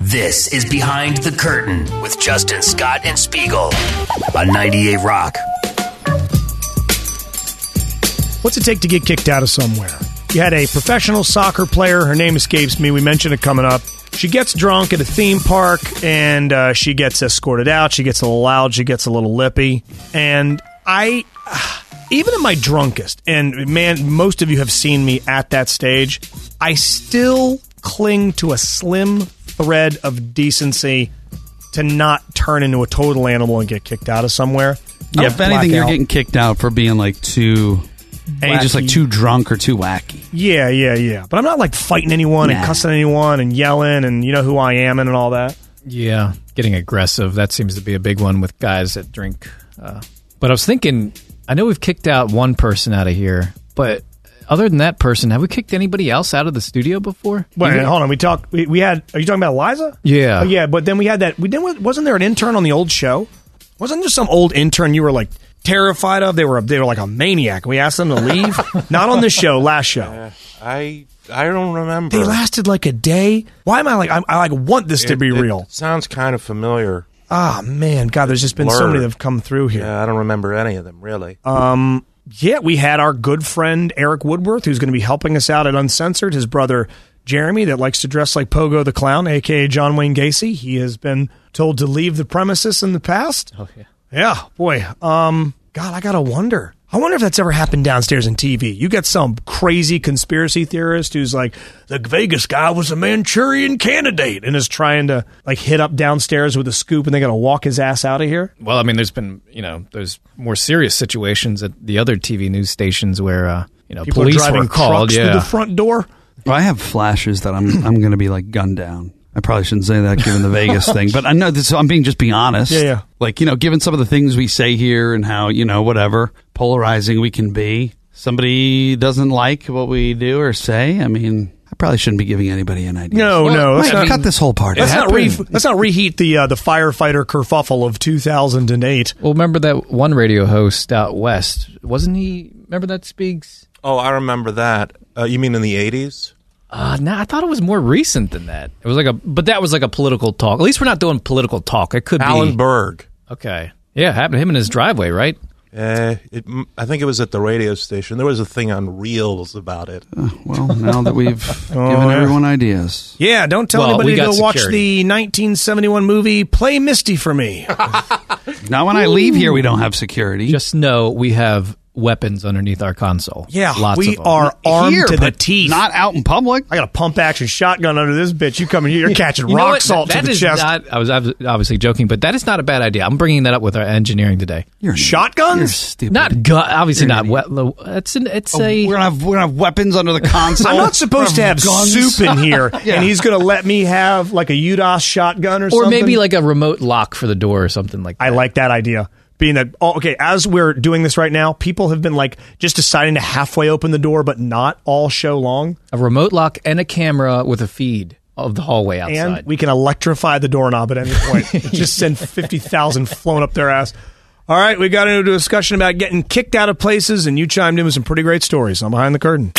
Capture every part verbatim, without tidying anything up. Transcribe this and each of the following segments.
This is Behind the Curtain with Justin, Scott, and Spiegel on ninety-eight Rock. What's it take to get kicked out of somewhere? You had a professional soccer player. Her name escapes me. We mentioned it coming up. She gets drunk at a theme park, and uh, she gets escorted out. She gets a little loud. She gets a little lippy. And I, even at my drunkest, and man, most of you have seen me at that stage, I still cling to a slim thread of decency to not turn into a total animal and get kicked out of somewhere. Yeah, if anything, you're getting kicked out for being like too... And just like too drunk or too wacky. Yeah, yeah, yeah. But I'm not like fighting anyone nah. and cussing anyone and yelling and you know who I am and all that. Yeah, getting aggressive. That seems to be a big one with guys that drink. Uh, but I was thinking, I know we've kicked out one person out of here, but other than that person, have we kicked anybody else out of the studio before? Wait, Even, hold on. We talked. We, we had. Are you talking about Eliza? Yeah, oh, yeah. But then we had that. We didn't. Wasn't there an intern on the old show? Wasn't there some old intern you were like terrified of? They were they were like a maniac. We asked them to leave. Not on this show. Last show. Uh, I I don't remember. They lasted like a day. Why am I like I, I like want this it, to be it real? Sounds kind of familiar. Ah, man, God, there's just been Blur. so many that have come through here. Yeah, I don't remember any of them really. Um, yeah, we had our good friend Eric Woodworth, who's going to be helping us out at Uncensored. His brother Jeremy, that likes to dress like Pogo the Clown, a k a. John Wayne Gacy. He has been told to leave the premises in the past. Oh yeah. Yeah, boy. Um, God, I gotta wonder. I wonder if that's ever happened downstairs in T V. You get some crazy conspiracy theorist who's like, the Vegas guy was a Manchurian candidate and is trying to like hit up downstairs with a scoop and they gotta walk his ass out of here. Well, I mean, there's been, you know, there's more serious situations at the other T V news stations where, uh, you know, People police are driving were called. trucks Yeah. through the front door. Well, I have flashes that I'm I'm going to be like gunned down. I probably shouldn't say that given the Vegas thing, but I know this. I'm being just being honest. Yeah, yeah. Like, you know, given some of the things we say here and how, you know, whatever polarizing we can be, somebody doesn't like what we do or say. I mean, I probably shouldn't be giving anybody an idea. No, well, no. Let's not, cut this whole part. Let's not, re- happened. let's not reheat the uh, the firefighter kerfuffle of two thousand eight. Well, remember that one radio host out west? Wasn't he? Remember that Speaks? Oh, I remember that. Uh, you mean in the eighties? Uh, no, I thought it was more recent than that. It was like a, but that was like a political talk. At least we're not doing political talk. It could Alan be Berg. Okay, yeah, happened to him in his driveway, right? Uh, it, I think it was at the radio station. There was a thing on Reels about it. Uh, well, now that we've Oh, given yeah. everyone ideas. Yeah, don't tell Well, anybody we to got go watch security. the nineteen seventy-one movie Play Misty for Me. Now, when I leave here, we don't have security. Just know we have weapons underneath our console. Yeah, Lots we of them. are armed Here, to the but teeth. not out in public. I got a pump action shotgun under this bitch. You come in here, you're catching You know rock what? salt That to the is chest. Not, I was obviously joking, but that is not a bad idea. I'm bringing that up with our engineering today. You're an- Shotguns? You're stupid. Not gu- obviously You're an not. We- it's an, it's Oh, a. we're gonna have we're gonna have weapons under the console. I'm not supposed to We're have gonna guns. soup in here, Yeah. and he's going to let me have like a U D O S shotgun or, or something. maybe like a remote lock for the door or something like that. I like that idea. Being that, oh, okay, as we're doing this right now, people have been like just deciding to halfway open the door, but not all show long. A remote lock and a camera with a feed of the hallway outside. And we can electrify the doorknob at any point. Just send fifty thousand flown up their ass. All right, we got into a discussion about getting kicked out of places, and you chimed in with some pretty great stories on Behind the Curtain.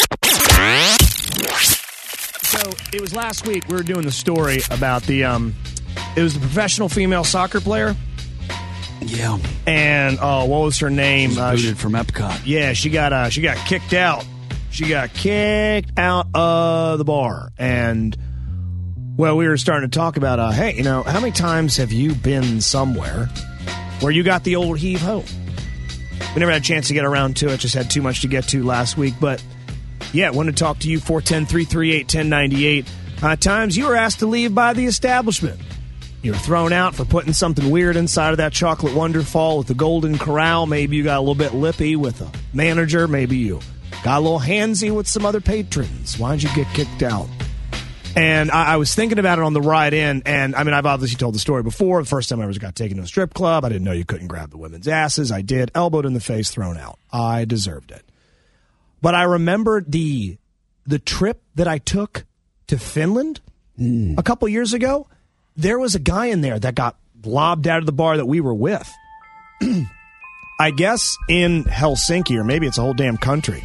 So it was last week we were doing the story about the, um, it was the professional female soccer player. Yeah, And, oh, what was her name? Uh, booted from Epcot. Yeah, she got uh, she got kicked out. She got kicked out of the bar, and well, we were starting to talk about, uh, hey, you know, how many times have you been somewhere where you got the old heave ho? We never had a chance to get around to it; just had too much to get to last week. But yeah, wanted to talk to you. four one zero, three three eight, one zero nine eight. Uh, times you were asked to leave by the establishment. You were thrown out for putting something weird inside of that chocolate Wonderfall with the Golden Corral. Maybe you got a little bit lippy with a manager. Maybe you got a little handsy with some other patrons. Why'd you get kicked out? And I, I was thinking about it on the ride in, and I mean, I've obviously told the story before. The first time I ever got taken to a strip club, I didn't know you couldn't grab the women's asses. I did. Elbowed in the face, thrown out. I deserved it. But I remember the the trip that I took to Finland mm. a couple years ago. There was a guy in there that got lobbed out of the bar that we were with. I guess in Helsinki, or maybe it's a whole damn country.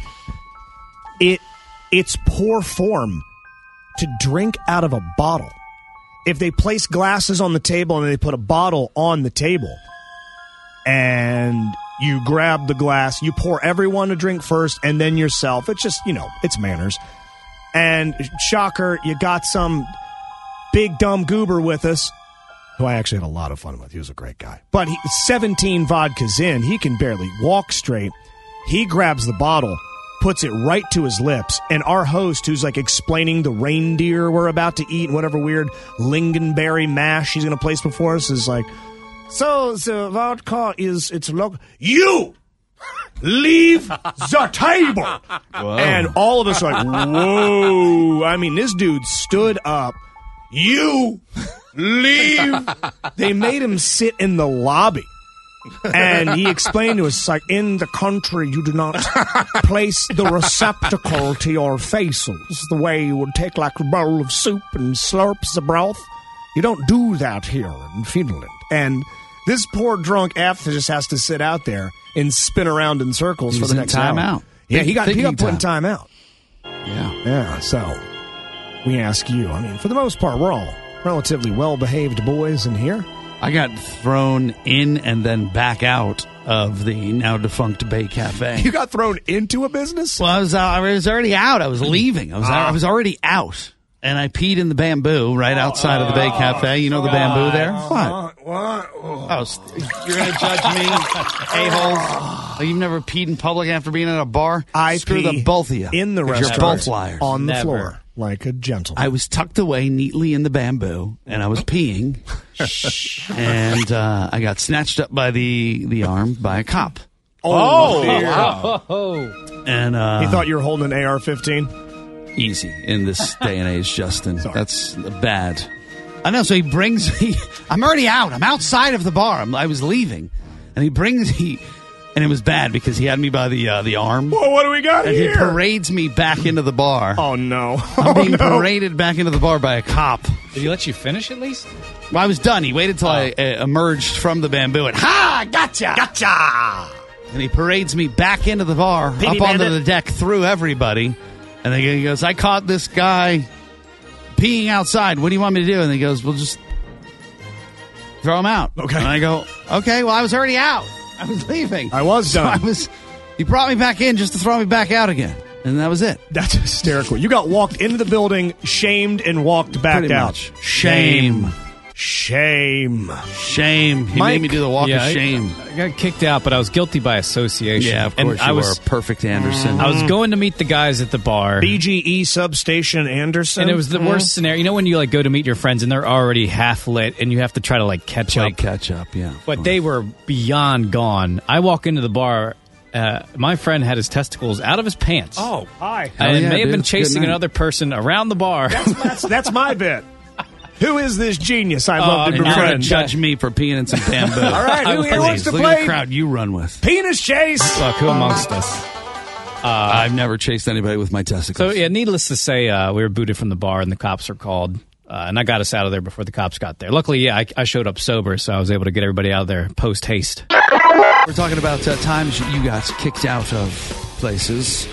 It it's poor form to drink out of a bottle. if they place glasses on the table and they put a bottle on the table, and you grab the glass, you pour everyone a drink first and then yourself. It's just, you know, it's manners. And shocker, you got some big dumb goober with us, who I actually had a lot of fun with. He was a great guy. But he, seventeen vodkas in, he can barely walk straight. He grabs the bottle, puts it right to his lips, and our host, who's like explaining the reindeer we're about to eat and whatever weird lingonberry mash he's going to place before us, is like, so the vodka is, it's local. You leave the table. Whoa. And all of us are like, whoa. I mean, this dude stood up. You leave. They made him sit in the lobby. And he explained to us, like, in the country, you do not place the receptacle to your faces the way you would take, like, a bowl of soup and slurp the broth. You don't do that here in Finland. And this poor drunk F just has to sit out there and spin around in circles he for the next time hour. Out. Yeah, he got, he got put in time. time out. Yeah. Yeah, so we ask you. I mean, for the most part, we're all relatively well-behaved boys in here. I got thrown in and then back out of the now-defunct Bay Cafe. You got thrown into a business? Well, I was, uh, I was already out. I was leaving. I was, Ah. I was already out. And I peed in the bamboo right outside of the Bay Cafe. You know the bamboo there? What? What? Oh, you're going to judge me, a-holes? Like you've never peed in public after being at a bar? I Screw pee the both of you. in the 'Cause restaurant You're both liars. on the Never. floor like a gentleman. I was tucked away neatly in the bamboo, and I was peeing. and uh, I got snatched up by the, the arm by a cop. Oh, Oh, And uh, he thought you were holding an A R fifteen? easy in this day and age, Justin. That's bad. I know. So he brings me. I'm already out. I'm outside of the bar. I'm, I was leaving, and he brings he, and it was bad because he had me by the uh, the arm. Well, what do we got And here? he parades me back into the bar. Oh, no. I'm Oh, being no. paraded back into the bar by a cop. did he let you finish at least? Well, I was done. He waited till I uh, emerged from the bamboo and ha, gotcha, Gotcha! and he parades me back into the bar, Pity up onto bandit. the deck, through everybody. And then he goes, I caught this guy peeing outside. What do you want me to do? And he goes, well, just throw him out. Okay. And I go, okay, well, I was already out. I was leaving. I was So done. I was. He brought me back in just to throw me back out again. And that was it. That's hysterical. You got walked into the building, shamed, and walked back Pretty out. much. Shame. Shame. Shame. He Mike? made me do the walk yeah, of I- shame. I, got kicked out, but I was guilty by association. Yeah, of And course I you was, were. Perfect Anderson. I was going to meet the guys at the bar. B G E substation Anderson. And it was the worst scenario. You know when you like go to meet your friends and they're already half lit and you have to try to like catch Play up. catch up, yeah. But they were beyond gone. I walk into the bar. Uh, my friend had his testicles out of his pants. Oh, hi. Hell and yeah, may have dude. been It's a good chasing night. another person around the bar. That's, that's my bit. Who is this genius I'd love to And you're going befriend? to judge me for peeing in some bamboo. All right, who here Please, wants to look play? at the crowd you run with. Penis chase. Look, who amongst us? I've never chased anybody with my testicles. So yeah, needless to say, uh, we were booted from the bar and the cops were called. Uh, and I got us out of there before the cops got there. Luckily, yeah, I, I showed up sober, so I was able to get everybody out of there post haste. We're talking about uh, times you got kicked out of places.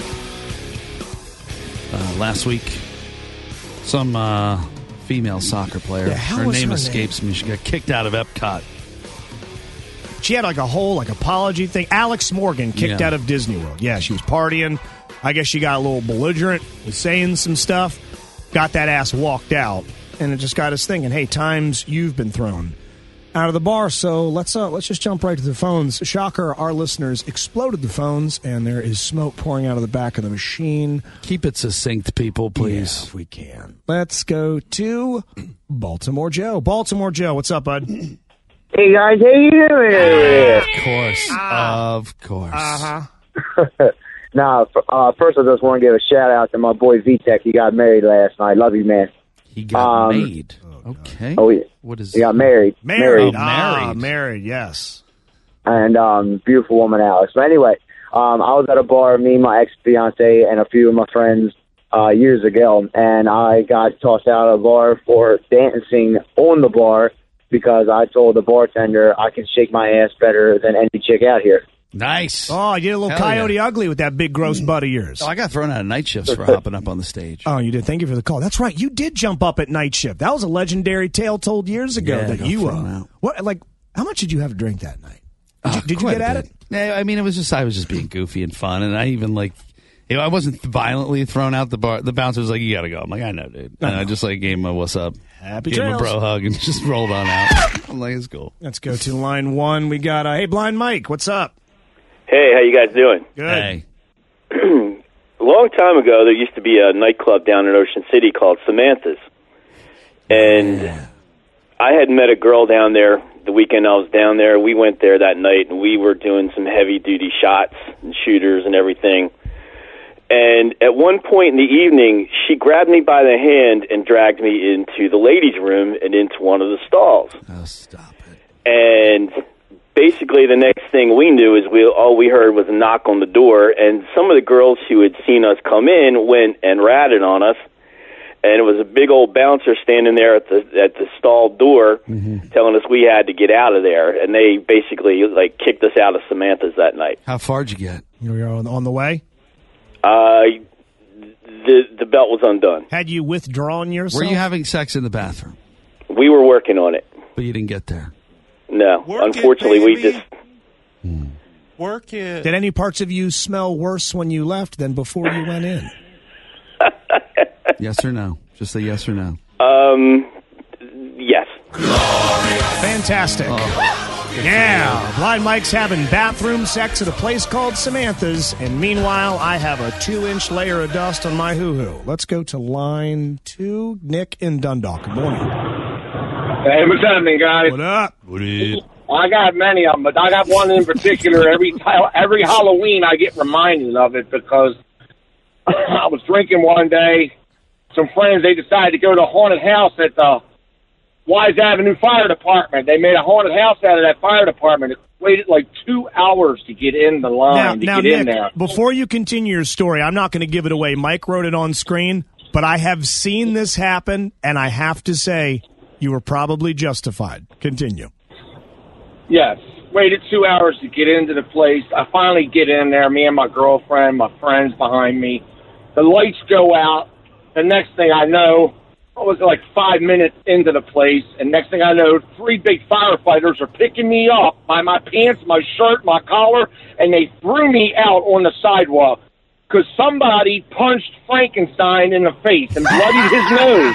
Uh, last week, some uh, female soccer player, The hell her was name her escapes me. She got kicked out of Epcot. She had like a whole like apology thing. Alex Morgan kicked Yeah. out of Disney World. Yeah, she was partying. I guess she got a little belligerent, was saying some stuff, got that ass walked out, and it just got us thinking, hey, times you've been thrown out of the bar. So let's uh, let's just jump right to the phones. Shocker, our listeners exploded the phones, and there is smoke pouring out of the back of the machine. Keep it succinct, people, please. Yeah, if we can. Let's go to Baltimore Joe. Baltimore Joe, what's up, bud? Hey guys, how you doing? Of course. Ah. Of course. Uh-huh. Nah, f- uh, first I just want to give a shout out to my boy V-Tech. He got married last night. Love you, man. He got Um, made. Okay. Oh, yeah. What is He got married. Married. Oh, Ah, married. married, yes. And um, beautiful woman, Alex. But anyway, um, I was at a bar, me, my ex-fiance, and a few of my friends uh, years ago, and I got tossed out of a bar for dancing on the bar because I told the bartender I can shake my ass better than any chick out here. Nice. Oh, you did a little Hell coyote yeah. ugly with that big gross butt of yours. Oh, I got thrown out of night shifts for hopping up on the stage. Oh, you did. Thank you for the call. That's right. You did jump up at night shift. That was a legendary tale told years ago Yeah, I that got you thrown uh, out. what like how much did you have to drink that night? Did you, Uh, did you quite get a at bit. it? Yeah, I mean, it was just I was just being goofy and fun, and I even like, you know, I wasn't violently thrown out the bar. The bouncer was like, "You got to go." I'm like, "I know, dude." And I just like gave him a "What's up?" Happy gave him a trails. bro hug and just rolled on out. I'm like, "It's cool." Let's go to line one. We got uh, hey, Blind Mike. What's up? Hey, how you guys doing? Good. Hey, A long time ago, there used to be a nightclub down in Ocean City called Samantha's. And I had met a girl down there the weekend I was down there. We went there that night, and we were doing some heavy-duty shots and shooters and everything. And at one point in the evening, she grabbed me by the hand and dragged me into the ladies' room and into one of the stalls. oh, stop it. And basically the next thing we knew is we all we heard was a knock on the door, and some of the girls who had seen us come in went and ratted on us, and it was a big old bouncer standing there at the at the stall door Mm-hmm. telling us we had to get out of there, and they basically like kicked us out of Samantha's that night. How far'd you get? You were on, on the way. Uh, the the belt was undone. Had you withdrawn yourself? Were you having sex in the bathroom? We were working on it. But you didn't get there. No, Work it, unfortunately, we baby. just Work it. Did any parts of you smell worse when you left than before you went in? Yes or no? Just a yes or no. um yes. Fantastic. Yeah, Blind Mike's having bathroom sex at a place called Samantha's, and meanwhile, I have a two-inch layer of dust on my hoo-hoo. Let's go to line two, Nick in Dundalk. Good morning. Hey, what's happening, guys? What up? I got many of them, but I got one in particular. Every time, every Halloween, I get reminded of it because I was drinking one day. Some friends, they decided to go to a haunted house at the Wise Avenue Fire Department. They made a haunted house out of that fire department. It waited like two hours to get in the line Now, to now get in Nick, there. before you continue your story, I'm not going to give it away. Mike wrote it on screen, but I have seen this happen, and I have to say you were probably justified. Continue. Yes. Waited two hours to get into the place. I finally get in there, me and my girlfriend, my friends behind me. The lights go out. The next thing I know, I was like five minutes into the place, and next thing I know, three big firefighters are picking me up by my pants, my shirt, my collar, and they threw me out on the sidewalk because somebody punched Frankenstein in the face and bloodied his nose.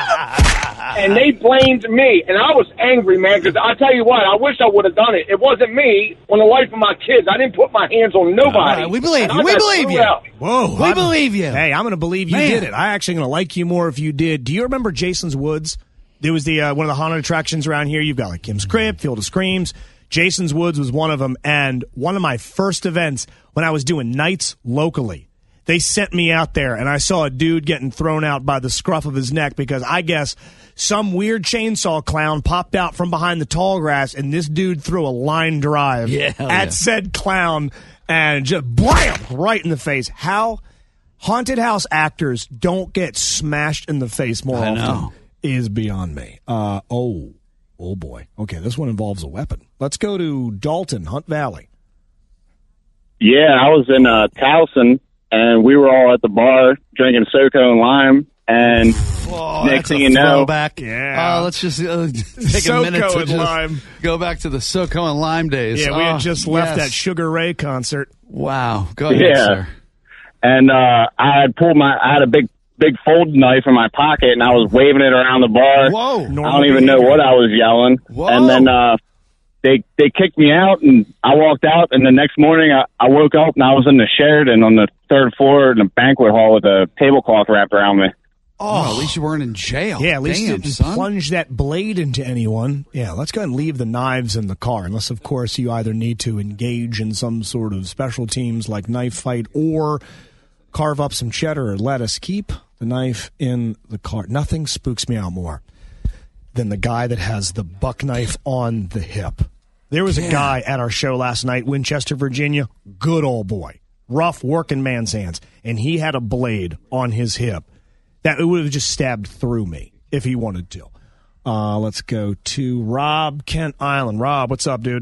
And they blamed me, and I was angry, man, because I tell you what, I wish I would have done it. It wasn't me on the life of my kids. I didn't put my hands on nobody. Uh, we believe And you. I We got believe threw you. out. Whoa. We I'm- believe you. Hey, I'm going to believe you Man. did it. I actually going to like you more if you did. Do you remember Jason's Woods? There was the uh, one of the haunted attractions around here. You've got like Kim's Crib, Field of Screams. Jason's Woods was one of them. And one of my first events when I was doing nights locally, they sent me out there, and I saw a dude getting thrown out by the scruff of his neck because I guess some weird chainsaw clown popped out from behind the tall grass, and this dude threw a line drive Yeah, at hell yeah. said clown and just blam right in the face. How haunted house actors don't get smashed in the face more I often know. is beyond me. Uh, oh, oh boy. Okay, this one involves a weapon. Let's go to Dalton, Hunt Valley. Yeah, I was in uh, Towson, and we were all at the bar drinking SoCo and lime, and Oh, next that's thing a you know, throwback. Yeah. Uh, let's just uh, take SoCo a minute to and just lime. go back to the SoCo and Lime days. Yeah, we had Oh, just left yes. that Sugar Ray concert. Wow. Go ahead, Yeah. sir. and uh, I had pulled my, I had a big, big folding knife in my pocket, and I was waving it around the bar. Whoa. I don't even know what I was yelling. Whoa. And then uh, they they kicked me out, and I walked out. And the next morning, I, I woke up, and I was in the Sheraton on the third floor in a banquet hall with a tablecloth wrapped around me. Oh, at least you weren't in jail. Yeah, at least Damn, it didn't son. plunge that blade into anyone. Yeah, let's go ahead and leave the knives in the car, unless, of course, you either need to engage in some sort of special teams like knife fight or carve up some cheddar or lettuce. Keep the knife in the car. Nothing spooks me out more than the guy that has the buck knife on the hip. There was a guy at our show last night, Winchester, Virginia, good old boy, rough working man's hands, and he had a blade on his hip. That it would have just stabbed through me if he wanted to. Uh, let's go to Rob, Kent Island. Rob, what's up, dude?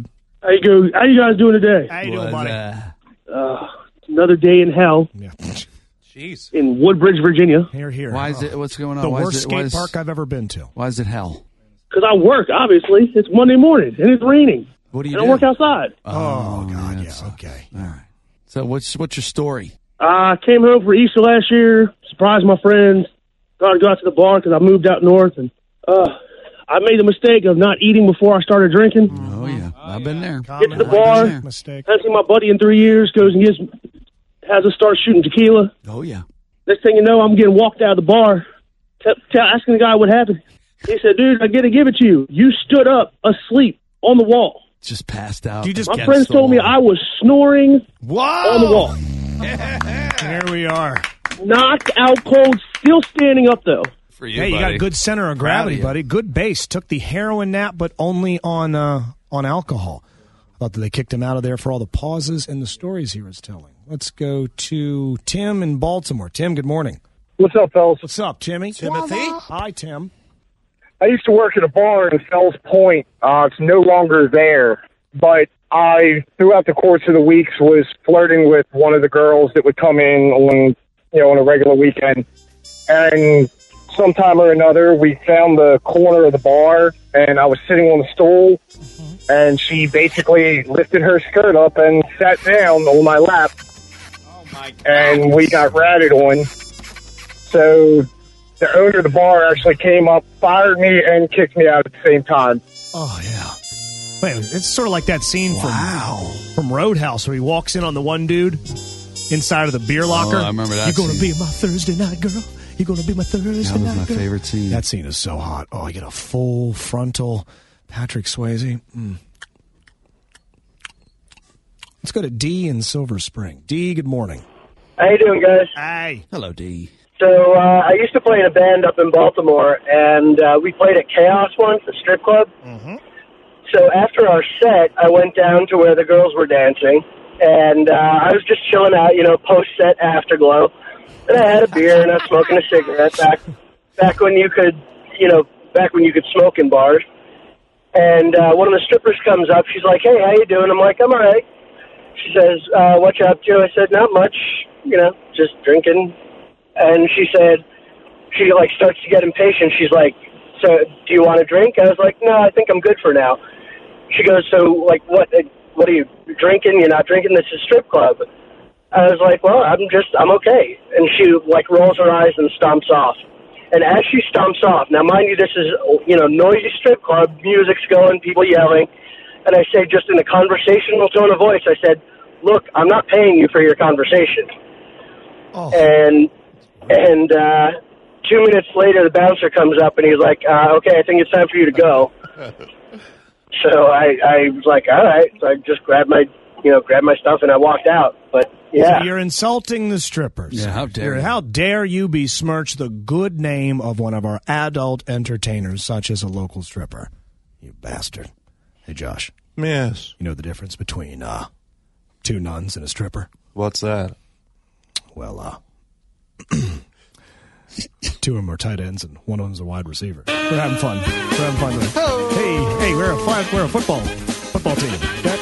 How you go? How you guys doing today? How you doing, buddy? Uh, another day in hell. Yeah. Jeez. In Woodbridge, Virginia. Here, here. Why is it? What's going on? The why worst is it, why skate is, park I've ever been to. Why is it hell? Because I work, obviously. It's Monday morning, and it's raining. What do you and do? I work outside. Oh, God, yeah, okay. All right. So what's what's your story? I came home for Easter last year, surprised my friends, got to go out to the bar because I moved out north, and uh, I made the mistake of not eating before I started drinking. Oh, yeah. I've been there. Get to the bar, Mistake. haven't seen my buddy in three years, goes and gets, has us start shooting tequila. Oh, yeah. Next thing you know, I'm getting walked out of the bar, t- t- asking the guy what happened. He said, dude, I got to give it to you. You stood up asleep on the wall. Just passed out. You just My friends told me I was snoring Whoa! on the wall. Here we are. Knocked out cold, still standing up, though. For you, Hey, you buddy. got good center of gravity, you. buddy. Good base. Took the heroin nap, but only on uh, on alcohol. I thought that they kicked him out of there for all the pauses and the stories he was telling. Let's go to Tim in Baltimore. Tim, good morning. What's up, fellas? What's up, Timmy? Timothy? Hi, Tim. I used to work at a bar in Fells Point. Uh, it's no longer there, but I, throughout the course of the weeks, was flirting with one of the girls that would come in on, you know, on a regular weekend. And sometime or another, we found the corner of the bar, and I was sitting on a stool, and she basically lifted her skirt up and sat down on my lap, Oh, my God. and we got ratted on. So the owner of the bar actually came up, fired me, and kicked me out at the same time. Oh, yeah. Wait, it's sort of like that scene Wow. from, from Roadhouse where he walks in on the one dude inside of the beer locker. Oh, I remember that You're going to scene. be my Thursday night girl. You're going to be my Thursday That was night my girl. favorite scene. That scene is so hot. Oh, I get a full frontal Patrick Swayze. Mm. Let's go to D in Silver Spring. D, good morning. How you doing, guys? Hey. Hello, D. So uh, I used to play in a band up in Baltimore, and uh, we played at Chaos once, a strip club. Mm-hmm. So after our set, I went down to where the girls were dancing, and uh, I was just chilling out, you know, post-set afterglow. And I had a beer, and I was smoking a cigarette back back when you could, you know, back when you could smoke in bars. And uh, one of the strippers comes up. She's like, "Hey, how you doing?" I'm like, "I'm all right." She says, uh, "What you up to?" I said, "Not much, you know, just drinking." And she said, she like starts to get impatient. She's like, "So, do you want a drink?" I was like, "No, I think I'm good for now." She goes, "So, like, what? What are you drinking? You're not drinking? This is a strip club." I was like, "Well, I'm just, I'm okay." And she like rolls her eyes and stomps off. And as she stomps off, now mind you, this is, you know, noisy strip club, music's going, people yelling. And I say, just in a conversational tone of voice, I said, "Look, I'm not paying you for your conversation." Oh. And and uh, two minutes later, the bouncer comes up and he's like, uh, "Okay, I think it's time for you to go." So I, I was like, "All right." So I just grabbed my, you know, grabbed my stuff and I walked out. But yeah, So you're insulting the strippers. Yeah, how dare You're- you. How dare you besmirch the good name of one of our adult entertainers, such as a local stripper? You bastard. Hey, Josh. Yes. You know the difference between uh, two nuns and a stripper? What's that? Well, uh, two of them are tight ends and one of them's a wide receiver. We're having fun. We're having fun. With it. Hey, hey, we're a fun, we're a football football team.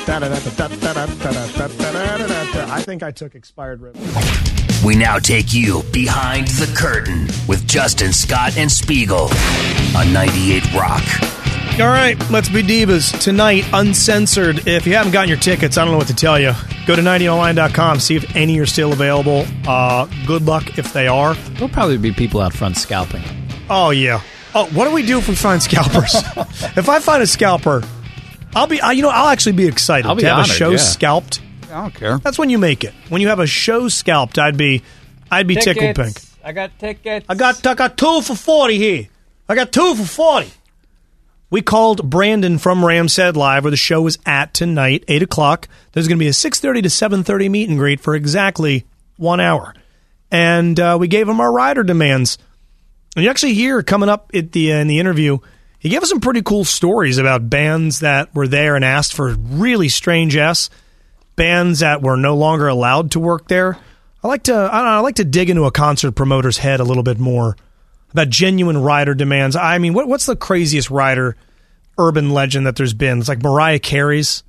I think I took expired rib. We now take you behind the curtain with Justin Scott and Spiegel on ninety-eight Rock. All right, let's be divas. Tonight, uncensored. If you haven't gotten your tickets, I don't know what to tell you. Go to ninety online dot com, see if any are still available. Uh, good luck if they are. There'll probably be people out front scalping. Oh, yeah. Oh, what do we do if we find scalpers? If I find a scalper, I'll be, I- you know, I'll actually be excited I'll be to have honored, a show yeah. scalped. I don't care. That's when you make it. When you have a show scalped, I'd be, I'd be tickled pink. I got tickets. I got, I got two for forty here. I got two for forty. We called Brandon from Ramshead Live, where the show is at tonight, eight o'clock. There's going to be a six thirty to seven thirty meet and greet for exactly one hour. And uh, we gave him our rider demands. And you actually hear coming up at the, uh, in the interview, he gave us some pretty cool stories about bands that were there and asked for really strange S, bands that were no longer allowed to work there. I like to, I don't know, I like to dig into a concert promoter's head a little bit more about genuine rider demands. I mean, what, what's the craziest rider urban legend that there's been? It's like Mariah Carey's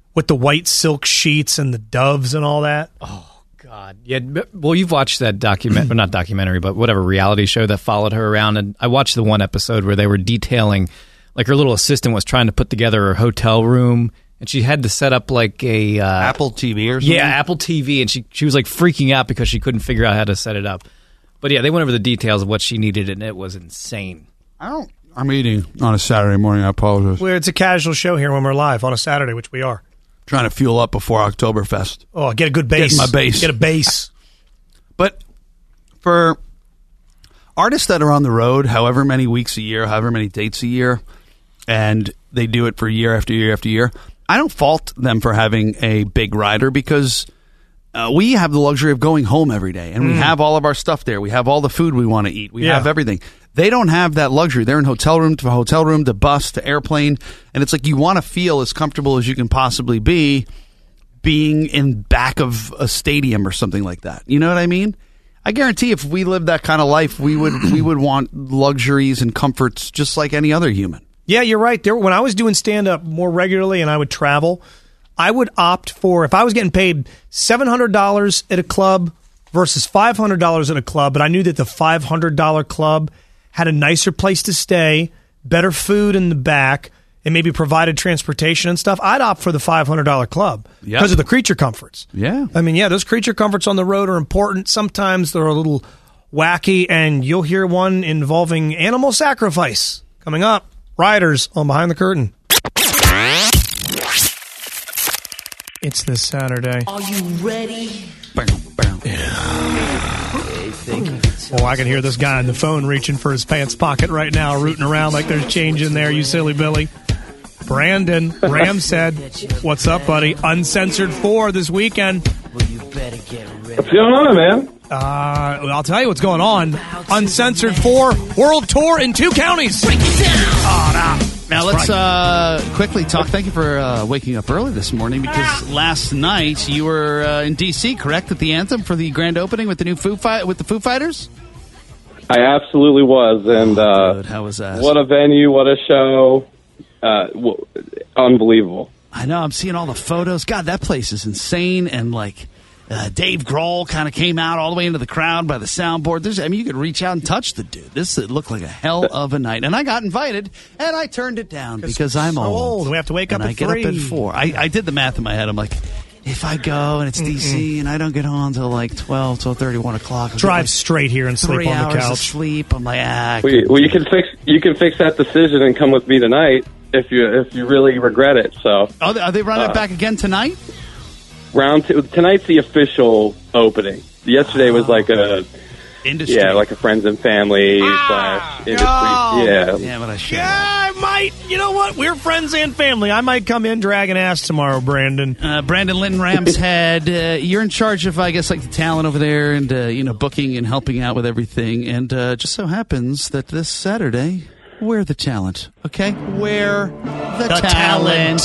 with the white silk sheets and the doves and all that. Oh, God. Yeah. Well, you've watched that document, well, not documentary, but whatever reality show that followed her around. And I watched the one episode where they were detailing, like her little assistant was trying to put together her hotel room, and she had to set up like a... Uh, Apple T V or something? Yeah, Apple T V, and she, she was like freaking out because she couldn't figure out how to set it up. But yeah, they went over the details of what she needed, and it was insane. I don't... I'm eating on a Saturday morning. I apologize. Well, it's a casual show here when we're live on a Saturday, which we are. Trying to fuel up before Oktoberfest. Oh, get a good base. Get my base. Get a base. But for artists that are on the road, however many weeks a year, however many dates a year, and they do it for year after year after year, I don't fault them for having a big rider because uh, we have the luxury of going home every day, and mm. we have all of our stuff there. We have all the food we want to eat. We yeah. have everything. They don't have that luxury. They're in hotel room to hotel room to bus to airplane, and it's like you want to feel as comfortable as you can possibly be being in back of a stadium or something like that. You know what I mean? I guarantee if we lived that kind of life, we would we would want luxuries and comforts just like any other human. Yeah, you're right. There, when I was doing stand-up more regularly and I would travel, I would opt for, if I was getting paid seven hundred dollars at a club versus five hundred dollars at a club, but I knew that the five hundred dollars club had a nicer place to stay, better food in the back, and maybe provided transportation and stuff, I'd opt for the five hundred dollars club Yep. because of the creature comforts. Yeah. I mean, yeah, those creature comforts on the road are important. Sometimes they're a little wacky, and you'll hear one involving animal sacrifice coming up. Riders on Behind the Curtain. It's this Saturday. Are you ready? Oh, I can hear this guy on the phone reaching for his pants pocket right now, rooting around like there's change in there, you silly Billy. Brandon, Ram said, what's up, buddy? Uncensored four this weekend. What's going on, man? Uh, I'll tell you what's going on. Uncensored four World Tour in two counties. Oh, no. Now let's uh, quickly talk. Thank you for uh, waking up early this morning because last night you were uh, in D C, correct, at the Anthem for the grand opening with the new Foo Fight with the Foo Fighters. I absolutely was, and uh, Dude, how was that? What a venue! What a show! Uh, w- unbelievable. I know. I'm seeing all the photos. God, that place is insane. And like uh, Dave Grohl kind of came out all the way into the crowd by the soundboard. There's, I mean, you could reach out and touch the dude. This it looked like a hell of a night. And I got invited, and I turned it down because I'm so old. old. We have to wake and up I at get three. up at four. I, I did the math in my head. I'm like, if I go and it's D C and I don't get on until like twelve, twelve thirty, one o'clock. I'll Drive like straight here and sleep three on the hours couch. Of sleep. I'm like, ah. Well, you, well, you can fix you can fix that decision and come with me tonight if you if you really regret it. So, are they, are they running uh, it back again tonight? Round two. Tonight's the official opening. Yesterday was like a industry, yeah, like a friends and family Ah, slash industry. oh. Yeah, yeah, but I should. Yeah, I might. You know what? We're friends and family. I might come in dragging ass tomorrow, Brandon. Uh, Brandon Linton Ramshead, uh, you're in charge of, I guess, like the talent over there and, uh, you know, booking and helping out with everything. And uh, just so happens that this Saturday, we're the talent, okay? We're the, The talent.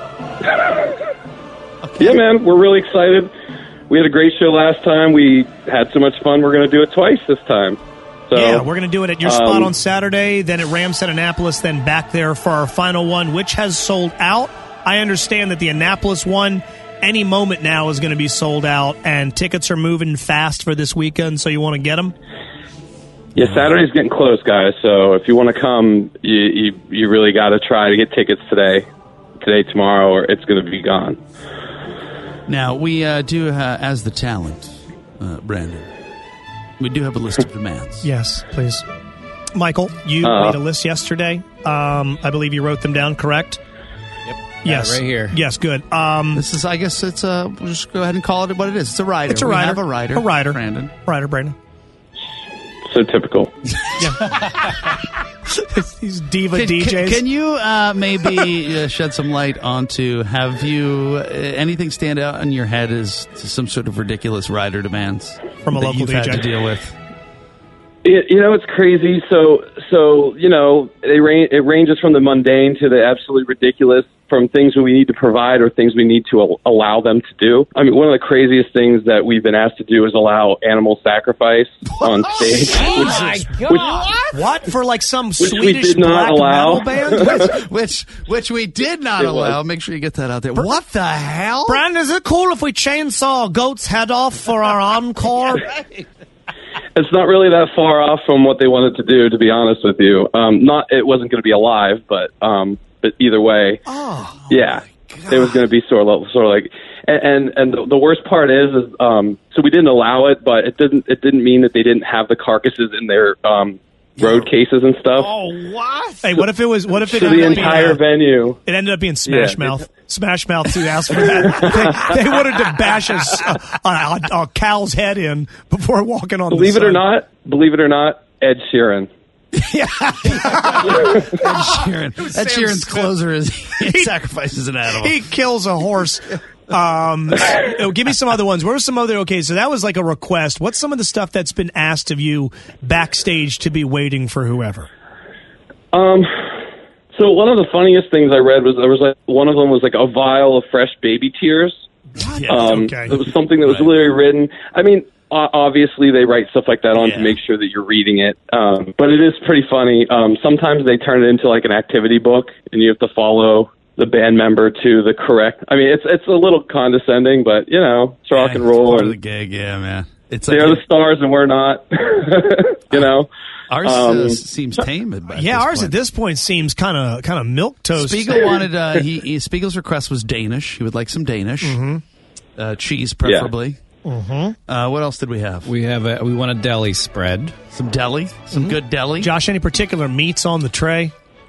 yeah, man, we're really excited. We had a great show last time. We had so much fun. We're going to do it twice this time. So, yeah, we're going to do it at your spot um, on Saturday, then at Ramshead Annapolis, then back there for our final one, which has sold out. I understand that the Annapolis one, any moment now, is going to be sold out, and tickets are moving fast for this weekend, so you want to get them? Yeah, Saturday's getting close, guys. So if you want to come, you you, you really got to try to get tickets today, today, tomorrow, or it's going to be gone. Now, we uh, do, uh, as the talent, uh, Brandon, we do have a list of demands. Yes, please. Michael, you Uh, made a list yesterday. Um, I believe you wrote them down, correct? Yep. Yes. right here. Yes, good. Um, This is, I guess it's a, we'll just go ahead and call it what it is. It's a rider. It's a We rider. have a rider. A rider. Brandon. Ryder, Brandon. So typical. These diva Can, D Js. can, can you uh, maybe uh, shed some light onto, have you, uh, anything stand out in your head as to some sort of ridiculous rider demands From a that local you've D J? had to deal with? It, you know, it's crazy. So, so you know, it, ra- it ranges from the mundane to the absolutely ridiculous, from things we need to provide or things we need to al- allow them to do. I mean, one of the craziest things that we've been asked to do is allow animal sacrifice on stage. Oh which, my God! Which, what? what for? Like some which we Swedish did not black allow. metal band? which, which which we did not It allow. was. Make sure you get that out there. What the hell? Brandon, is it cool if we chainsaw a goat's head off for our encore? It's not really that far off from what they wanted to do, to be honest with you. Um, not, it wasn't going to be alive, but um, but either way, oh, yeah, it was going to be sort of sort of like. And and the, the worst part is, is um, so we didn't allow it, but it didn't it didn't mean that they didn't have the carcasses in their um, road cases and stuff. Oh, what? Hey, what if it was? What if it So ended the up being, entire uh, venue? It ended up being Smash Yeah, Mouth. Smash Mouth who asked for that. they, they wanted to bash a, a, a, a cow's head in before walking on. Believe the it or sun. not, believe it or not, Ed Sheeran. Ed Sheeran. Ed Sam Sheeran's Smith. closer is he sacrifices an animal. He kills a horse. Um, oh, give me some other ones. What are some other? Okay, so that was like a request. What's some of the stuff that's been asked of you backstage to be waiting for whoever? Um, so one of the funniest things I read was there was like one of them was like a vial of fresh baby tears. Yeah, Um, okay. It was something that was literally written. I mean, o- obviously they write stuff like that on to make sure that you're reading it. Um, but it is pretty funny. Um, sometimes they turn it into like an activity book, and you have to follow the band member to the correct. I mean, it's it's a little condescending, but you know, it's rock Yeah, and roll, Part of and the gig, yeah, man. It's they're like, the stars, and we're not. You know, ours um, uh, seems tame. At Yeah, this ours point. at this point seems kind of kind of milk toast. Spiegel wanted. Uh, he, he Spiegel's request was Danish. He would like some Danish, Mm-hmm. uh, cheese preferably. Mm-hmm. Uh, what else did we have? We have a, we want a deli spread. Some deli, some Mm-hmm. good deli. Josh, any particular meats on the tray?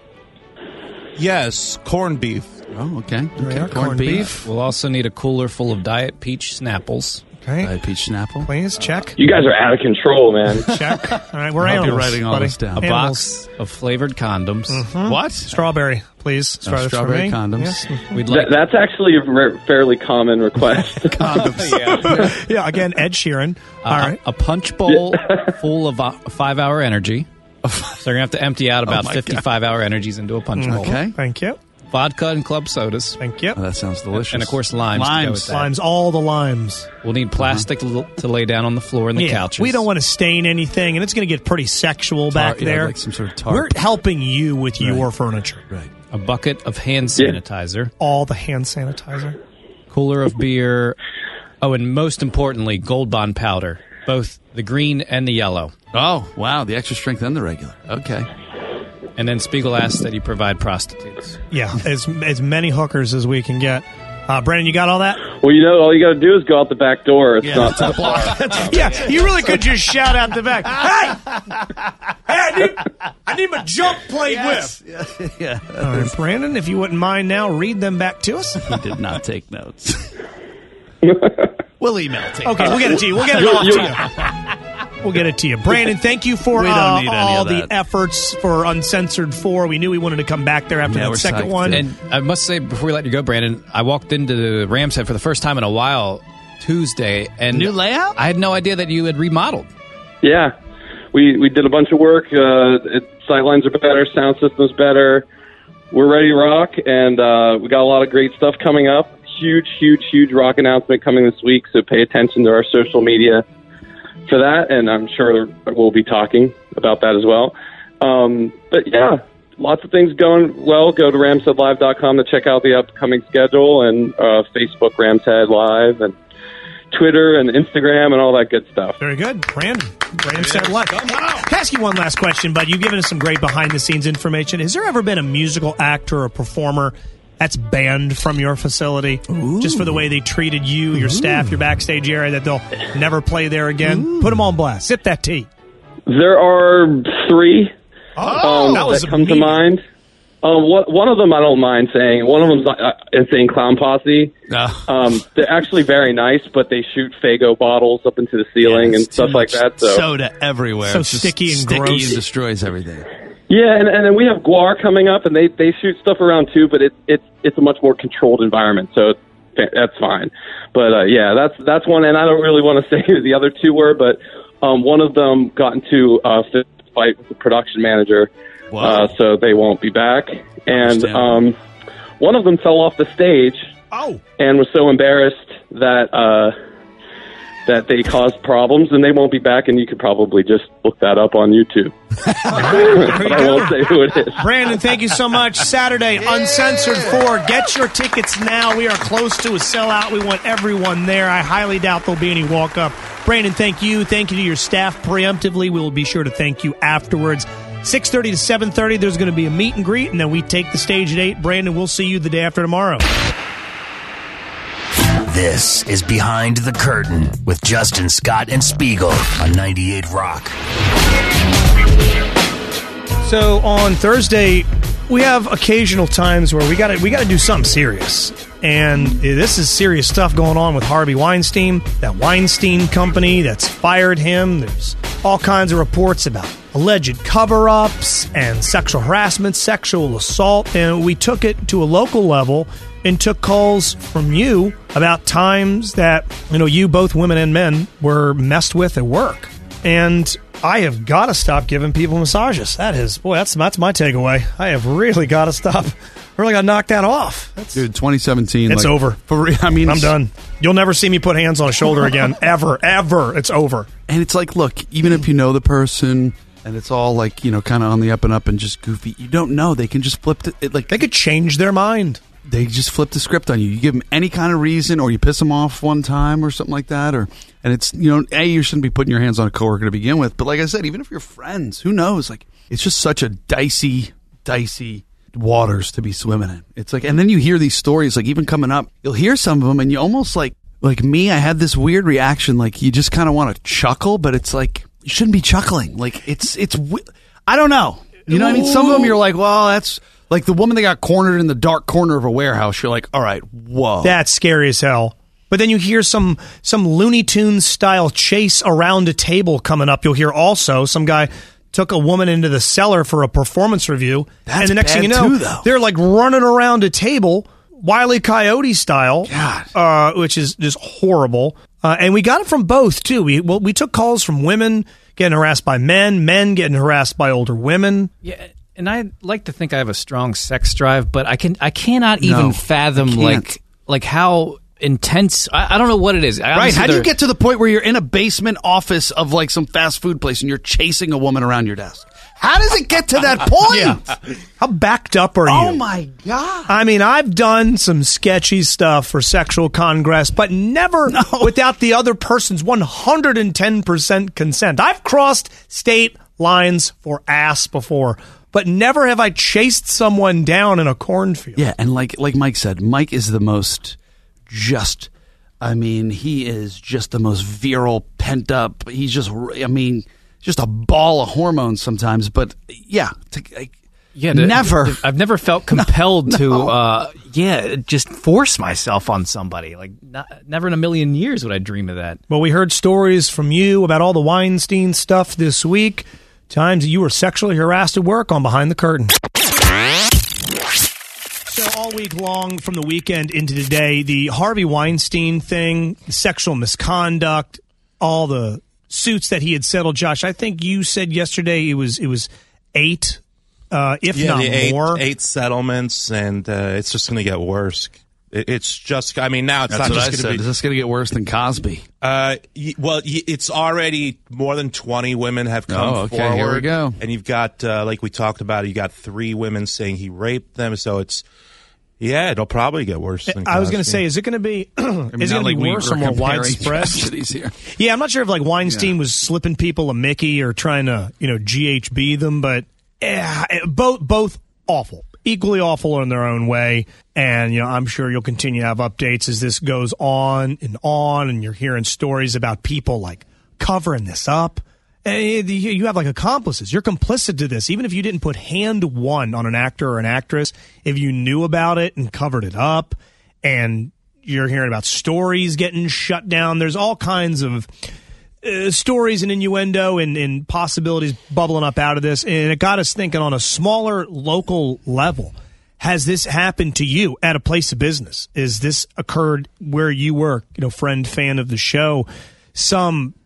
Yes, corned beef. Oh, okay. Okay, are, corned beef. We'll also need a cooler full of Diet Peach Snapples. Okay, Diet Peach Snapple. please check. you guys are out of control, man. Check. All right, we're I hope animals. you're writing all buddy. this down. A Animals. box of flavored condoms. Mhm. What? Strawberry, please. Strawberry, strawberry for me. condoms. Yes. We'd That, like that's actually a re- fairly common request. yeah. Yeah, again, Ed Sheeran. All Uh, right. a punch bowl full of uh, five-hour energy. So you're going to have to empty out about my fifty-five hour energies into a punch bowl. Okay. Thank you. Vodka and club sodas. Thank you. Oh, that sounds delicious. And, of course, limes to go Limes. with that. Limes, all the limes. We'll need plastic to l- to lay down on the floor and the Yeah, couches. we don't want to stain anything, and it's going to get pretty sexual back yeah, there. like some sort of tarp. We're helping you with your Right. furniture. Right. A bucket of hand Yeah. sanitizer. All the hand sanitizer. Cooler of beer. Oh, and most importantly, Gold Bond powder. Both the green and the yellow. Oh, wow. The extra strength and the regular. Okay. And then Spiegel asks that you provide prostitutes. Yeah, as as many hookers as we can get. Uh, Brandon, you got all that? Well, you know, all you got to do is go out the back door. It's Yeah, not that's that a far. Yeah, you really could just shout out the back. Hey! Hey, I need, I need my jump played with. Yeah. yeah. All right, Brandon, if you wouldn't mind now, read them back to us. He did not take notes. We'll email it to you. Okay, we'll get it to you. We'll get it off to you. We'll get it to you. Brandon, thank you for We don't uh, need any all of the that. efforts for Uncensored four. We knew we wanted to come back there after Yeah, that we're second psyched. one. And I must say, before we let you go, Brandon, I walked into the Rams head for the first time in a while Tuesday. And New layout? I had no idea that you had remodeled. Yeah, we we did a bunch of work. Uh, it, sightlines are better, sound system's better. We're ready to rock, and uh, we got a lot of great stuff coming up. Huge, huge, huge rock announcement coming this week. So pay attention to our social media for that, and I'm sure we'll be talking about that as well. Um, but yeah, lots of things going well. Go to ramshead live dot com to check out the upcoming schedule, and uh, Facebook Ramshead Live, and Twitter and Instagram and all that good stuff. Very good. Brandon. Brandon said what? Can I ask you one last question, bud? You've given us some great behind-the-scenes information. Has there ever been a musical actor or performer that's banned from your facility Ooh. just for the way they treated you, your staff, your backstage area, that they'll never play there again? Ooh. Put them on blast. Sip that tea. There are three Oh, um, that was that come to immediate. mind. Um, what, one of them I don't mind saying. One of them's uh, Insane Clown Posse. Oh. Um, they're actually very nice, but they shoot Faygo bottles up into the ceiling Yeah, and it's stuff too like much that. So soda everywhere. So It's just sticky and sticky gross. and destroys everything. yeah, and, and then we have Guar coming up, and they, they shoot stuff around too, but it, it, it's a much more controlled environment, so it's, that's fine. But uh, yeah, that's that's one, and I don't really want to say who the other two were, but Um, one of them got into a fist fight with the production manager, uh, so they won't be back. And um, one of them fell off the stage oh. and was so embarrassed that uh, that they caused problems, and they won't be back. And you could probably just look that up on YouTube. I won't say who it is. Brandon, thank you so much. Saturday, Uncensored four. Get your tickets now. We are close to a sellout. We want everyone there. I highly doubt there'll be any walk-up. Brandon, thank you. Thank you to your staff preemptively. We will be sure to thank you afterwards. six thirty to seven thirty, there's going to be a meet and greet, and then we take the stage at eight. Brandon, we'll see you the day after tomorrow. This is Behind the Curtain with Justin Scott and Spiegel on ninety-eight Rock. So on Thursday, we have occasional times where we got to we got to do something serious, and this is serious stuff going on with Harvey Weinstein, that Weinstein company that's fired him. There's all kinds of reports about alleged cover-ups and sexual harassment, sexual assault, and we took it to a local level and took calls from you about times that, you know, you, both women and men, were messed with at work. And I have got to stop giving people massages. That is, boy, that's that's my takeaway. I have really got to stop. Really got to knock that off. That's, Dude, twenty seventeen. It's like, over. For real, I mean, I'm done. You'll never see me put hands on a shoulder again. ever, ever. It's over. And it's like, look, even if you know the person and it's all like, you know, kind of on the up and up and just goofy, you don't know. They can just flip it. it like They could change their mind. They just flip the script on you. You give them any kind of reason, or you piss them off one time or something like that, or and it's, you know, A, you shouldn't be putting your hands on a coworker to begin with. But like I said, even if you're friends, who knows? Like, it's just such a dicey, dicey waters to be swimming in. It's like, and then you hear these stories, like even coming up, you'll hear some of them, and you almost like, like me, I had this weird reaction, like you just kind of want to chuckle, but it's like you shouldn't be chuckling. Like it's it's, I don't know. You know what I mean? Some of them you're like, well, that's. Like the woman that got cornered in the dark corner of a warehouse, you're like, all right, whoa. That's scary as hell. But then you hear some some Looney Tunes style chase around a table coming up. You'll hear also some guy took a woman into the cellar for a performance review. That's and the next bad thing you know, too, though. they're like running around a table, Wile E. Coyote style, uh, which is just horrible. Uh, and we got it from both, too. We well, we took calls from women getting harassed by men, men getting harassed by older women. Yeah. And I like to think I have a strong sex drive, but I can I cannot even No, fathom I can't. like like how intense. I, I don't know what it is. I Right? honestly, How do you there- get to the point where you're in a basement office of like some fast food place and you're chasing a woman around your desk? How does it get to that point? Yeah. How backed up are you? Oh my god! I mean, I've done some sketchy stuff for sexual congress, but never without the other person's one hundred ten percent consent. I've crossed state lines for ass before, but never have I chased someone down in a cornfield. Yeah, and like like Mike said, Mike is the most just. I mean, he is just the most virile, pent up. He's just. I mean, just a ball of hormones sometimes. But yeah, to, like, Yeah, the- never. the- I've never felt compelled No, to, no. uh, yeah, just force myself on somebody. Like, not, never in a million years would I dream of that. Well, we heard stories from you about all the Weinstein stuff this week. Times that you were sexually harassed at work on Behind the Curtain. So all week long, from the weekend into today, the Harvey Weinstein thing, the sexual misconduct, all the suits that he had settled. Josh, I think you said yesterday it was it was eight, uh, if yeah, not the eight, more. eight settlements, and uh, it's just going to get worse. It, it's just, I mean, now it's That's not what I just said. going to Is be. this going to get worse than Cosby? Uh, y- well, y- it's already more than twenty women have come Oh, okay, forward. here we go. And you've got, uh, like we talked about, you got three women saying he raped them. So it's, yeah, it'll probably get worse than I was going to Cosby. say, is it going to be is it not going to like be we worse were or more comparing widespread? tragedies here. Yeah, I'm not sure if like Weinstein was slipping people a Mickey or trying to, you know, G H B them, but yeah, both both awful, equally awful in their own way. And you know, I'm sure you'll continue to have updates as this goes on and on, and you're hearing stories about people like covering this up. And you have like accomplices. You're complicit to this, even if you didn't put hand one on an actor or an actress. If you knew about it and covered it up, and you're hearing about stories getting shut down. There's all kinds of uh, stories and innuendo and, and possibilities bubbling up out of this. And it got us thinking on a smaller local level. Has this happened to you at a place of business? Is this occurred where you work? You know, friend, fan of the show, some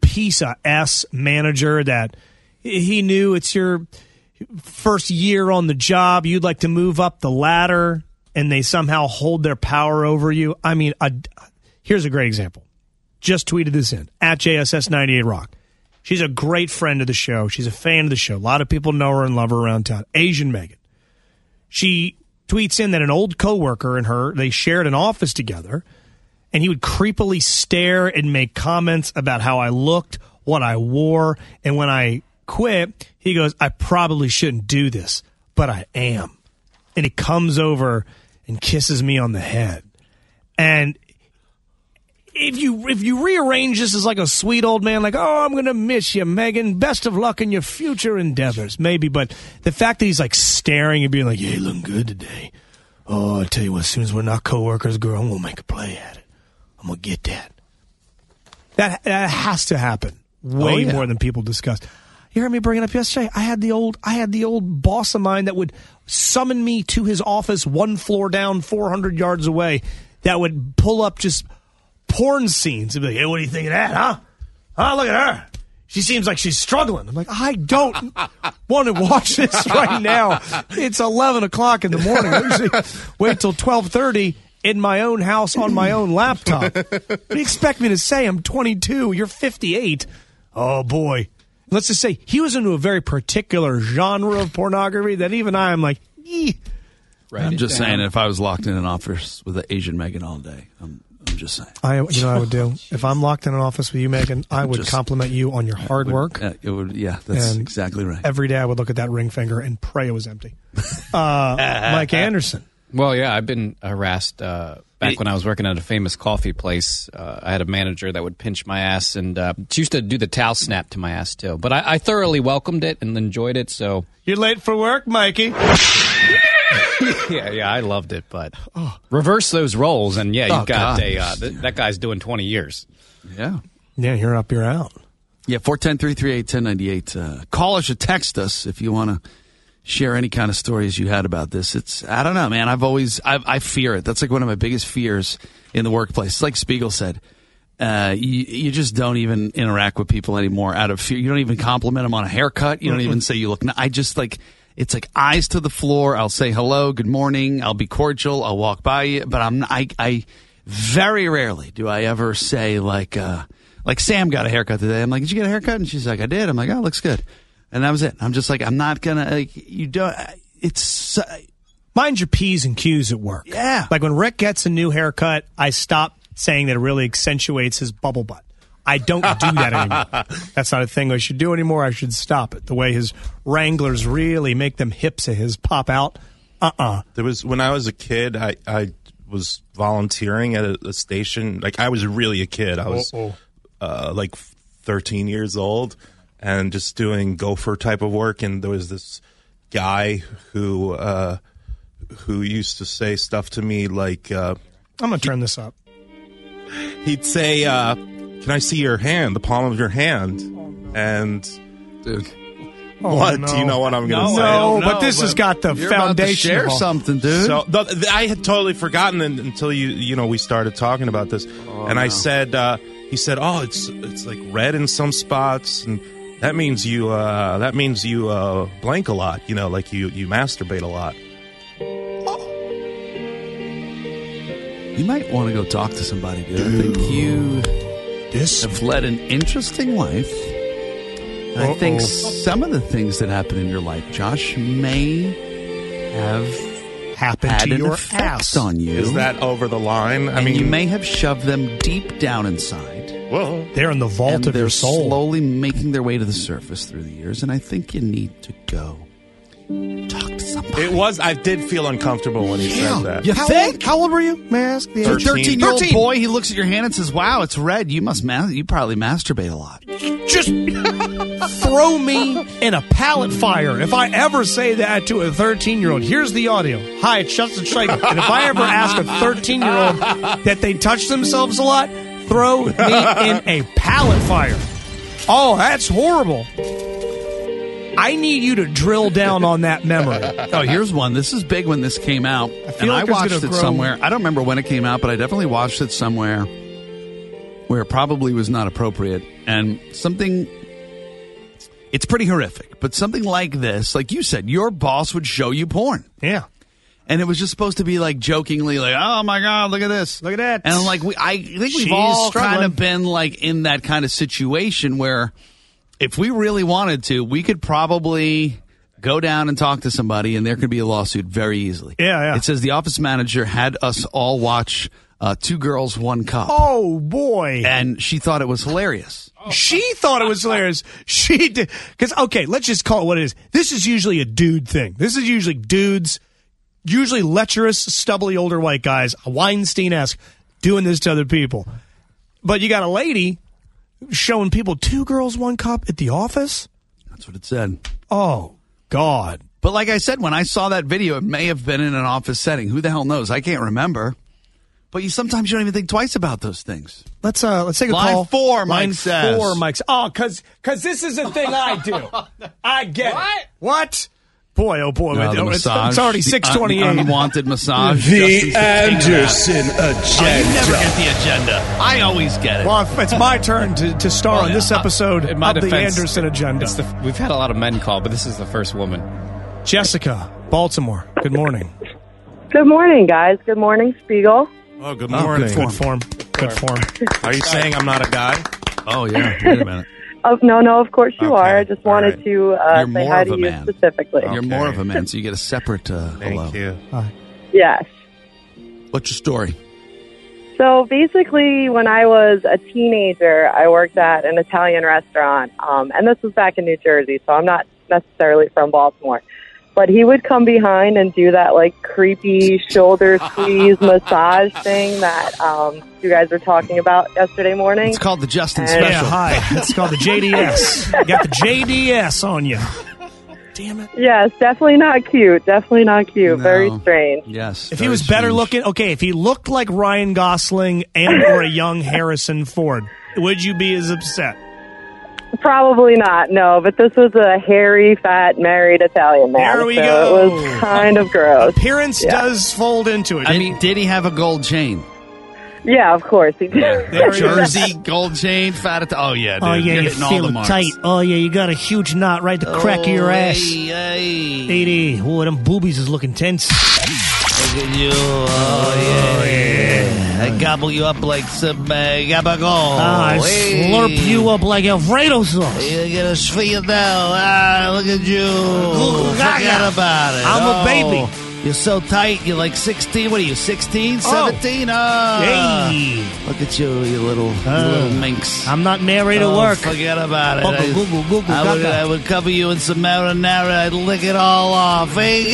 piece of S manager that he knew it's your first year on the job, you'd like to move up the ladder, and they somehow hold their power over you. I mean, a, here's a great example. Just tweeted this in, at J S S ninety-eight Rock. She's a great friend of the show. She's a fan of the show. A lot of people know her and love her around town. Asian Megan. She tweets in that an old coworker and her, they shared an office together, and he would creepily stare and make comments about how I looked, what I wore, and when I quit, he goes, I probably shouldn't do this, but I am. And he comes over and kisses me on the head. And if you if you rearrange this as like a sweet old man, like, oh, I'm going to miss you, Megan. Best of luck in your future endeavors. Maybe, but the fact that he's like staring and being like, yeah, you looking good today. Oh, I tell you what, as soon as we're not coworkers, girl, I'm going to make a play at it. I'm going to get that. That that has to happen way Oh, yeah. more than people discuss. You heard me bring it up yesterday. I had the old I had the old boss of mine that would summon me to his office one floor down, four hundred yards away, that would pull up just porn scenes and be like, hey, what do you think of that, huh? Oh, look at her. She seems like she's struggling. I'm like, I don't want to watch this right now. It's eleven o'clock in the morning. I usually wait till twelve thirty in my own house on my own laptop. What do you expect me to say? I'm twenty-two. You're fifty-eight. Oh, boy. Let's just say he was into a very particular genre of pornography that even I am like, eh. I'm just saying, if I was locked in an office with an Asian Megan all day, I'm, I'm just saying. I, you know what I would do? If I'm locked in an office with you, Megan, I would Just- compliment you on your hard Would- work. uh, it would, yeah, that's And exactly right. Every day I would look at that ring finger and pray it was empty. Uh, Mike Anderson. Well, yeah, I've been harassed uh, back when I was working at a famous coffee place. Uh, I had a manager that would pinch my ass, and uh, she used to do the towel snap to my ass, too. But I, I thoroughly welcomed it and enjoyed it, so... You're late for work, Mikey. yeah, yeah, I loved it, but reverse those roles, and yeah, you've Oh, got gosh. a... Uh, th- that guy's doing twenty years. Yeah. Yeah, you're up, you're out. Yeah, four one zero, three three eight, one zero nine eight. Uh, call us or text us if you want to share any kind of stories you had about this. It's, I don't know, man. I've always, I, I fear it. That's like one of my biggest fears in the workplace. It's like Spiegel said, uh, you, you just don't even interact with people anymore out of fear. You don't even compliment them on a haircut. You don't even say you look, I just like, it's like eyes to the floor. I'll say hello, good morning. I'll be cordial. I'll walk by you. But I'm, I, I very rarely do I ever say like, uh, like Sam got a haircut today. I'm like, did you get a haircut? And she's like, I did. I'm like, oh, it looks good. And that was it. I'm just like, I'm not going to, like, you don't, it's. Uh, Mind your P's and Q's at work. Yeah. Like when Rick gets a new haircut, I stop saying that it really accentuates his bubble butt. I don't do that anymore. That's not a thing I should do anymore. I should stop it. The way his Wranglers really make them hips of his pop out. Uh-uh. There was, when I was a kid, I, I was volunteering at a, a station. Like, I was really a kid. I was Uh-oh. uh, like thirteen years old and just doing gopher type of work. And there was this guy who uh, who used to say stuff to me like, uh, I'm going to turn this up. He'd say, uh, can I see your hand, the palm of your hand? And dude, Oh, what? no. Do you know what I'm going to No, say? I don't but this know, has but got the you're about to foundation share of all- something, dude. So the, the, I had totally forgotten un- until you you know we started talking about this, and I no. said uh, he said, oh, it's it's like red in some spots, and that means you uh, that means you uh, blank a lot, you know, like you you masturbate a lot. You might want to go talk to somebody, dude. I think you this have led an interesting life. And I think some of the things that happen in your life, Josh, may have happened had to an your effect ass. on you. Is that over the line? I and mean, you may have shoved them deep down inside. Well, they're in the vault and of they're your soul. slowly making their way to the surface through the years. And I think you need to go talk to somebody. it was. I did feel uncomfortable when he said that. You How think? old, how old were you? May I ask? The age? thirteen-year-old thirteen. boy, he looks at your hand and says, wow, it's red. You must ma- you probably masturbate a lot. Just throw me in a pallet fire if I ever say that to a thirteen-year-old. Here's the audio. Hi, it's Justin Schlegel. And if I ever ask a thirteen-year-old that they touch themselves a lot, throw me in a pallet fire. Oh, that's horrible. I need you to drill down on that memory. Oh, here's one. This is big when this came out. I feel and like I it's watched gonna it grow- somewhere. I don't remember when it came out, but I definitely watched it somewhere. where it probably was not appropriate, and something, it's pretty horrific, but something like this, like you said, your boss would show you porn. Yeah. And it was just supposed to be like jokingly like, oh my God, look at this. Look at that. And like, we, I think we've She's all struggling. kind of been like in that kind of situation where if we really wanted to, we could probably go down and talk to somebody and there could be a lawsuit very easily. Yeah, yeah. It says the office manager had us all watch uh, Two Girls, One Cup. Oh, boy. And she thought it was hilarious. She thought it was hilarious. She did. Because, okay, let's just call it what it is. This is usually a dude thing. This is usually dudes, usually lecherous, stubbly older white guys, Weinstein-esque, doing this to other people. But you got a lady showing people Two Girls, One Cup at the office? That's what it said. Oh, God. But like I said, when I saw that video, it may have been in an office setting. Who the hell knows? I can't remember. But you sometimes you don't even think twice about those things. Let's uh let's take a Line call. four, Mike Line says. four, Mike. Oh, cause cause this is a thing I do. I get what? it. What? Boy, oh boy, No, the it's, massage, it's already the six twenty-eight. un- unwanted massage. The Justin's Anderson taking that. agenda. Oh, you never get the agenda. I always get it. Well, if it's my turn to, to star Oh, on yeah. this episode In my of defense, the Anderson agenda. It's the, we've had a lot of men call, but this is the first woman. Jessica, Baltimore. Good morning. Good morning, guys. Good morning, Spiegel. Oh, good Oh, morning. good form. Good form. Are you saying I'm not a guy? Oh, yeah. Wait a minute. Oh, no, no, of course you Okay. are. I just wanted right. to uh, You're say more hi of to a you man. specifically. You're Okay. more of a man, so you get a separate uh, Thank hello. you. Yes. What's your story? So basically, when I was a teenager, I worked at an Italian restaurant, um, and this was back in New Jersey, so I'm not necessarily from Baltimore. But he would come behind and do that, like, creepy shoulder squeeze massage thing that um, you guys were talking about yesterday morning. It's called the Justin And- Special. Yeah, hi. It's called the J D S. You got the J D S on you. Damn it. Yes, definitely not cute. Definitely not cute. No. Very strange. Yes. If he very was better strange. looking, okay, if he looked like Ryan Gosling and or a young Harrison Ford, would you be as upset? Probably not, no. But this was a hairy, fat, married Italian man. There we so go. It was kind of gross. Appearance Yeah. does fold into it. I mean, did he have a gold chain? Yeah, of course he did. There he Jersey, is. gold chain, fat. At- oh, yeah, dude. Oh, yeah, You're you hitting all feel the it marks. tight. Oh, yeah, you got a huge knot right the crack of your Oh, ass. Hey, hey. eighty. Oh, them boobies is looking tense. Look at you. Oh, yeah. I gobble you up like some uh, gabagool. Ah, I Hey. slurp you up like Alfredo sauce. You're going to sphere down. Ah, look at you. gaga. Forget about it. I'm a Oh, baby. You're so tight. You're like sixteen. What are you, sixteen, seventeen? Oh. Hey. Look at you, you little, you Uh, little minx. I'm not married Oh, at work. Forget about it. Uncle I, Google, Google, I, would, gaga. I would cover you in some marinara. I'd lick it all off. Hey,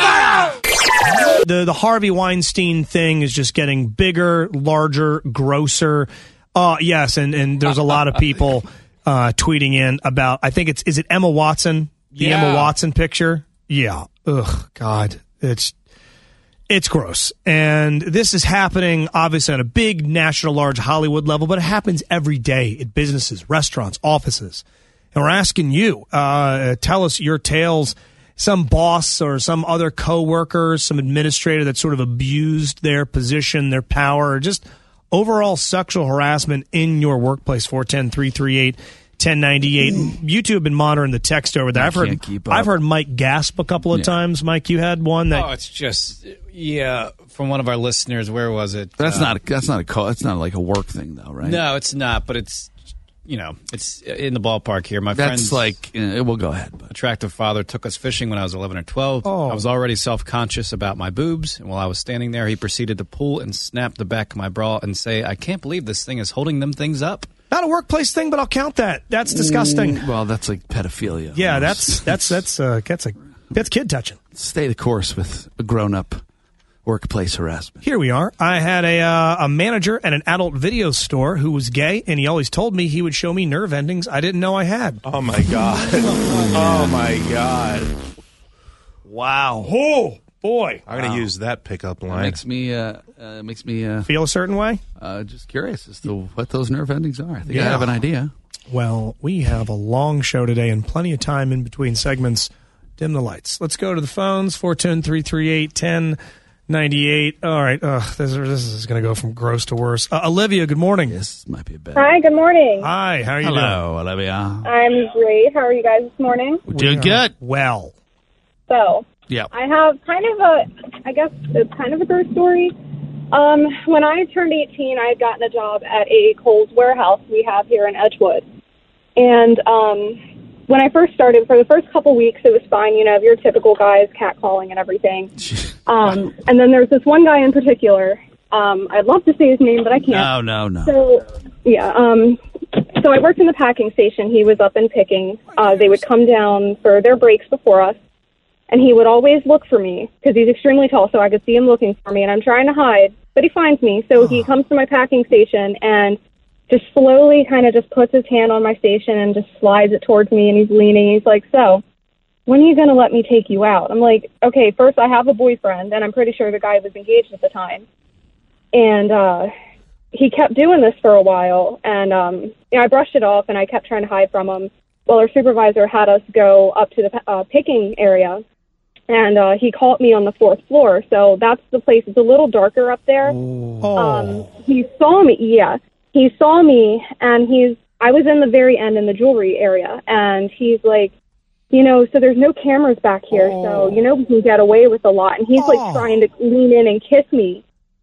The the Harvey Weinstein thing is just getting bigger, larger, grosser. Uh, yes, and, and there's a lot of people uh, tweeting in about, I think it's, is it Emma Watson? The Yeah. Emma Watson picture? Yeah. Ugh, God. It's, it's gross. And this is happening, obviously, on a big, national, large Hollywood level, but it happens every day at businesses, restaurants, offices. And we're asking you, uh, tell us your tales. Some boss or some other coworker, some administrator that sort of abused their position, their power, or just overall sexual harassment in your workplace. four one zero, three three eight, one zero nine eight. You two have been monitoring the text over there. I I've heard can't keep up. I've heard Mike gasp a couple of Yeah. times. Mike, you had one that Oh, it's just, yeah, from one of our listeners. Where was it? That's Uh, not. That's not a. call. That's not like a work thing, though, right? No, it's not, but it's, you know, it's in the ballpark here. My That's friend's like. Uh, we'll go ahead. But. attractive father took us fishing when I was eleven or twelve. Oh. I was already self-conscious about my boobs, and while I was standing there, he proceeded to pull and snap the back of my bra and say, "I can't believe this thing is holding them things up." not a workplace thing, but I'll count that. That's disgusting. Mm, well, that's like pedophilia. Yeah, almost. that's that's that's uh, that's a that's kid touching. Stay the course with a grown-up workplace harassment. Here we are. I had a uh, a manager at an adult video store who was gay, and he always told me he would show me nerve endings I didn't know I had. Oh my god. Oh my god. Wow. Oh boy. I'm gonna use that pickup It line. makes me. Uh, uh, makes me. Uh, Feel a certain way? uh, just curious as to what those nerve endings are. I think I Yeah. have an idea. Well, we have a long show today and plenty of time in between segments. Dim the lights. Let's go to the phones. four one zero, three three eight, one zero ninety-eight. All right. Uh, this, this is going to go from gross to worse. Uh, Olivia, good morning. This might be a bad. Hi, good morning. Hi, how are you Hello, doing? Olivia. I'm great. How are you guys this morning? We're doing good. Well. So, Yeah. I have kind of a, I guess it's kind of a gross story. Um, when I turned eighteen, I had gotten a job at a Kohl's warehouse we have here in Edgewood. And um, when I first started, for the first couple weeks, it was fine. You know, your typical guys, catcalling and everything. Um, and then there's this one guy in particular. Um, I'd love to say his name, but I can't. No, no, no. So, yeah. Um, so I worked in the packing station. He was up and picking. Uh, they would come down for their breaks before us. And he would always look for me because he's extremely tall, so I could see him looking for me. And I'm trying to hide, but he finds me. So oh. he comes to my packing station and just slowly kind of just puts his hand on my station and just slides it towards me. And he's leaning. He's like, so when are you going to let me take you out? I'm like, okay, first I have a boyfriend, and I'm pretty sure the guy was engaged at the time. And uh, he kept doing this for a while. And um, you know, I brushed it off, and I kept trying to hide from him. Well, our supervisor had us go up to the uh, picking area. And uh, he caught me on the fourth floor, so that's the place. It's a little darker up there. Oh. Um, he saw me, yeah. He saw me, and he's. I was in the very end in the jewelry area, and he's like, you know, so there's no cameras back here, oh. so, you know, we can get away with a lot. And he's, oh. like, trying to lean in and kiss me.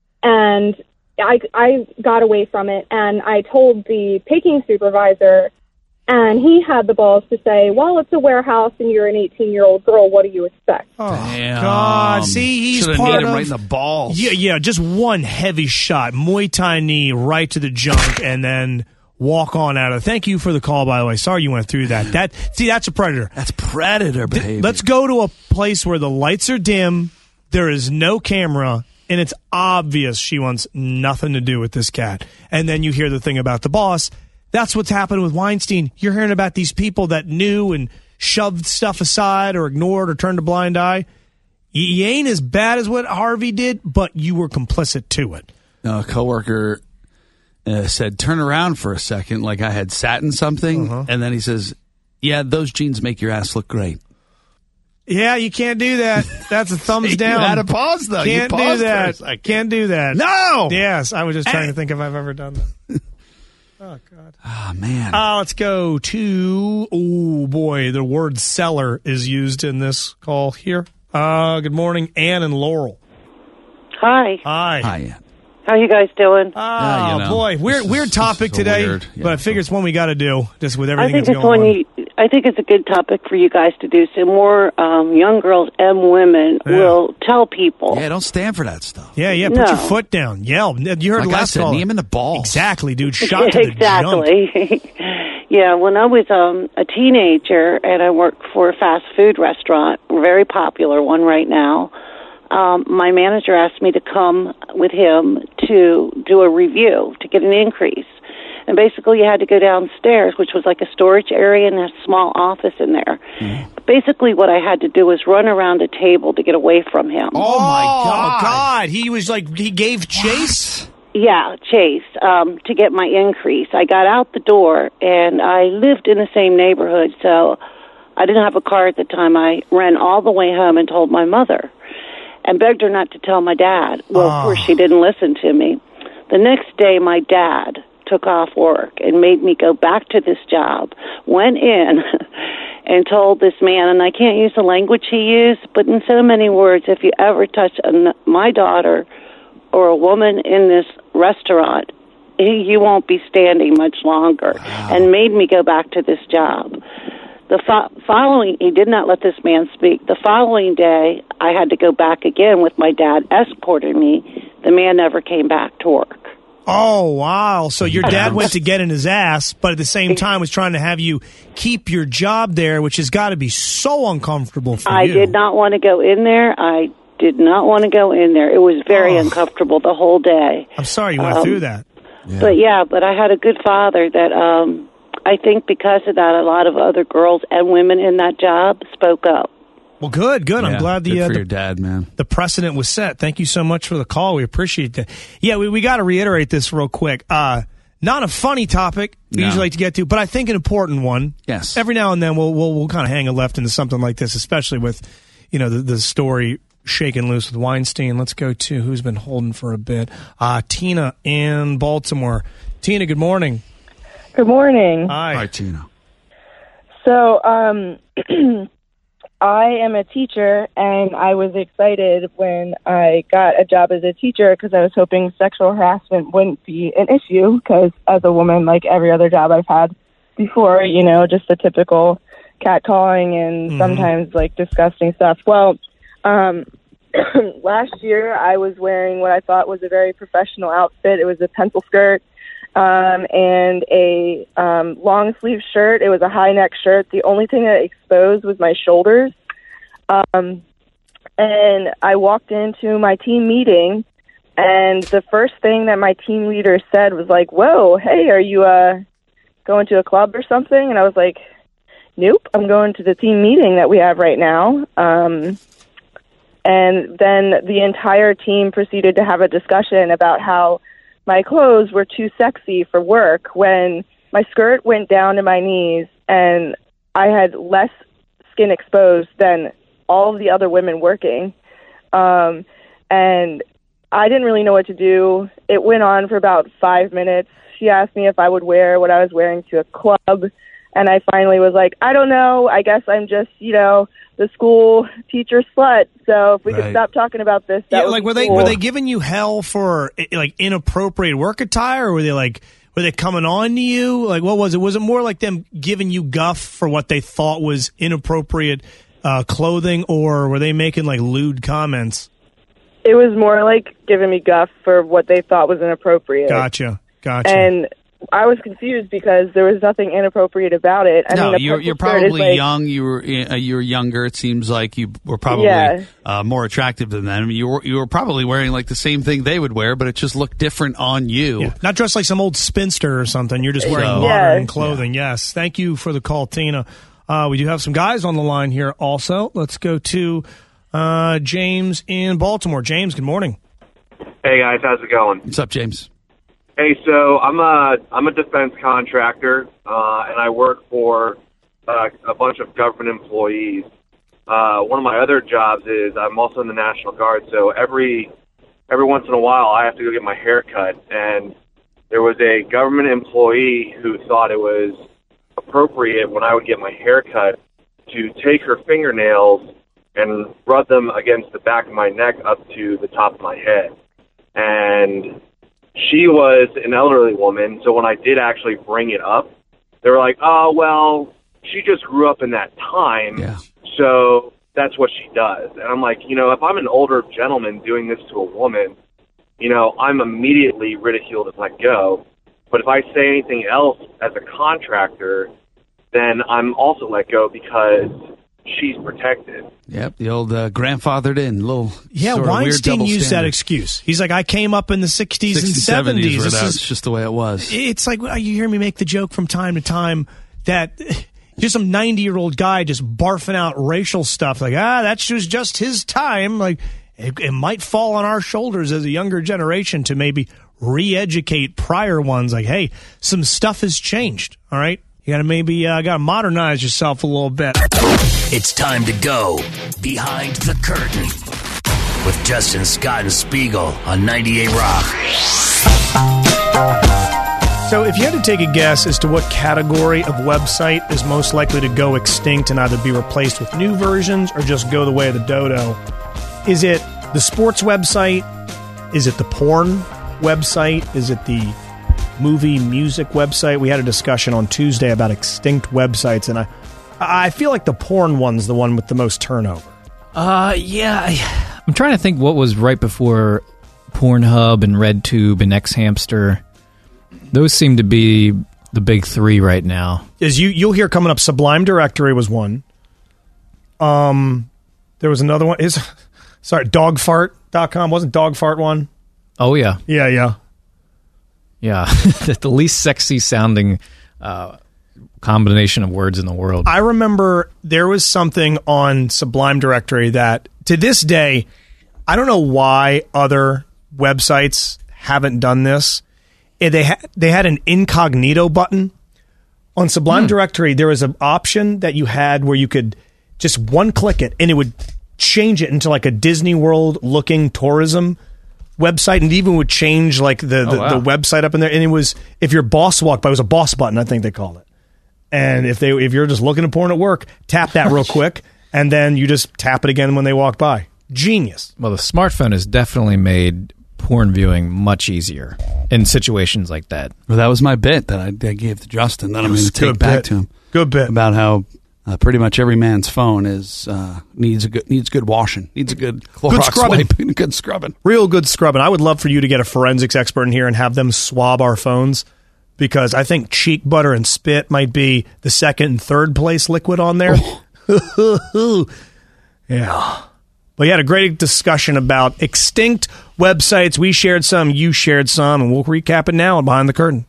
And I, I got away from it, and I told the picking supervisor, and he had the balls to say, well, it's a warehouse and you're an eighteen-year-old girl. What do you expect? Oh, Damn. God. See, he's Should've part hit him of... right in the balls. Yeah, yeah, just one heavy shot. Muay Thai knee right to the junk and then walk on out of. Thank you for the call, by the way. Sorry you went through that. That See, that's a predator. That's predator behavior. Let's go to a place where the lights are dim, there is no camera, and it's obvious she wants nothing to do with this cat. And then you hear the thing about the boss. That's what's happened with Weinstein. You're hearing about these people that knew and shoved stuff aside or ignored or turned a blind eye. You ain't as bad as what Harvey did, but you were complicit to it. No, a coworker uh, said, turn around for a second, like I had sat in something. Uh-huh. And then he says, yeah, those jeans make your ass look great. Yeah, you can't do that. That's a thumbs down. You had to pause, though. Can't you do that. I can't do that. No! Yes, I was just trying to think if I've ever done that. Oh, God. Oh, man. Uh, let's go to, oh, boy, the word seller is used in this call here. Uh, good morning, Ann and Laurel. Hi. Hi. Hi, Ann. How you guys doing? Oh, yeah, you know, boy. Weird weird topic so today, weird. Yeah, but I figure it's one we got to do, just with everything I think that's it's going one on. you, I think it's a good topic for you guys to do, so more um, young girls and women Yeah. will tell people. Yeah, don't stand for that stuff. Yeah, yeah, put No. your foot down. Yell. You heard Like the I last said, call. knee him in the balls. Exactly, dude. Shot to the junk. Exactly. Yeah, when I was um, a teenager and I worked for a fast food restaurant, a very popular one right now, um, my manager asked me to come with him to do a review to get an increase. And basically you had to go downstairs, which was like a storage area and a small office in there. Mm-hmm. Basically what I had to do was run around a table to get away from him. Oh, my God. God. He was like, he gave chase? Yeah, Chase, um, to get my increase. I got out the door, and I lived in the same neighborhood, so I didn't have a car at the time. I ran all the way home and told my mother and begged her not to tell my dad. Well, Oh. of course, she didn't listen to me. The next day, my dad took off work and made me go back to this job, went in and told this man, and I can't use the language he used, but in so many words, if you ever touch an, my daughter or a woman in this restaurant, you won't be standing much longer, wow. and made me go back to this job. The fo- following, he did not let this man speak. The following day, I had to go back again with my dad escorting me. The man never came back to work. Oh, wow. So your dad went to get in his ass, but at the same time was trying to have you keep your job there, which has got to be so uncomfortable for I you. I did not want to go in there. I did not want to go in there. It was very oh. uncomfortable the whole day. I'm sorry you went um, through that. Yeah. But, yeah, but I had a good father that um, I think because of that, a lot of other girls and women in that job spoke up. Well, good, good. Yeah, I'm glad the good uh, for the, your dad, man. the precedent was set. Thank you so much for the call. We appreciate that. Yeah, we, we got to reiterate this real quick. Uh, not a funny topic we No. usually like to get to, but I think an important one. Yes. Every now and then we'll we'll, we'll kind of hang a left into something like this, especially with, you know, the, the story shaken loose with Weinstein. Let's go to who's been holding for a bit. Uh, Tina in Baltimore. Tina, good morning. Good morning. Hi. Hi, Tina. So, um, I am a teacher, and I was excited when I got a job as a teacher because I was hoping sexual harassment wouldn't be an issue because as a woman, like every other job I've had before, you know, just the typical catcalling and Mhm. sometimes, like, disgusting stuff. Well, um, last year I was wearing what I thought was a very professional outfit. It was a pencil skirt um, and a um, long sleeve shirt. It was a high neck shirt. The only thing that exposed was my shoulders. Um, and I walked into my team meeting, and the first thing that my team leader said was like, "Whoa, hey, are you uh, going to a club or something?" And I was like, "Nope, I'm going to the team meeting that we have right now." Um, and then the entire team proceeded to have a discussion about how my clothes were too sexy for work when my skirt went down to my knees and I had less skin exposed than all of the other women working. Um, and I didn't really know what to do. It went on for about five minutes. She asked me if I would wear what I was wearing to a club. And I finally was like, I don't know. I guess I'm just, you know, the school teacher slut. So if we Right. could stop talking about this, that Yeah, would like be were they cool. were they giving you hell for eh, like inappropriate work attire, or were they like were they coming on to you? Like what was it? Was it more like them giving you guff for what they thought was inappropriate uh, clothing, or were they making like lewd comments? It was more like giving me guff for what they thought was inappropriate. Gotcha, gotcha. And I was confused because there was nothing inappropriate about it. I no, mean, a you're pencil you're skirt is probably like- young. You were uh, you were younger. It seems like you were probably Yeah. uh, more attractive than them. You were you were probably wearing like the same thing they would wear, but it just looked different on you. Not dressed like some old spinster or something. You're just wearing So- modern Yeah. clothing. Yes. Thank you for the call, Tina. Uh, we do have some guys on the line here also. Let's go to uh, James in Baltimore. James, good morning. Hey guys, how's it going? What's up, James? Hey, so I'm a I'm a defense contractor, uh, and I work for uh, a bunch of government employees. Uh, one of my other jobs is I'm also in the National Guard, so every every once in a while I have to go get my hair cut. And there was a government employee who thought it was appropriate when I would get my hair cut to take her fingernails and rub them against the back of my neck up to the top of my head. And she was an elderly woman, so when I did actually bring it up, they were like, oh, well, she just grew up in that time, so that's what she does. And I'm like, you know, if I'm an older gentleman doing this to a woman, you know, I'm immediately ridiculed and let go. But if I say anything else as a contractor, then I'm also let go because she's protected. Yep, the old uh, grandfathered in little. Yeah, sort of weird Weinstein double used that standard. excuse. He's like, I came up in the sixties and sixties, seventies, seventies. where This that's is- just the way it was. It's like well, you hear me make the joke from time to time that just some ninety-year-old guy just barfing out racial stuff like, ah, that's just, just his time. Like, it, it might fall on our shoulders as a younger generation to maybe re-educate prior ones. Like, hey, some stuff has changed, all right? You got to maybe uh, got to modernize yourself a little bit. It's time to go behind the curtain with Justin Scott and Spiegel on ninety-eight Rock. So if you had to take a guess as to what category of website is most likely to go extinct and either be replaced with new versions or just go the way of the dodo, is it the sports website? Is it the porn website? Is it the movie music website? We had a discussion on Tuesday about extinct websites, and I I feel like the porn one's the one with the most turnover. Uh, yeah. I, I'm trying to think what was right before Pornhub and RedTube and Xhamster. Those seem to be the big three right now. Is you you'll hear coming up, Sublime Directory was one. Um, there was another one. Is sorry, dogfart dot com wasn't Dogfart one? Oh, yeah. Yeah, yeah. Yeah. The least sexy sounding uh, combination of words in the world. I remember there was something on Sublime Directory that, to this day, I don't know why other websites haven't done this. Eh, They ha- they had an incognito button on Sublime Directory. There was an option that you had where you could just one click it, and it would change it into like a Disney World looking tourism website, and even would change like the, the, Oh, wow. the website up in there. And it was, if your boss walked by, it was a boss button, I think they called it. And if they if you're just looking at porn at work, tap that real quick, and then you just tap it again when they walk by. Genius. Well, the smartphone has definitely made porn viewing much easier in situations like that. Well, that was my bit that I, I gave to Justin that I'm going was to a take good back bit. to him. Good bit. About how uh, pretty much every man's phone is uh, needs a good needs good washing, needs a good Clorox Good scrubbing. wipe, good scrubbing. Real good scrubbing. I would love for you to get a forensics expert in here and have them swab our phones, because I think cheek butter and spit might be the second and third place liquid on there. Yeah. But you had a great discussion about extinct websites. We shared some, you shared some, and we'll recap it now on Behind the Curtain.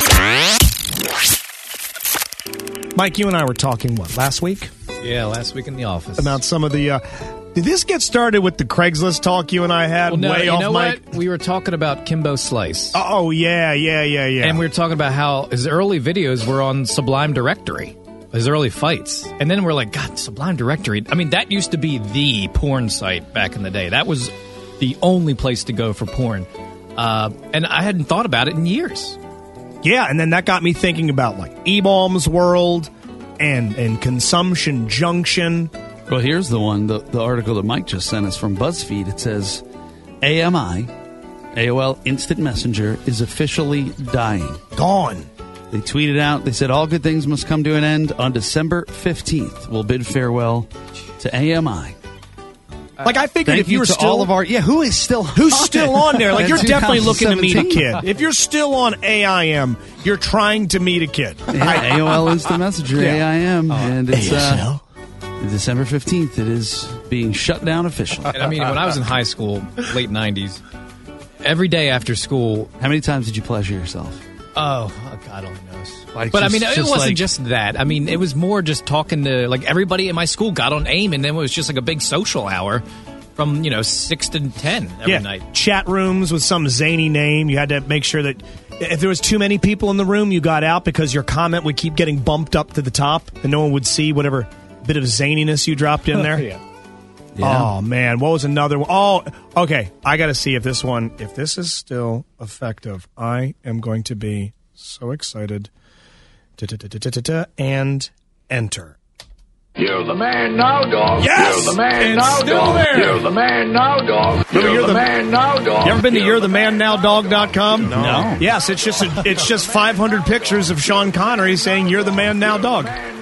Mike, you and I were talking, what, last week? Yeah, last week in the office. About some of the... Uh, did this get started with the Craigslist talk you and I had? Well, no, way you off know mic? what? We were talking about Kimbo Slice. Oh, yeah, yeah, yeah, yeah. And we were talking about how his early videos were on Sublime Directory, his early fights. And then we're like, God, Sublime Directory. I mean, that used to be the porn site back in the day. That was the only place to go for porn. Uh, and I hadn't thought about it in years. Yeah, and then that got me thinking about like E-Bombs World and, and Consumption Junction. Well, here's the one, the, the article that Mike just sent us from BuzzFeed. It says, A M I, A O L Instant Messenger, is officially dying. Gone. They tweeted out, they said, all good things must come to an end. On December fifteenth, we'll bid farewell to A M I. Like, I figured Thank if you you were to still... all of our... Yeah, who is still Who's on still it? on there? Like, In you're definitely looking to meet a twenty kid. seventeen. If you're still on A I M, you're trying to meet a kid. Yeah, A O L Instant Messenger, Yeah. A I M. and it's A S L? uh, December fifteenth. It is being shut down officially. And I mean, when I was in high school, late nineties, every day after school... How many times did you pleasure yourself? Oh, oh God only knows. Like but just- I mean, it just wasn't like- just that. I mean, it was more just talking to, like, everybody in my school got on AIM, and then it was just like a big social hour from, you know, six to ten every yeah. night. Chat rooms with some zany name. You had to make sure that if there was too many people in the room, you got out because your comment would keep getting bumped up to the top and no one would see whatever bit of zaniness you dropped in there. Yeah. Yeah. Oh, man. What was another one? Oh, okay. I got to see if this one, if this is still effective. I am going to be so excited. Da-da-da-da-da-da, and enter. You're the man now, dog. Yes! You're the man It's now, still dog. there. You're the man now, dog. Remember, You're, you're the, the- man now, dog. You ever been to You're you're the man now dog dot com? No. No. Yes, it's just a, it's just five hundred pictures of Sean Connery saying you're the man now dog.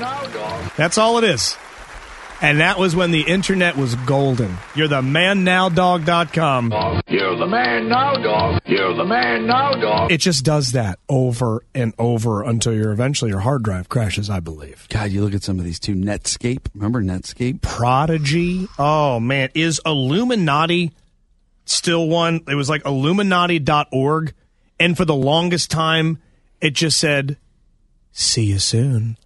That's all it is. And that was when the internet was golden. You're the man now dog dot com. You're the man now, dog. You're the man now, dog. It just does that over and over until your eventually your hard drive crashes, I believe. God, you look at some of these too. Netscape. Remember Netscape? Prodigy. Oh, man. Is Illuminati still one? It was like Illuminati dot org. And for the longest time, it just said, see you soon.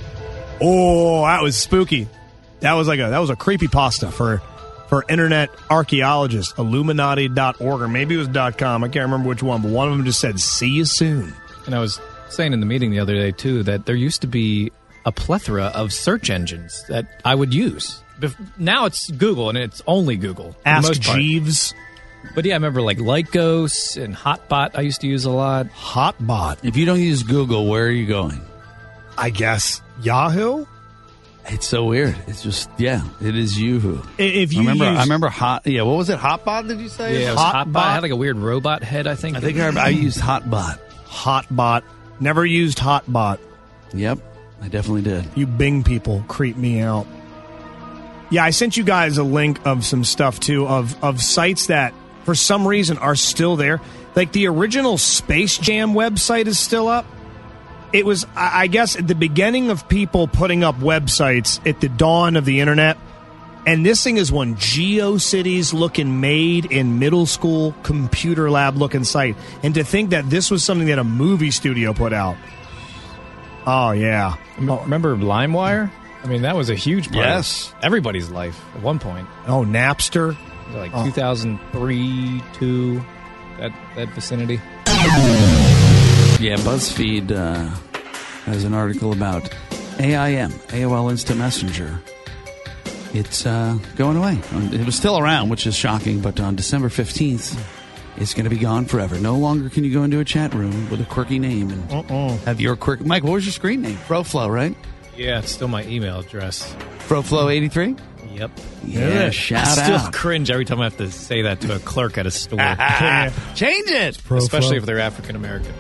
Oh, that was spooky. That was like a that was a creepypasta for for internet archaeologists. Illuminati dot org, or maybe it was .com. I can't remember which one, but one of them just said, see you soon. And I was saying in the meeting the other day, too, that there used to be a plethora of search engines that I would use. Bef- Now it's Google, and it's only Google. for the Ask most part. Jeeves. But yeah, I remember like Lycos and Hotbot I used to use a lot. Hotbot. If you don't use Google, where are you going? I guess Yahoo? It's so weird. It's just, yeah, it is Yoo-hoo. If you I remember, use- I rember Hot, yeah, what was it? Hotbot, did you say? Yeah, it was Hotbot. I had like a weird robot head, I think. I think I, I used Hotbot. Hotbot. Never used Hotbot. Yep, I definitely did. You Bing people creep me out. Yeah, I sent you guys a link of some stuff, too, of, of sites that, for some reason, are still there. Like, the original Space Jam website is still up. It was, I I guess, at the beginning of people putting up websites at the dawn of the internet. And this thing is one GeoCities looking made in middle school computer lab looking site. And to think that this was something that a movie studio put out. Oh, yeah. Remember LimeWire? I mean, that was a huge part Yes. of everybody's life at one point. Oh, Napster. Like Oh. two thousand three, two, that, that vicinity. Yeah, BuzzFeed uh, has an article about A I M, A O L Instant Messenger, it's uh, going away. It was still around, which is shocking, but on December fifteenth, it's going to be gone forever. No longer can you go into a chat room with a quirky name and Uh-oh. have your quirky... Mike, what was your screen name? ProFlow, right? Yeah, it's still my email address. ProFlow eighty-three? Yep. Yeah, shout I still out. cringe every time I have to say that to a clerk at a store. Change it! Especially if they're African American.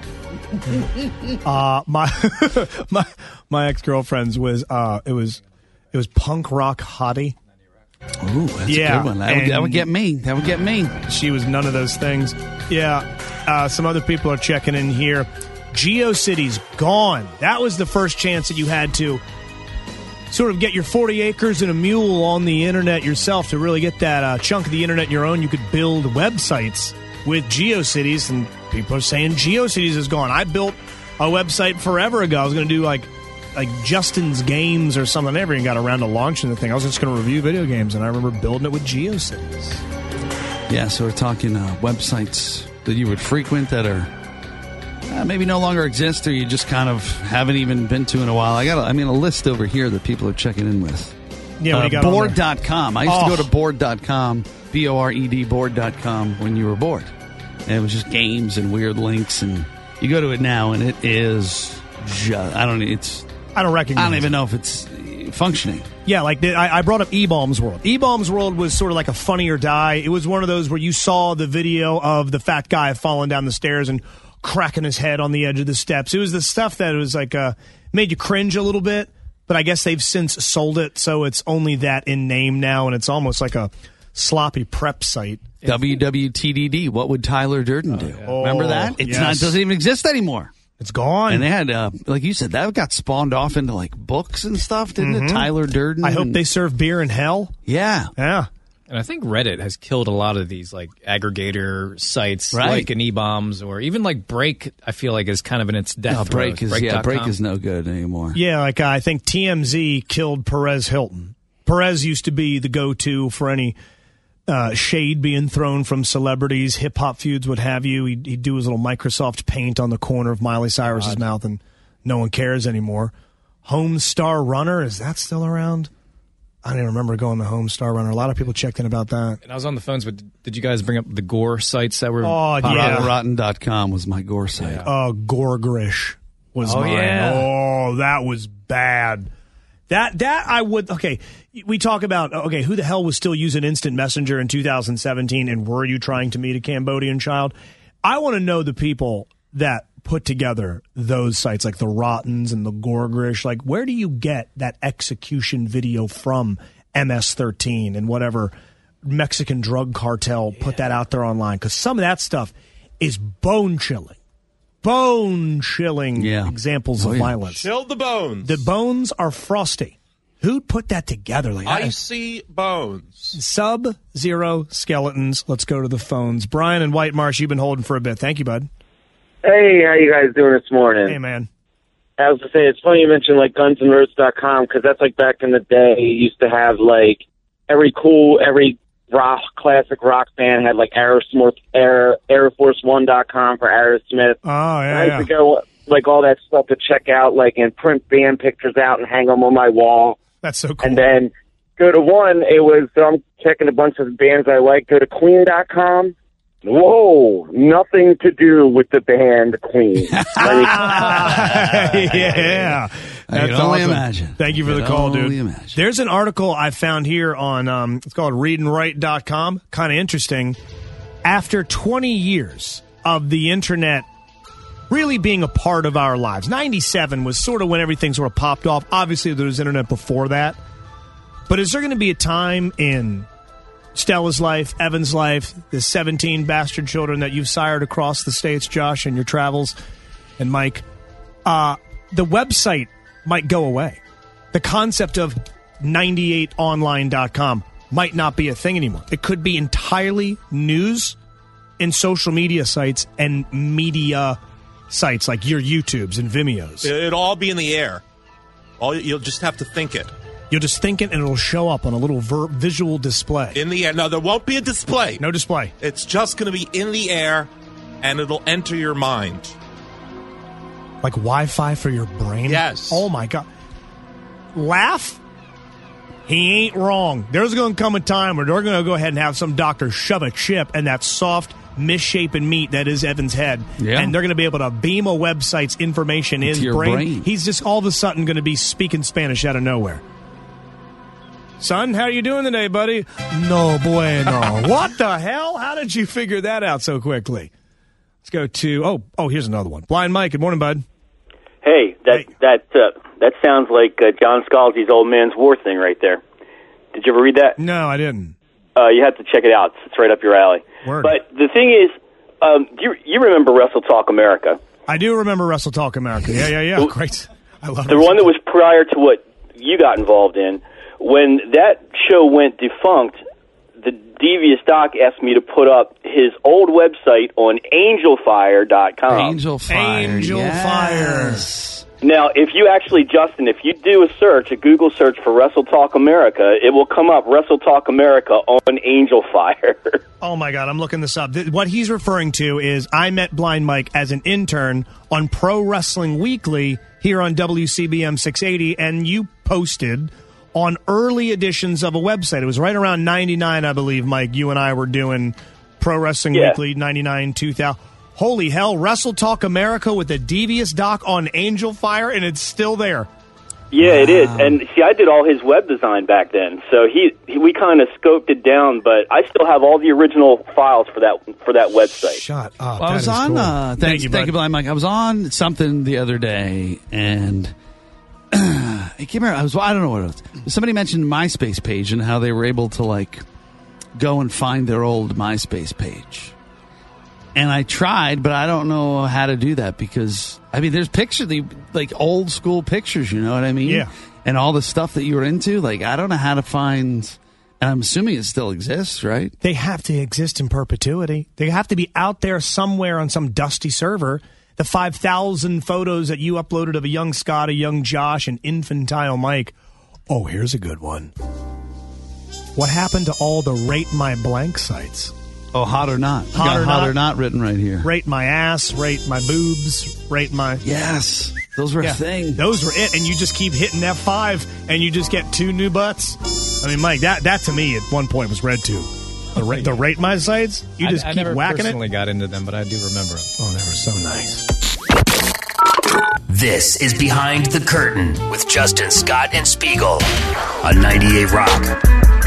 Uh, my my my ex girlfriend's was uh, it was it was punk rock hottie. Ooh, that's yeah, a good one. That would, that would get me. That would get me. She was none of those things. Yeah. Uh, some other people are checking in here. GeoCities gone. That was the first chance that you had to sort of get your forty acres and a mule on the internet yourself to really get that uh, chunk of the internet your own. You could build websites with GeoCities, and people are saying GeoCities is gone. I built a website forever ago. I was going to do like like Justin's Games or something. I never even got around to launching the thing. I was just going to review video games, and I remember building it with GeoCities. Yeah, so we're talking uh, websites that you would frequent that are uh, maybe no longer exist, or you just kind of haven't even been to in a while. I got, a, I mean, a list over here that people are checking in with. Yeah, what uh, you got on board dot com. I used Oh. to go to board dot com, B O R E D, board dot com, when you were bored. And it was just games and weird links, and you go to it now, and it is just, I don't, it's, I don't recognize I don't even it. know if it's functioning. Yeah, like the, I, I brought up E-Bombs World. E-Bombs World was sort of like a Funny or Die. It was one of those where you saw the video of the fat guy falling down the stairs and cracking his head on the edge of the steps. It was the stuff that was like uh, made you cringe a little bit, but I guess they've since sold it, so it's only that in name now, and it's almost like a sloppy prep site. W W T D D, what would Tyler Durden do? Remember that? It's yes. not, it doesn't even exist anymore. It's gone. And they had, uh, like you said, that got spawned off into like books and stuff, didn't Mhm. it? Tyler Durden. I hope and- they serve beer in hell. Yeah. Yeah. And I think Reddit has killed a lot of these like aggregator sites, Right. like an E-Bombs, or even like Break. I feel like is kind of in its death. No, Break throes. is, yeah, Break dot com. Break is no good anymore. Yeah, like uh, I think T M Z killed Perez Hilton. Perez used to be the go-to for any uh, shade being thrown from celebrities, hip-hop feuds, what have you. He'd, he'd do his little Microsoft Paint on the corner of Miley Cyrus's mouth, and no one cares anymore. Homestar Runner, is that still around? I don't even remember going to Homestar Runner. A lot of people checked in about that. And I was on the phones, but did you guys bring up the gore sites that were? Oh, yeah. Rotten dot com was my gore site. Uh, Gorgrish was Oh, mine. yeah. Oh, that was bad. That that I would okay. We talk about okay, who the hell was still using Instant Messenger in two thousand seventeen, and were you trying to meet a Cambodian child? I want to know the people that put together those sites, like the Rottens and the Gorgrish. Like, where do you get that execution video from M S thirteen and whatever Mexican drug cartel put that out there online? Because some of that stuff is bone chilling. Bone chilling Yeah. examples Oh, of yeah. violence. Chill the bones. The bones are frosty. Who put that together? Like that? Icy bones. Sub-zero skeletons. Let's go to the phones. Brian and White Marsh, you've been holding for a bit. Thank you, bud. Hey, how you guys doing this morning? Hey, man. I was to say, it's funny you mentioned like guns and roses dot com because that's like back in the day. You used to have like every cool, every rock, classic rock band had like Aerosmith, Air, Air Force One dot com for Aerosmith. Oh, yeah, And I used yeah. to go like all that stuff to check out, like and print band pictures out and hang them on my wall. That's so cool. And then go to one, it was, so I'm checking a bunch of bands I like. Go to Queen dot com. Whoa, nothing to do with the band Queen. yeah. I can That's only awesome. imagine. Thank you for the Can call, only dude. imagine. There's an article I found here on, um, it's called read and write dot com. Kind of interesting. After twenty years of the internet really being a part of our lives, ninety-seven was sort of when everything sort of popped off. Obviously, there was internet before that. But is there going to be a time in Stella's life, Evan's life, the seventeen bastard children that you've sired across the states, Josh, in your travels, and Mike, uh, the website might go away. The concept of ninety-eight online dot com might not be a thing anymore. It could be entirely news and social media sites and media sites like your YouTubes and Vimeos. It'll all be in the air. All you'll just have to think it. You'll just think it and it'll show up on a little ver- visual display. In the air. No, there won't be a display. No display. It's just going to be in the air, and it'll enter your mind. Like Wi-Fi for your brain? Yes. Oh, my God. Laugh? He ain't wrong. There's going to come a time where they're going to go ahead and have some doctor shove a chip in that soft, misshapen meat that is Evan's head. Yeah. And they're going to be able to beam a website's information in Into his your brain. brain. He's just all of a sudden going to be speaking Spanish out of nowhere. Son, how you doing today, buddy? No bueno. What the hell? How did you figure that out so quickly? Let's go to, oh, oh, here's another one. Blind Mike, good morning, bud. Hey, that that uh, that sounds like uh, John Scalzi's Old Man's War thing right there. Did you ever read that? No, I didn't. Uh, you have to check it out. It's right up your alley. Word. But the thing is, um, do you, you remember Wrestle Talk America? I do remember Wrestle Talk America. Yeah, yeah, yeah. Great. I love The Wrestle one that was prior to what you got involved in. When that show went defunct, the Devious Doc asked me to put up his old website on angel fire dot com. Angel Fire. Angel yes. Now, if you actually, Justin, if you do a search, a Google search for Wrestle Talk America, it will come up Wrestle Talk America on Angel Fire. Oh, my God, I'm looking this up. Th- What he's referring to is I met Blind Mike as an intern on Pro Wrestling Weekly here on W C B M six eighty, and you posted on early editions of a website. It was right around ninety-nine, I believe, Mike. You and I were doing Pro Wrestling Yeah. Weekly, ninety-nine, two thousand. Holy hell, Wrestle Talk America with a Devious Doc on Angel Fire, and it's still there. Yeah, it is. And see, I did all his web design back then, so he, he we kind of scoped it down. But I still have all the original files for that for that website. Shut up! Well, I was That is on. cool. Uh, Thank thank, you, thank bud. you, Blind Mike. I was on something the other day, and I can't remember. I was. I don't know what it was. Somebody mentioned MySpace page and how they were able to like go and find their old MySpace page. And I tried, but I don't know how to do that because I mean, there's pictures, the like old school pictures. You know what I mean? Yeah. And all the stuff that you were into. Like, I don't know how to find. And I'm assuming it still exists, right? They have to exist in perpetuity. They have to be out there somewhere on some dusty server. The five thousand photos that you uploaded of a young Scott, a young Josh, and infantile Mike. Oh, here's a good one. What happened to all the Rate My Blank sites? Oh, hot or not? You Hot got or hot not? or not written right here. Rate my ass, rate my boobs, rate my... Yes, those were Yeah, a thing. Those were it, and you just keep hitting F five, and you just get two new butts. I mean, Mike, that, that to me at one point was read to. The, ra- the Rate My sites, you just I, I keep never whacking personally it. got into them, but I do remember them. Oh, they were so nice. This is Behind the Curtain with Justin Scott and Spiegel on ninety-eight Rock.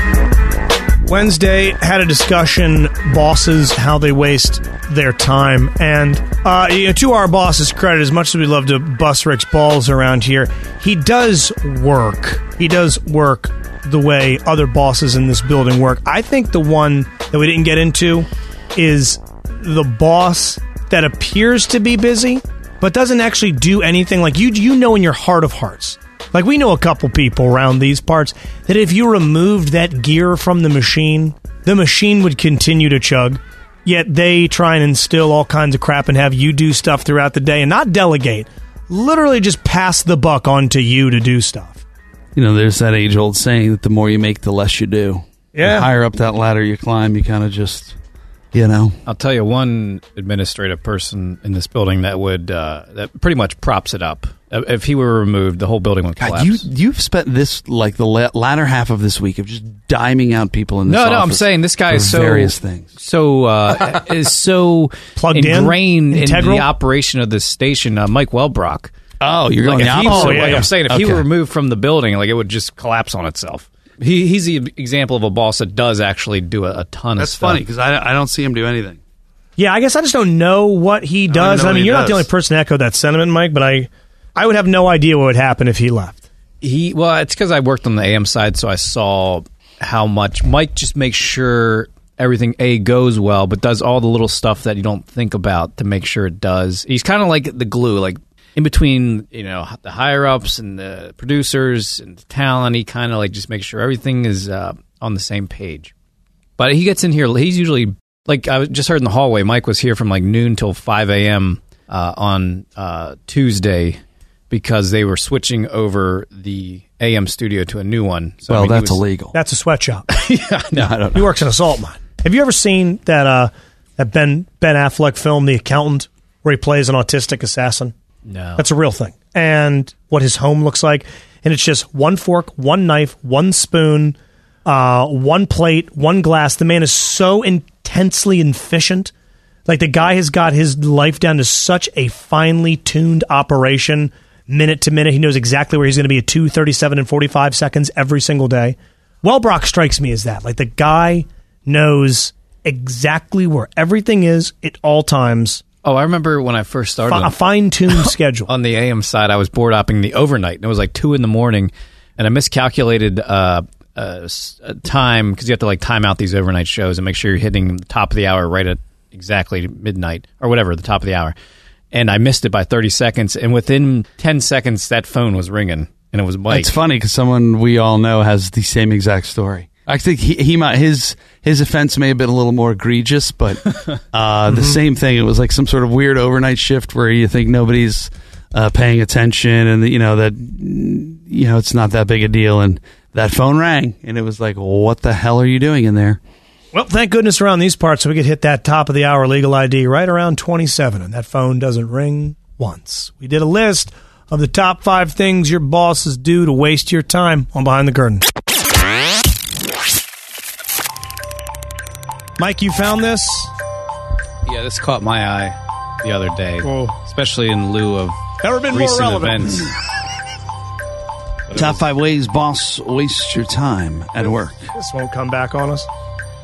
Wednesday had a discussion, bosses, how they waste their time. And uh, you know, to our boss's credit, as much as we love to bust Rick's balls around here, he does work. He does work the way other bosses in this building work. I think the one that we didn't get into is the boss that appears to be busy, but doesn't actually do anything. Like you, you know in your heart of hearts. Like, we know a couple people around these parts that if you removed that gear from the machine, the machine would continue to chug, yet they try and instill all kinds of crap and have you do stuff throughout the day and not delegate. Literally just pass the buck on to you to do stuff. You know, there's that age-old saying that the more you make, the less you do. Yeah. The higher up that ladder you climb, you kind of just, you know. I'll tell you one administrative person in this building that would uh, that pretty much props it up. If he were removed, the whole building would collapse. God, you you've spent this like the la- latter half of this week of just diming out people in this no, no. I'm office saying this guy for is so various things. So uh, is so Plugged in? ingrained in, Integral? the operation of this station. Uh, Mike Wellbrock. Oh, you're going like the if he opposite were- way. Like I'm saying, if he Okay. were removed from the building, like it would just collapse on itself. He he's the example of a boss that does actually do a, a ton That's of stuff. funny because I, I don't see him do anything. Yeah, I guess I just don't know what he don't does. know I, what mean, he you're not does. the only person to echo that sentiment, Mike, but I, I would have no idea what would happen if he left. He well, it's because I worked on the A M side, so I saw how much Mike just makes sure everything A goes well, but does all the little stuff that you don't think about to make sure it does. He's kind of like the glue, like in between, you know, the higher ups and the producers and the talent. He kind of like just makes sure everything is uh, on the same page. But he gets in here. He's usually like I just heard in the hallway. Mike was here from like noon till five a.m. Uh, on uh, Tuesday. Because they were switching over the A M studio to a new one. So, well, I mean, he that's was- illegal. That's a sweatshop. yeah, no, I don't He know. works in a salt mine. Have you ever seen that uh, that Ben Ben Affleck film, The Accountant, where he plays an autistic assassin? No. That's a real thing. And what his home looks like. and it's just one fork, one knife, one spoon, uh, one plate, one glass. The man is so intensely efficient. Like, the guy has got his life down to such a finely tuned operation, minute to minute. He knows exactly where he's going to be at two thirty-seven and forty-five seconds every single day. Wellbrock strikes me as that. Like, the guy knows exactly where everything is at all times. Oh, I remember when I first started. Fi- a fine-tuned schedule. On the A M side, I was board hopping the overnight, and it was like two in the morning, and I miscalculated uh, uh, time, because you have to like time out these overnight shows and make sure you're hitting the top of the hour right at exactly midnight, or whatever, the top of the hour. And I missed it by thirty seconds, and within ten seconds, that phone was ringing, and it was Mike. It's funny, because someone we all know has the same exact story. I think he, he might his his offense may have been a little more egregious, but uh, mm-hmm. the same thing. It was like some sort of weird overnight shift where you think nobody's uh, paying attention, and you know that you know it's not that big a deal, and that phone rang, and it was like, what the hell are you doing in there? Well, thank goodness around these parts we could hit that top of the hour legal I D right around twenty-seven, and that phone doesn't ring once. We did a list of the top five things your bosses do to waste your time on Behind the Curtain. Mike, you found this? Yeah, this caught my eye the other day, Whoa. especially in lieu of Never been recent more relevant. events. Top five ways boss wastes your time at work. This won't come back on us.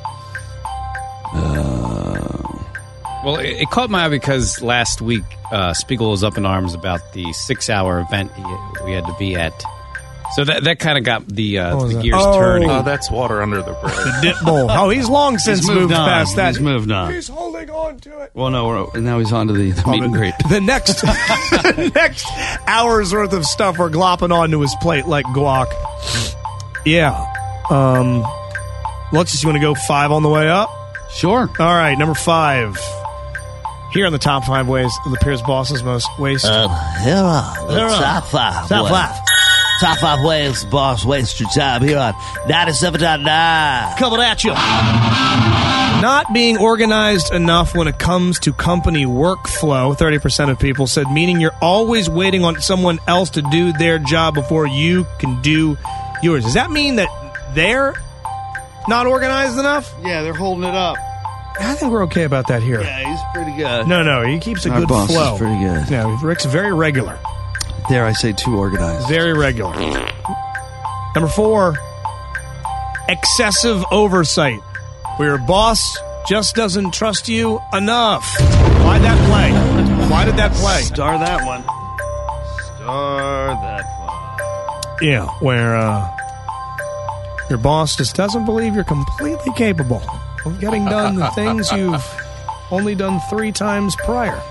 Uh, well, it, it caught my eye because last week uh, Spiegel was up in arms about the six-hour event he, we had to be at. So that that kind of got the, uh, the gears oh, turning. Oh, that's water under the bridge. The dip bowl. Oh, he's long since he's moved, moved on. past that. He's moved on. He's holding on to it. Well, no, we're, now he's on to the, the Oh, meet and the- greet. The next, the next hour's worth of stuff we're glopping onto his plate like guac. Yeah. Um, Alexis, you want to go five on the way up? Sure. All right, number five. Here on the top five ways of the Pierce Boss's most waste. Uh, here are the Here are top five. top ways. five. Top five ways boss waste your time here on ninety-seven point nine. Coming at you. Not being organized enough when it comes to company workflow, thirty percent of people said, meaning you're always waiting on someone else to do their job before you can do yours. Does that mean that they're not organized enough? Yeah, they're holding it up. I think we're okay about that here. Yeah, he's pretty good. No, no, he keeps a Our good boss is flow. pretty good. No, Rick's very regular. Dare I say too organized. Very regular. Number four, excessive oversight. Where your boss just doesn't trust you enough. Why'd that play? Why did that play? Star that one. Star that one. Yeah, where uh, your boss just doesn't believe you're completely capable of getting done the things you've only done three times prior.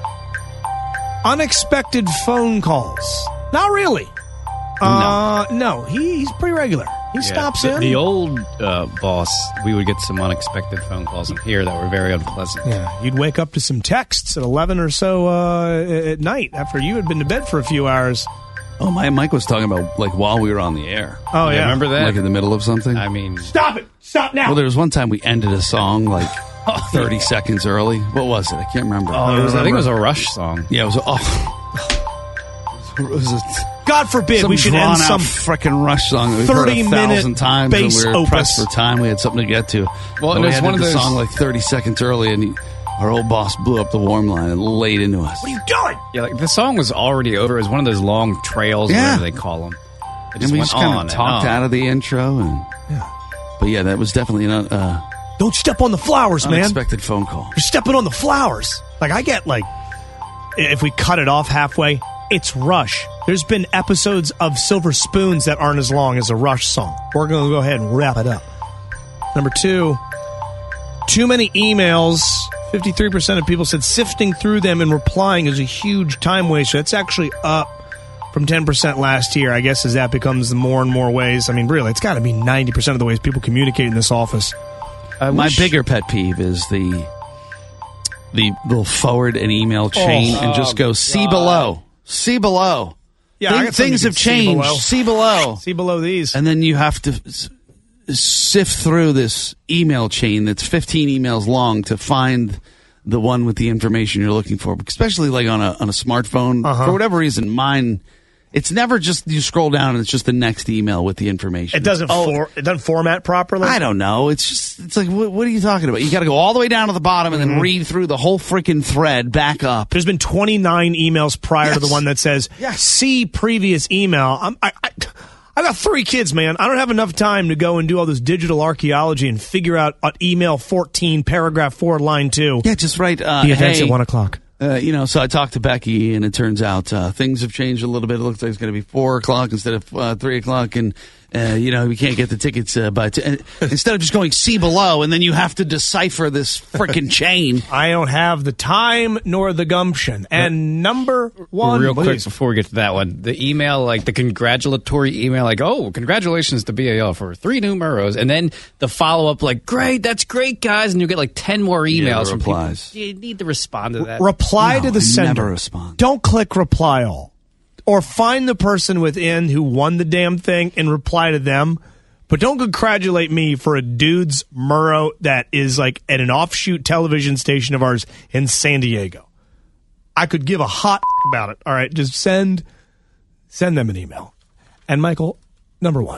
Unexpected phone calls. Not really. Uh, no, no he, he's pretty regular. He Yeah, stops the, in. The old uh, boss, we would get some unexpected phone calls in here that were very unpleasant. Yeah, you'd wake up to some texts at eleven or so uh, at night after you had been to bed for a few hours. Oh, my Mike was talking about like while we were on the air. Oh, yeah. Remember that? Like in the middle of something. I mean, Stop it! Stop now! Well, there was one time we ended a song like thirty seconds early. What was it? I can't remember. oh, it was, I think it was a Rush song. Yeah, it was. Oh, it was a, God forbid some we should end drawn-out some frickin' Rush song that we've heard a thirty-minute thousand times, bass and we were opus. pressed for time. We had something to get to. Well, And it we was ended one of the those- song like thirty seconds early, and he, our old boss blew up the warm line and laid into us. What are you doing? Yeah, like the song was already over. It was one of those long trails, Yeah. whatever they call them. It And just we went just kind on of and talked on. out of the intro, and Yeah. but yeah, that was definitely an uh, Don't step on the flowers, man. unexpected phone call. You're stepping on the flowers. Like, I get, like, if we cut it off halfway, it's Rush. There's been episodes of Silver Spoons that aren't as long as a Rush song. We're going to go ahead and wrap it up. Number two, too many emails. fifty-three percent of people said sifting through them and replying is a huge time waster. That's actually up from ten percent last year, I guess, as that becomes the more and more ways. I mean, really, it's got to be ninety percent of the ways people communicate in this office. My wish- bigger pet peeve is the the they'll forward an email chain Oh. and just go see below, see below. Yeah, I Thing- got something things you have can see changed. below. See below, See below these. and then you have to s- sift through this email chain that's fifteen emails long to find the one with the information you're looking for. Especially like on a on a smartphone, Uh-huh. for whatever reason, mine It's never just you scroll down and it's just the next email with the information. It doesn't Oh, for, it doesn't format properly. I don't know. It's just it's like what, what are you talking about? You got to go all the way down to the bottom and then Mm-hmm. read through the whole freaking thread back up. There's been twenty-nine emails prior to the Yes. one that says "see previous email." I'm, I, I I got three kids, man. I don't have enough time to go and do all this digital archaeology and figure out uh, email fourteen, paragraph four, line two. Yeah, just write uh, the events hey, at one o'clock. Uh, you know, so I talked to Becky, and it turns out uh, things have changed a little bit. It looks like it's going to be four o'clock instead of uh, three o'clock, and uh, you know we can't get the tickets uh, by. T- and instead of just going see below, and then you have to decipher this freaking chain. I don't have the time nor the gumption. And number one, Real quick please. before we get to that one, the email, like the congratulatory email, like, oh, congratulations to B A L for three new Murrows. And then the follow up, like, great, that's great, guys. And you get like ten more emails Yeah, the from replies. people. You need to respond to that. reply No, to the I sender. never respond. Don't click reply all. Or find the person within who won the damn thing and reply to them. But don't congratulate me for a dude's Murrow that is like at an offshoot television station of ours in San Diego. I could give a hot about it. All right, just send send them an email. And Michael, number one.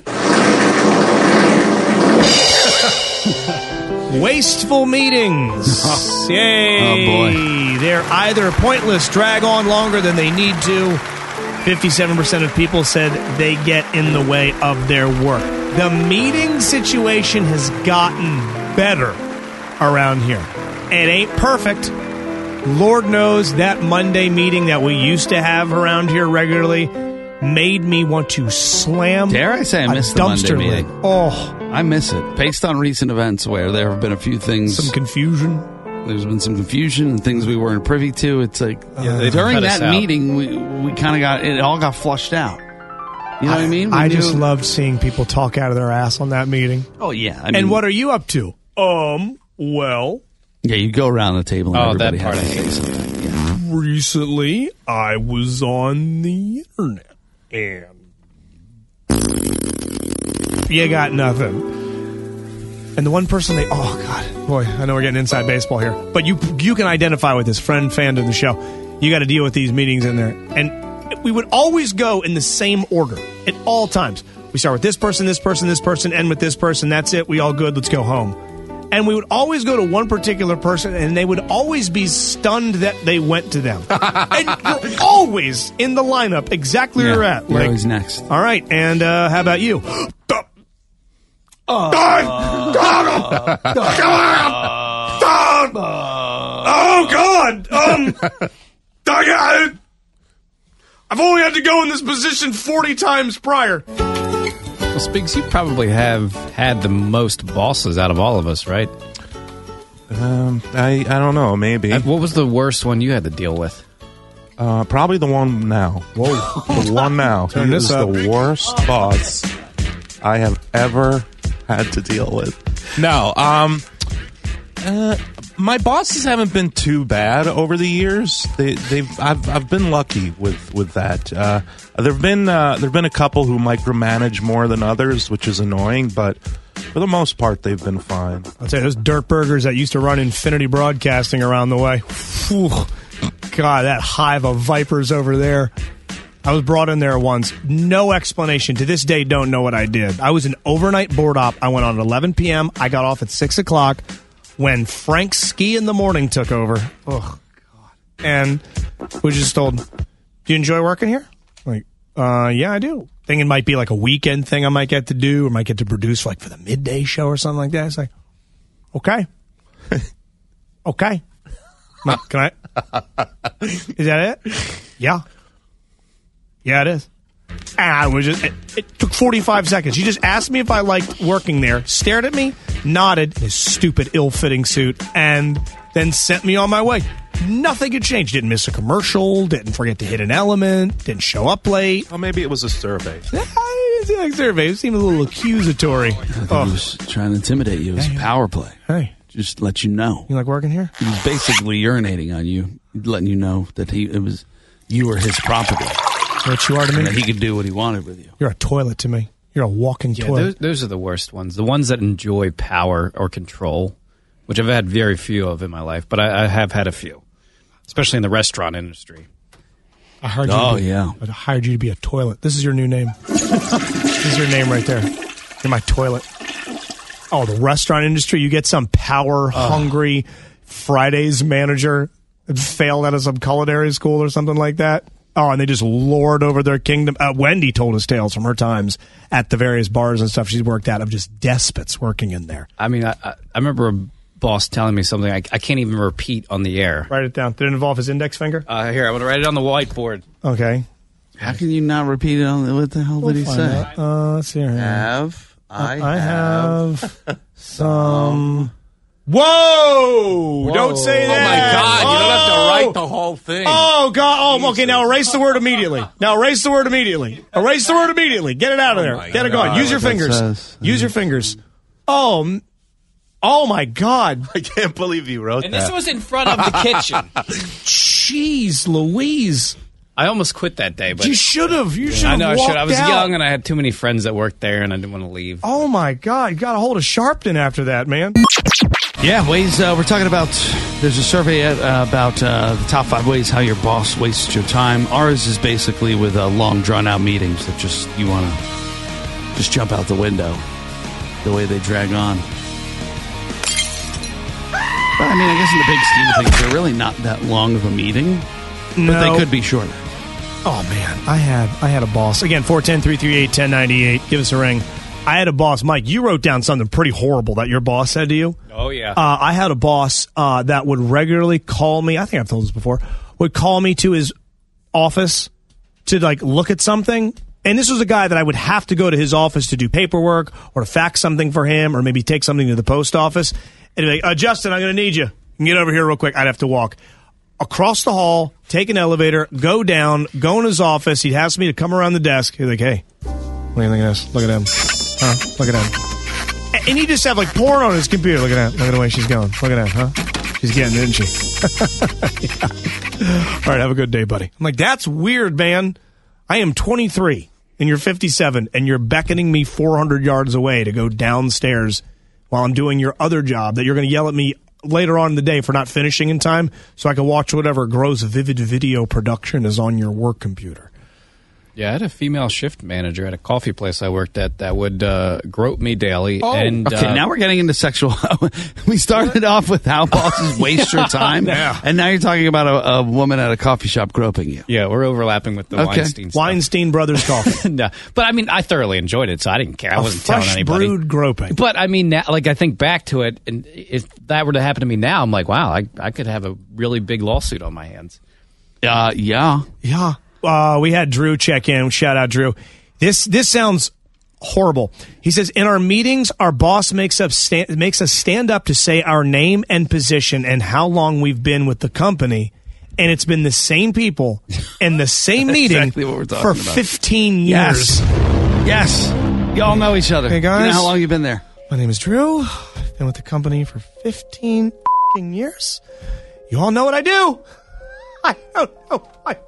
Wasteful meetings. Yay. Oh, boy. They're either pointless, drag on longer than they need to. fifty-seven percent of people said they get in the way of their work. The meeting situation has gotten better around here. It ain't perfect. Lord knows that Monday meeting that we used to have around here regularly made me want to slam Dare I say I a miss the Monday dumpster meeting? lid. Oh, I miss it. Based on recent events where there have been a few things. some confusion. There's been some confusion and things we weren't privy to. It's like Yeah, they've during cut us that out. meeting, we we kind of got it all got flushed out. You know what I mean? We I knew- just loved seeing people talk out of their ass on that meeting. Oh yeah. I mean, And what are you up to? Um, well, Yeah, you go around the table and Oh, everybody that part has I to hate. say something. Yeah. recently I was on the internet and you got nothing. And the one person they, oh God, boy, I know we're getting inside baseball here, but you you can identify with this friend, fan of the show. You got to deal with these meetings in there. And we would always go in the same order at all times. We start with this person, this person, this person, end with this person. That's it. We all good. Let's go home. And we would always go to one particular person, and they would always be stunned that they went to them. And you're always in the lineup exactly where Yeah, you're at. you're always next. All right, and uh, how about you? Oh God! Um, I, I've only had to go in this position forty times prior. Well, Spigs, you probably have had the most bosses out of all of us, right? Um, I I don't know. Maybe. Uh, What was the worst one you had to deal with? Uh, probably the one now. Whoa, the one now. Turn He this is up. the worst boss I have ever had to deal with. No, um, uh, my bosses haven't been too bad over the years. They, they've I've I've been lucky with with that. Uh, there've been uh, there've been a couple who micromanage more than others, which is annoying, but for the most part, they've been fine. I'll tell you, those dirt burgers that used to run Infinity Broadcasting around the way. Whew. God, that hive of vipers over there. I was brought in there once. No explanation. To this day, don't know what I did. I was an overnight board op. I went on at eleven p.m. I got off at six o'clock when Frank Ski in the morning took over. Oh, God. And was just told, do you enjoy working here? Like, uh, yeah, I do. Thinking it might be like a weekend thing I might get to do or might get to produce like for the midday show or something like that. It's like, okay. Okay. Can I? Is that it? Yeah. Yeah, it is. And I was just, it, it took forty-five seconds. She just asked me if I liked working there, stared at me, nodded in his stupid, ill-fitting suit, and then sent me on my way. Nothing had changed. Didn't miss a commercial, didn't forget to hit an element, didn't show up late. Well, maybe it was a survey. It's like survey. It seemed a little accusatory. I think Oh. he was trying to intimidate you. It was Hey. power play. Hey. Just let you know. You like working here? He was basically urinating on you, letting you know that he it was you were his property. What you are to me? And that he could do what he wanted with you. You're a toilet to me. You're a walking Yeah, toilet. those, those are the worst ones. The ones that enjoy power or control, which I've had very few of in my life, but I, I have had a few, especially in the restaurant industry. I hired you. Oh, to be, yeah. I hired you to be a toilet. This is your new name. This is your name right there. You're my toilet. Oh, the restaurant industry. You get some power hungry Fridays manager that failed out of some culinary school or something like that. Oh, and they just lord over their kingdom. Uh, Wendy told us tales from her times at the various bars and stuff she's worked at of just despots working in there. I mean, I, I remember a boss telling me something I, I can't even repeat on the air. Write it down. Did it involve his index finger? Uh, here, I'm going to write it on the whiteboard. Okay. How can you not repeat it on the, what the hell We'll did he find say? out. Uh, let's see here. Have, I, I have, have some... Whoa! Whoa. Don't say Oh, that. my God. You don't have to Oh! write the whole thing. Oh, God. Oh, okay. Now erase the word immediately. Now erase the word immediately. Erase the word immediately. Get it out of there. Get it God. going. Use your What that fingers. says. Use your fingers. Oh, m- oh my God. I can't believe you wrote And that. this was in front of the kitchen. Jeez Louise. I almost quit that day, but You should have. You should have I know I should. I was walked out. young and I had too many friends that worked there, and I didn't want to leave. Oh, my God. You got a hold of Sharpton after that, man. Yeah, ways uh, we're talking about. There's a survey at, uh, about uh, the top five ways how your boss wastes your time. Ours is basically with uh, long, drawn-out meetings that just you want to just jump out the window. The way they drag on. But I mean, I guess in the big scheme of things, they're really not that long of a meeting, but No. they could be shorter. Oh man, I had I had a boss. Again, four one zero, three three eight, one zero nine eight. Give us a ring. I had a boss, Mike. You wrote down something pretty horrible that your boss said to you. Oh, yeah. Uh, I had a boss uh, that would regularly call me. I think I've told this before. Would call me to his office to like look at something. And this was a guy that I would have to go to his office to do paperwork or to fax something for him or maybe take something to the post office. And he'd be like, uh, Justin, I'm going to need you. You can get over here real quick. I'd have to walk across the hall, take an elevator, go down, go in his office. He'd ask me to come around the desk. He'd be like, hey, look at this. Look at him. Huh? Look at him. And he'd just have like porn on his computer. Look at that. Look at the way she's going. Look at that, huh? She's getting it, isn't she? Yeah. All right, have a good day, buddy. I'm like, that's weird, man. I am twenty-three and you're fifty-seven and you're beckoning me four hundred yards away to go downstairs while I'm doing your other job that you're going to yell at me later on in the day for not finishing in time so I can watch whatever gross vivid video production is on your work computer. Yeah, I had a female shift manager at a coffee place I worked at that would uh, grope me daily. Oh, and, okay. uh, Now we're getting into sexual. We started off with how bosses waste your time, Yeah. and now you're talking about a, a woman at a coffee shop groping you. Yeah, we're overlapping with the Okay. Weinstein stuff. Weinstein Brothers Coffee. No, but I mean, I thoroughly enjoyed it, so I didn't care. I A wasn't telling fresh anybody. brewed groping. But I mean, now, like I think back to it, and if that were to happen to me now, I'm like, wow, I, I could have a really big lawsuit on my hands. Uh, yeah. Yeah. Uh, we had Drew check in. Shout out, Drew. This this sounds horrible. He says, in our meetings, our boss makes up sta- makes us stand up to say our name and position and how long we've been with the company. And it's been the same people in the same meeting Exactly what we're talking for about. fifteen years. Yes. Yes. You all know each other. Hey, guys. You know how long you've been there? My name is Drew. I've been with the company for fifteen f***ing years. You all know what I do. I don't know. I,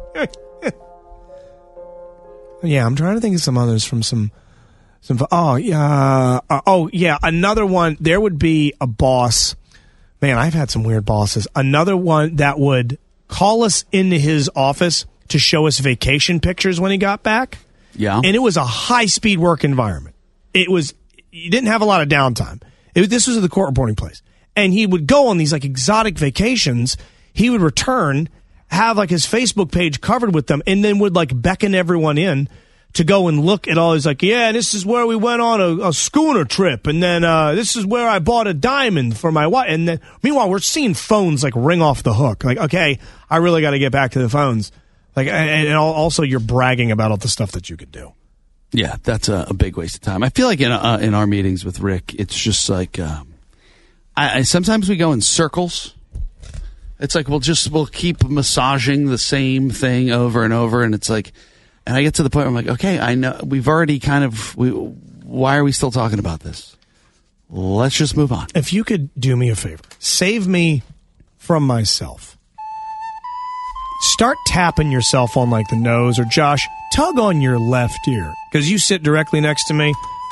yeah, I'm trying to think of some others from some. some oh, yeah. Uh, oh, yeah. Another one. There would be a boss. Man, I've had some weird bosses. Another one that would call us into his office to show us vacation pictures when he got back. Yeah. And it was a high-speed work environment. It was, you didn't have a lot of downtime. It, this was at the court reporting place. And he would go on these like exotic vacations. He would return, have like his Facebook page covered with them, and then would like beckon everyone in to go and look at all. He's like, yeah, this is where we went on a, a schooner trip. And then uh, this is where I bought a diamond for my wife. And then meanwhile, we're seeing phones like ring off the hook. Like, okay, I really got to get back to the phones. Like, and, and also you're bragging about all the stuff that you could do. Yeah, that's a, a big waste of time. I feel like in uh, in our meetings with Rick, it's just like um, I, I sometimes we go in circles. It's like we'll just we'll keep massaging the same thing over and over, and it's like, and I get to the point where I'm like, okay, I know we've already kind of. We, why are we still talking about this? Let's just move on. If you could do me a favor, save me from myself. Start tapping yourself on like the nose, or Josh, tug on your left ear because you sit directly next to me.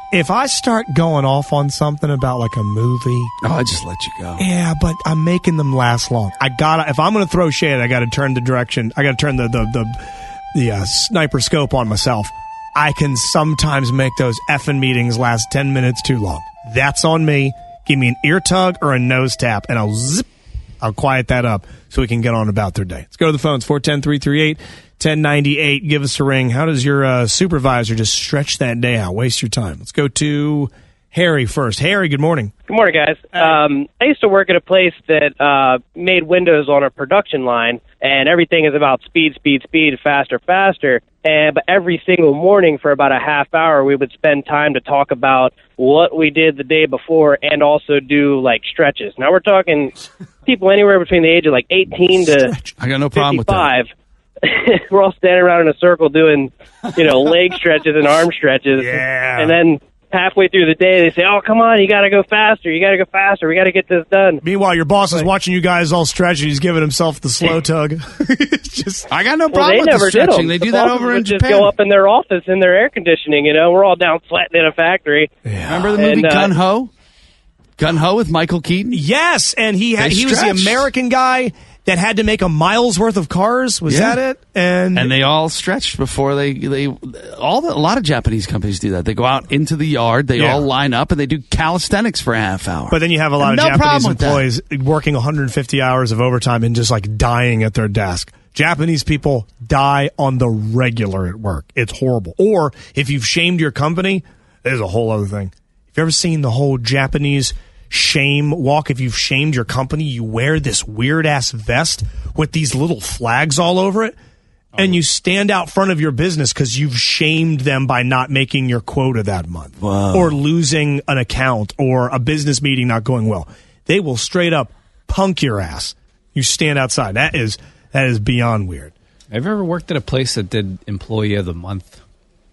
if I start going off on something about like a movie, oh, I just let you go. Yeah, but I'm making them last long. I gotta if I'm gonna throw shade, I gotta turn the direction. I gotta turn the the the, the uh, sniper scope on myself. I can sometimes make those effing meetings last ten minutes too long. That's on me. Give me an ear tug or a nose tap, and I'll zip. I'll quiet that up so we can get on about their day. Let's go to the phones. four one zero, three three eight, one zero nine eight. Give us a ring. How does your uh, supervisor just stretch that day out? Waste your time. Let's go to Harry first. Harry, good morning. Good morning, guys. Um, I used to work at a place that uh, made windows on a production line, and everything is about speed, speed, speed, faster, faster. And but every single morning for about a half hour, we would spend time to talk about what we did the day before and also do, like, stretches. Now, we're talking people anywhere between the age of, like, eighteen to I got no problem fifty-five. with that. We're all standing around in a circle doing, you know, leg stretches and arm stretches. Yeah. And then halfway through the day, they say, oh, come on, you got to go faster. You got to go faster. We got to get this done. Meanwhile, your boss is watching you guys all stretch, and he's giving himself the slow tug. Just, I got no Well, problem they with never the did stretching. them. They The do that bosses over in would just Japan. go up in their office in their air conditioning. You know, we're all down sweating in a factory. Remember the movie And, uh, Gun Ho? Gun Ho with Michael Keaton? Yes, and he had, They he was the stretched. American guy that had to make a mile's worth of cars. Was Yeah. that it? And And they all stretched before they they all the, a lot of Japanese companies do that. They go out into the yard, they Yeah. all line up, and they do calisthenics for a half hour. But then you have a lot No of Japanese problem with that. employees working one hundred fifty hours of overtime and just like dying at their desk. Japanese people die on the regular at work. It's horrible. Or if you've shamed your company, there's a whole other thing. Have you ever seen the whole Japanese shame walk? If you've shamed your company, you wear this weird ass vest with these little flags all over it. And you stand out front of your business because you've shamed them by not making your quota that month. Wow. Or losing an account or a business meeting not going well. They will straight up punk your ass. You stand outside. That is that is beyond weird. Have you ever worked at a place that did Employee of the Month?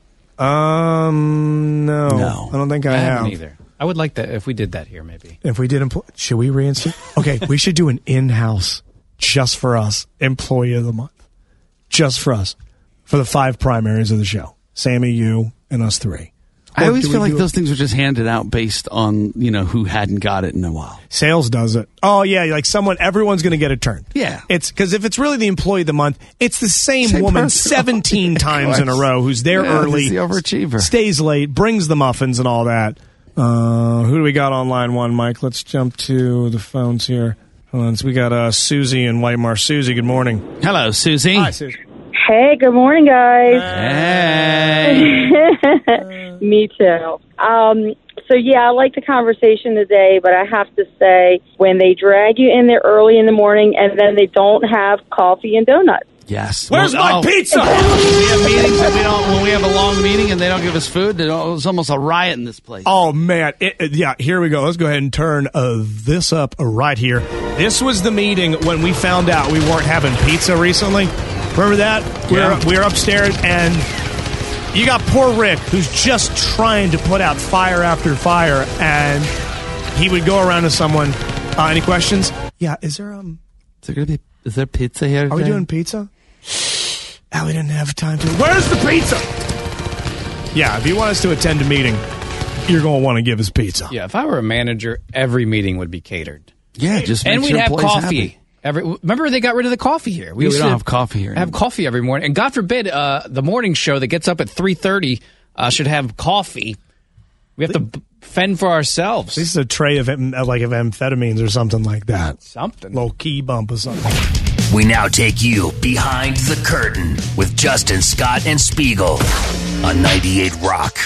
Um, no. No. I don't think I, I have. haven't either. I would like that if we did that here, maybe. If we did employ, should we reinstate? Okay, we should do an in-house just for us employee of the month, just for us, for the five primaries of the show. Sammy, you, and us three. I Or always do we feel like do those it- things were just handed out based on, you know, who hadn't got it in a while. Sales does it. Oh yeah, like someone, everyone's going to get a turn. Yeah. It's because if it's really the employee of the month, it's the same, Same woman person. seventeen times in a row who's there Yeah, early, he's the overachiever. stays late, brings the muffins and all that. Uh, who do we got on line one, Mike? Let's jump to the phones here. Hold on, so we got uh, Susie in Whitemar. Susie, good morning. Hello, Susie. Hi, Susie. Hey, good morning, guys. Hey. Me too. Um, so, yeah, I like the conversation today, but I have to say, when they drag you in there early in the morning and then they don't have coffee and donuts. Yes. Where's my pizza? We have meetings and we don't, when we have a long meeting and they don't give us food, it's almost a riot in this place. Oh, man. It, it- yeah, here we go. Let's go ahead and turn uh, this up right here. This was the meeting when we found out we weren't having pizza recently. Remember that? We, Yeah. were, we were upstairs, and you got poor Rick, who's just trying to put out fire after fire, and he would go around to someone. Uh, any questions? Yeah, is there um? Is there gonna be? Is there pizza here? Are we today? doing pizza? Ah, we didn't have time to. Where's the pizza? Yeah, if you want us to attend a meeting, you're going to want to give us pizza. Yeah, if I were a manager, every meeting would be catered. Yeah, just and makes we'd your have employees coffee. happy. Every remember they got rid of the coffee here. Yeah, we used don't to have coffee here Have anymore. coffee every morning, and God forbid uh, the morning show that gets up at three thirty uh, should have coffee. We have to b- fend for ourselves. This is a tray of am- like of amphetamines or something like that. Something. Low key bump or something. We now take you behind the curtain with Justin Scott and Spiegel on ninety-eight Rock.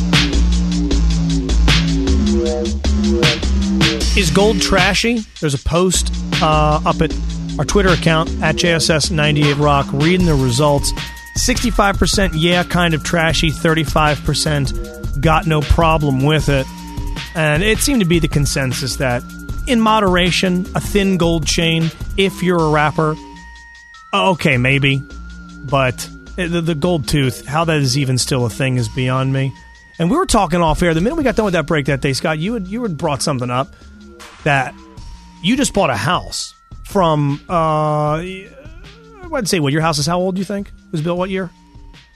Is gold trashy? There's a post uh, up at our Twitter account at J S S ninety-eight Rock reading the results. sixty-five percent yeah, kind of trashy. thirty-five percent got no problem with it. And it seemed to be the consensus that in moderation, a thin gold chain, if you're a rapper, okay, maybe. But the, the gold tooth, how that is even still a thing is beyond me. And we were talking off air. The minute we got done with that break that day, Scott, you had, you had brought something up that you just bought a house from, uh, I'd say, what, your house is how old, you think? It was built what year?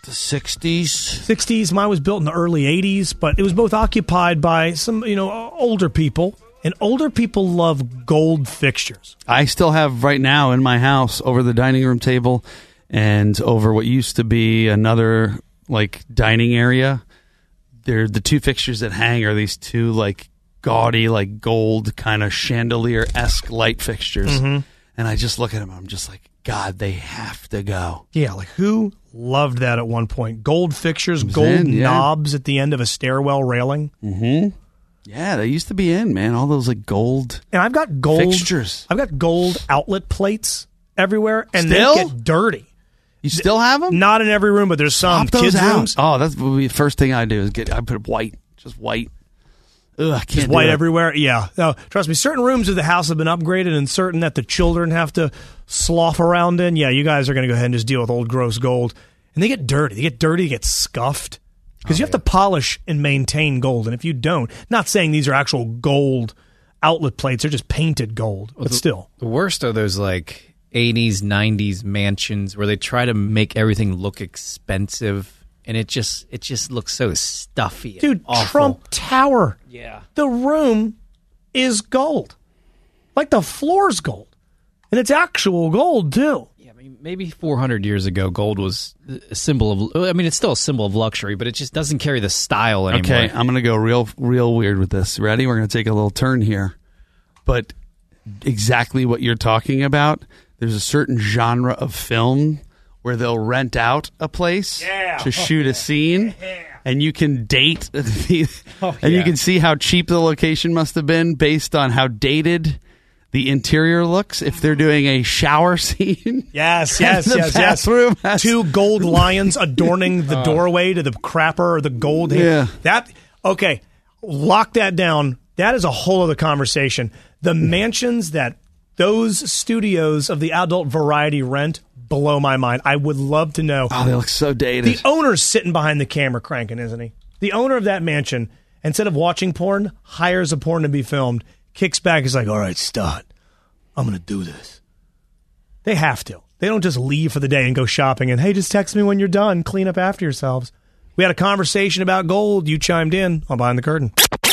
The sixties? sixties. Mine was built in the early eighties, but it was both occupied by some, you know, older people. And older people love gold fixtures. I still have right now in my house over the dining room table and over what used to be another like dining area. They're the two fixtures that hang are these two like gaudy, like gold kind of chandelier-esque light fixtures. Mm-hmm. And I just look at them. I'm just like, God, they have to go. Yeah, like who loved that at one point? Gold fixtures, It was gold in, yeah. knobs at the end of a stairwell railing. Mm-hmm. Yeah, they used to be in, man. All those like gold And I've got gold fixtures. I've got gold outlet plates everywhere, and Still? they get dirty. You still have them? Not in every room, but there's some Swap those kids' out. rooms. Oh, that's would be the first thing I do is get. I put white, just white. Ugh, I can't Just do white that. everywhere. Yeah. No, trust me, certain rooms of the house have been upgraded and certain that the children have to slough around in. Yeah, you guys are going to go ahead and just deal with old gross gold. And they get dirty. They get dirty, they get scuffed. Because Oh, you have to polish and maintain gold. And if you don't, not saying these are actual gold outlet plates, they're just painted gold. But the, still. The worst are those like eighties, nineties mansions where they try to make everything look expensive. And it just it just looks so stuffy and Dude, awful. Trump Tower. Yeah. The room is gold. Like the floor's gold. And it's actual gold, too. Yeah, I mean, maybe four hundred years ago, gold was a symbol of, I mean, it's still a symbol of luxury, but it just doesn't carry the style anymore. Okay, I'm going to go real, real weird with this. Ready? We're going to take a little turn here. But exactly what you're talking about, there's a certain genre of film where they'll rent out a place Yeah. to shoot a scene, and you can date, the, Oh, and you yeah. can see how cheap the location must have been based on how dated the interior looks. If they're doing a shower scene, Yes, and yes, the yes, bathroom yes. has- Two gold lions adorning the doorway to the crapper or the gold. Yeah. That okay. Lock that down. That is a whole other conversation. The mansions that those studios of the adult variety rent blow my mind. I would love to know. Oh, they look so dated. The owner's sitting behind the camera cranking, isn't he? The owner of that mansion, instead of watching porn, hires a porn to be filmed, kicks back, is like, all right, start. I'm going to do this. They have to. They don't just leave for the day and go shopping and, hey, just text me when you're done. Clean up after yourselves. We had a conversation about gold. You chimed in on Behind the Curtain.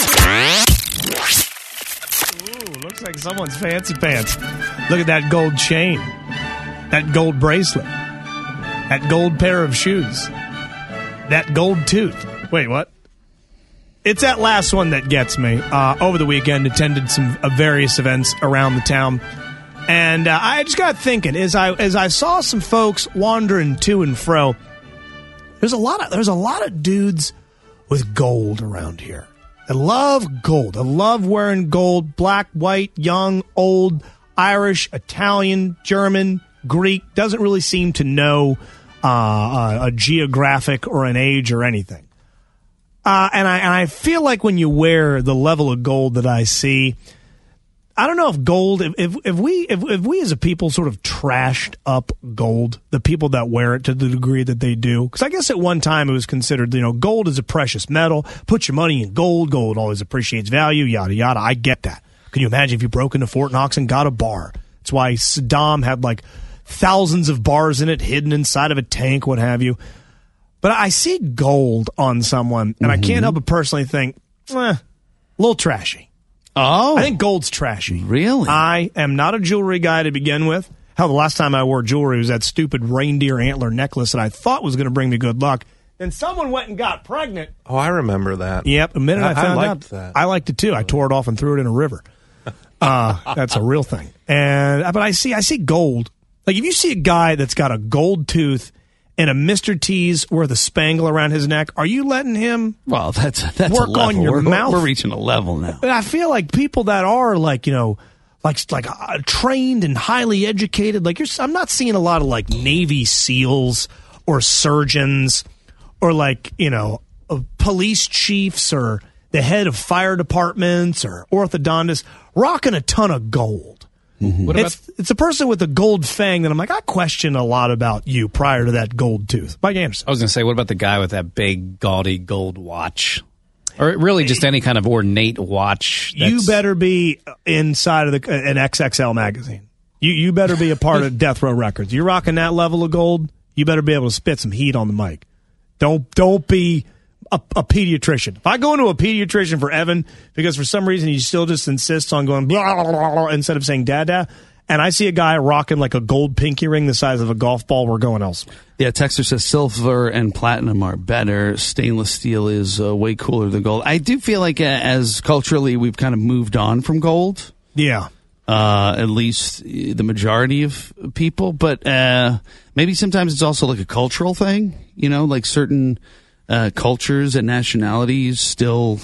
Ooh, looks like someone's fancy pants. Look at that gold chain. That gold bracelet. That gold pair of shoes. That gold tooth. Wait, what? It's that last one that gets me. Uh, over the weekend, attended some uh, various events around the town, and uh, I just got thinking as I as I saw some folks wandering to and fro. There's a lot of there's a lot of dudes with gold around here. I love gold. I love wearing gold. Black, white, young, old, Irish, Italian, German, Greek. Doesn't really seem to know uh, a, a geographic or an age or anything. Uh, and I and I feel like when you wear the level of gold that I see, I don't know if gold, if if, if we if, if we as a people sort of trashed up gold, the people that wear it to the degree that they do, because I guess at one time it was considered, you know, gold is a precious metal. Put your money in gold. Gold always appreciates value. Yada yada. I get that. Can you imagine if you broke into Fort Knox and got a bar? That's why Saddam had like thousands of bars in it, hidden inside of a tank, what have you. But I see gold on someone, and mm-hmm. I can't help but personally think, eh, a little trashy. Oh. I think gold's trashy. Really? I am not a jewelry guy to begin with. Hell, the last time I wore jewelry was that stupid reindeer antler necklace that I thought was going to bring me good luck. Then someone went and got pregnant. Oh, I remember that. Yep. The minute I, I found I out, that. I liked it too. I tore it off and threw it in a river. Uh, that's a real thing. And but I see, I see gold. Like if you see a guy that's got a gold tooth and a Mister T's worth of spangle around his neck, are you letting him well, that's, that's work a level. on your we're, mouth? We're reaching a level now. But I feel like people that are like, you know, like like uh, trained and highly educated, like you're, I'm not seeing a lot of like Navy SEALs or surgeons or like, you know, uh, police chiefs or the head of fire departments or orthodontists rocking a ton of gold. Mm-hmm. What it's about, it's a person with a gold fang that I'm like, I question a lot about you prior to that gold tooth. Mike Anderson. I was going to say, what about the guy with that big, gaudy gold watch? Or really just any kind of ornate watch? That's... You better be inside of the, an X X L magazine. You you better be a part of Death Row Records. You're rocking that level of gold, you better be able to spit some heat on the mic. Don't don't be a, a pediatrician. If I go into a pediatrician for Evan because for some reason he still just insists on going blah, blah, blah, blah, instead of saying dada, and I see a guy rocking like a gold pinky ring the size of a golf ball, we're going elsewhere. Yeah, Texter says silver and platinum are better. Stainless steel is uh, way cooler than gold. I do feel like uh, as culturally we've kind of moved on from gold. Yeah. Uh, at least the majority of people. But uh, maybe sometimes it's also like a cultural thing. You know, like certain uh, cultures and nationalities still...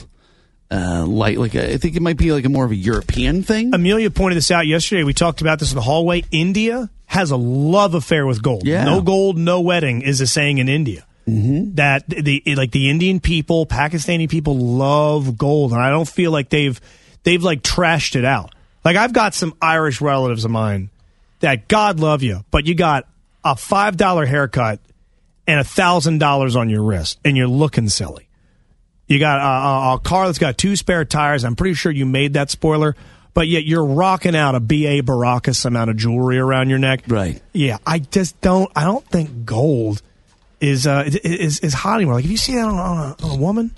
Uh, like, like a, I think it might be like a more of a European thing. Amelia pointed this out yesterday. We talked about this in the hallway. India has a love affair with gold. Yeah. No gold, no wedding is a saying in India. Mm-hmm. That the like the Indian people, Pakistani people love gold, and I don't feel like they've they've like trashed it out. Like I've got some Irish relatives of mine that God love you, but you got a five dollar haircut and a thousand dollars on your wrist, and you're looking silly. You got a, a car that's got two spare tires. I'm pretty sure you made that spoiler, but yet you're rocking out a B A Baracus amount of jewelry around your neck. Right. Yeah, I just don't. I don't think gold is uh, is is hot anymore. Like, if you see that on, on, a, on a woman,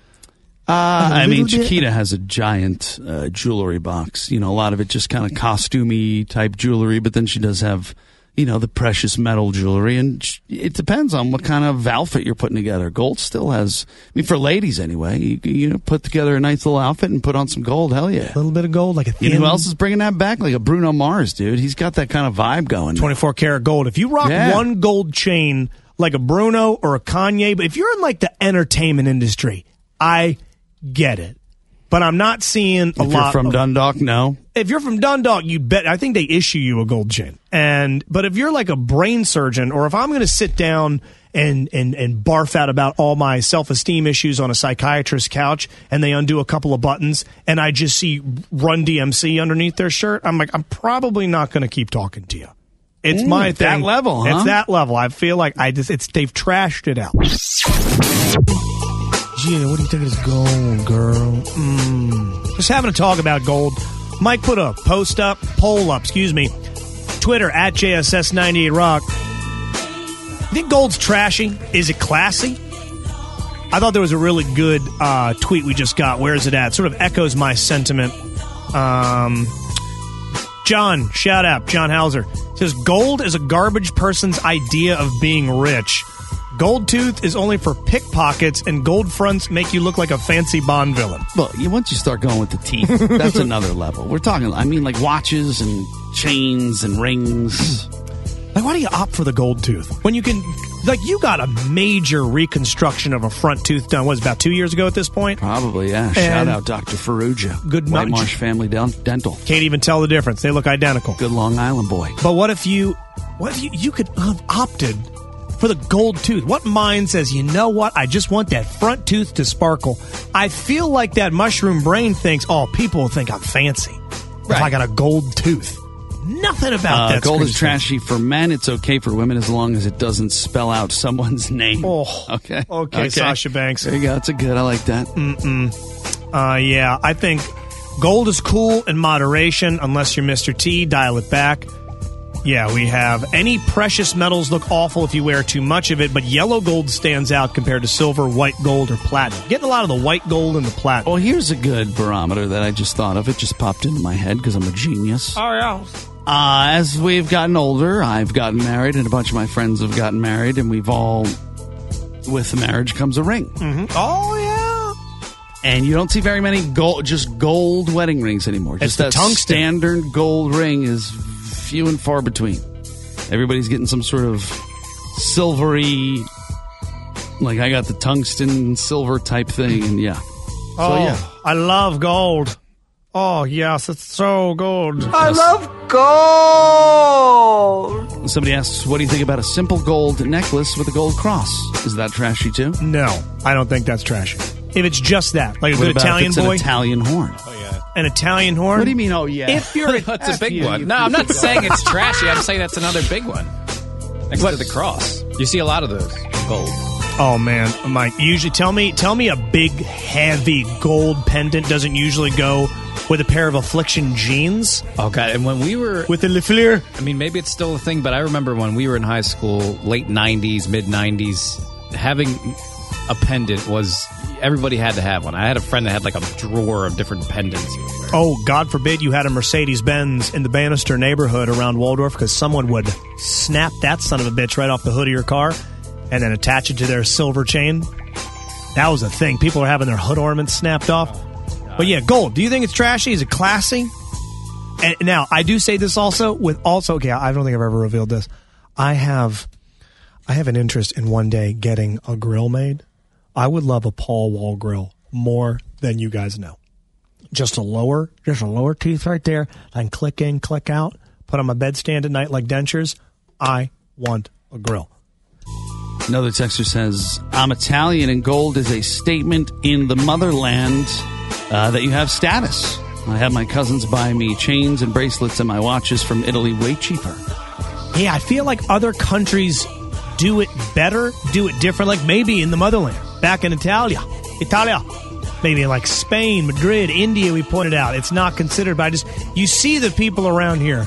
uh, I mean, bit? Chiquita has a giant uh, jewelry box. You know, a lot of it just kind of costumey type jewelry, but then she does have, you know, the precious metal jewelry, and it depends on what kind of outfit you're putting together. Gold still has, I mean, for ladies anyway, you, you know, put together a nice little outfit and put on some gold. Hell yeah. A little bit of gold, like a thin... You know who else is bringing that back? Like a Bruno Mars, dude. He's got that kind of vibe going. twenty-four karat gold. If you rock Yeah. one gold chain like a Bruno or a Kanye, but if you're in like the entertainment industry, I get it. But I'm not seeing a If you're lot from of... Dundalk, no. If you're from Dundalk, you bet. I think they issue you a gold chain. And but if you're like a brain surgeon, or if I'm going to sit down and and and barf out about all my self esteem issues on a psychiatrist's couch, and they undo a couple of buttons, and I just see Run D M C underneath their shirt, I'm like, I'm probably not going to keep talking to you. It's Mm, my that thing. level, huh? It's that level. I feel like I just it's they've trashed it out. Gina, what do you think is gold, girl? Mm. Just having a talk about gold. Mike put a post up, poll up, excuse me, Twitter at J S S ninety-eight Rock. You think gold's trashy? Is it classy? I thought there was a really good uh, tweet we just got. Where is it at? Sort of echoes my sentiment. Um, John, shout out, John Hauser, says gold is a garbage person's idea of being rich. Gold tooth is only for pickpockets, and gold fronts make you look like a fancy Bond villain. Well, you, once you start going with the teeth, that's another level. We're talking, I mean, like watches and chains and rings. Like, why do you opt for the gold tooth when you can? Like, you got a major reconstruction of a front tooth done. What was it, about two years ago at this point? Probably, yeah. And Shout out Doctor Ferrugia. Good White knowledge. Marsh Family Del- Dental. Can't even tell the difference. They look identical. Good Long Island boy. But what if you? What if you? You could have opted for the gold tooth. What mind says, you know what? I just want that front tooth to sparkle. I feel like that mushroom brain thinks, oh, people will think I'm fancy if I got a gold tooth. Nothing about Uh, that. gold is screams trashy for men. It's okay for women as long as it doesn't spell out someone's name. Oh, okay. Okay, Sasha Banks. There you go. That's a good. I like that. Mm-mm. Uh, yeah, I think gold is cool in moderation, unless you're Mister T. Dial it back. Yeah, we have any precious metals look awful if you wear too much of it, but yellow gold stands out compared to silver, white gold, or platinum. Getting a lot of the white gold and the platinum. Well, here's a good barometer that I just thought of. It just popped into my head because I'm a genius. Oh, yeah. Uh, as we've gotten older, I've gotten married, and a bunch of my friends have gotten married, and we've all, with marriage comes a ring. Mm-hmm. Oh, yeah. And you don't see very many gold, just gold wedding rings anymore. It's Just the that tungsten. standard gold ring is few and far between. Everybody's getting some sort of silvery, like I got the tungsten silver type thing, and yeah. Oh, So yeah. I love gold. Oh, yes, it's so gold. I love gold. Somebody asks, what do you think about a simple gold necklace with a gold cross? Is that trashy too? No, I don't think that's trashy. If it's just that, like a What good about if Italian it's an boy. Italian horn. An Italian horn? What do you mean, oh, yeah? If you're That's a big one. No, I'm not saying it's trashy. I'm saying that's another big one. Next to the cross. You see a lot of those. Gold. Oh man, Mike, usually tell me tell me a big heavy gold pendant doesn't usually go with a pair of Affliction jeans. Oh god, and when we were with the Le Fleur, I mean maybe it's still a thing, but I remember when we were in high school, late nineties, mid nineties, having a pendant was everybody had to have one. I had a friend that had like a drawer of different pendants. Oh, God forbid you had a Mercedes-Benz in the Bannister neighborhood around Waldorf, because someone would snap that son of a bitch right off the hood of your car and then attach it to their silver chain. That was a thing. People are having their hood ornaments snapped off. But yeah, gold. Do you think it's trashy? Is it classy? And now, I do say this also with also, okay, I don't think I've ever revealed this. I have, I have an interest in one day getting a grill made. I would love a Paul Wall grill more than you guys know. Just a lower, just a lower teeth right there. I can click in, click out, put on my bedstand at night like dentures. I want a grill. Another texter says, I'm Italian and gold is a statement in the motherland uh, that you have status. I have my cousins buy me chains and bracelets and my watches from Italy way cheaper. Yeah, I feel like other countries do it better, do it different. Like maybe in the motherland, back in Italia, Italia, maybe in like Spain, Madrid, India, we pointed out. It's not considered, but I just, you see the people around here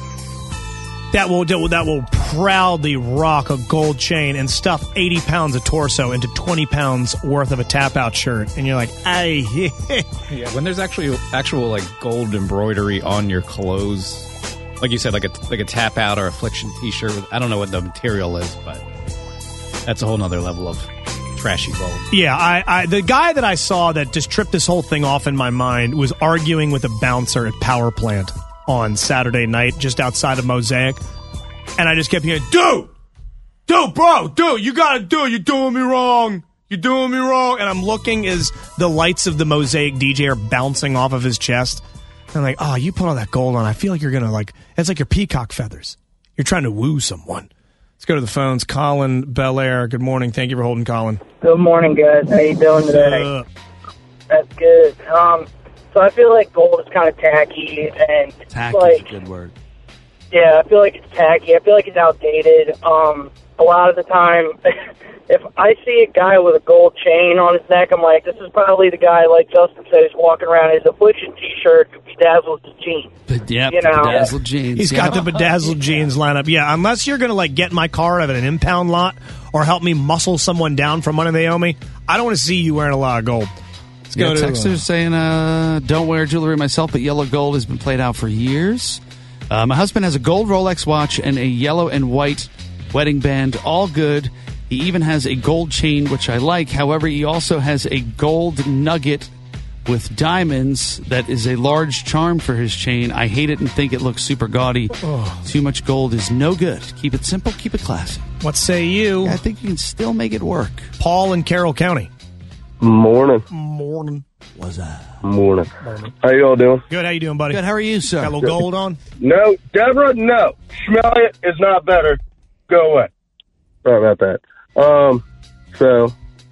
that will, that will, that will proudly rock a gold chain and stuff eighty pounds of torso into twenty pounds worth of a tap-out shirt. And you're like, ay. Yeah, when there's actually actual like gold embroidery on your clothes, like you said, like a like a tap out or affliction T-shirt. With, I don't know what the material is, but that's a whole nother level of trashy gold. Yeah, I, I the guy that I saw that just tripped this whole thing off in my mind was arguing with a bouncer at Power Plant on Saturday night, just outside of Mosaic, and I just kept hearing, "Dude, dude, bro, dude, you gotta do it. You're doing me wrong. You're doing me wrong." And I'm looking as the lights of the Mosaic D J are bouncing off of his chest. I'm like, oh, you put all that gold on. I feel like you're going to, like, it's like your peacock feathers. You're trying to woo someone. Let's go to the phones. Colin Belair, good morning. Thank you for holding, Colin. Good morning, guys. How you doing today? Uh, That's good. Um, so I feel like gold is kind of tacky. and Tacky like, is a good word. Yeah, I feel like it's tacky. I feel like it's outdated. Um, a lot of the time, if I see a guy with a gold chain on his neck, I'm like, this is probably the guy, like Justin said, who's walking around in his affliction T-shirt, bedazzled jeans. But, yep, you know? bedazzled jeans. He's yeah. got the bedazzled jeans lineup. Yeah, unless you're going to, like, get my car out of an impound lot or help me muscle someone down for money they owe me, I don't want to see you wearing a lot of gold. Let's Yeah, go to texters saying, uh, don't wear jewelry myself, but yellow gold has been played out for years. Uh, my husband has a gold Rolex watch and a yellow and white wedding band, all good. He even has a gold chain, which I like. However, he also has a gold nugget with diamonds that is a large charm for his chain. I hate it and think it looks super gaudy. Oh. Too much gold is no good. Keep it simple, keep it classy. What say you? Yeah, I think you can still make it work. Paul in Carroll County. Morning. Morning. What's that? Morning. How you all doing? Good. How you doing, buddy? Good. How are you, sir? Got a little gold on? No, Deborah, no. Schmelliot is not better. Go away. Sorry about that. Um, so,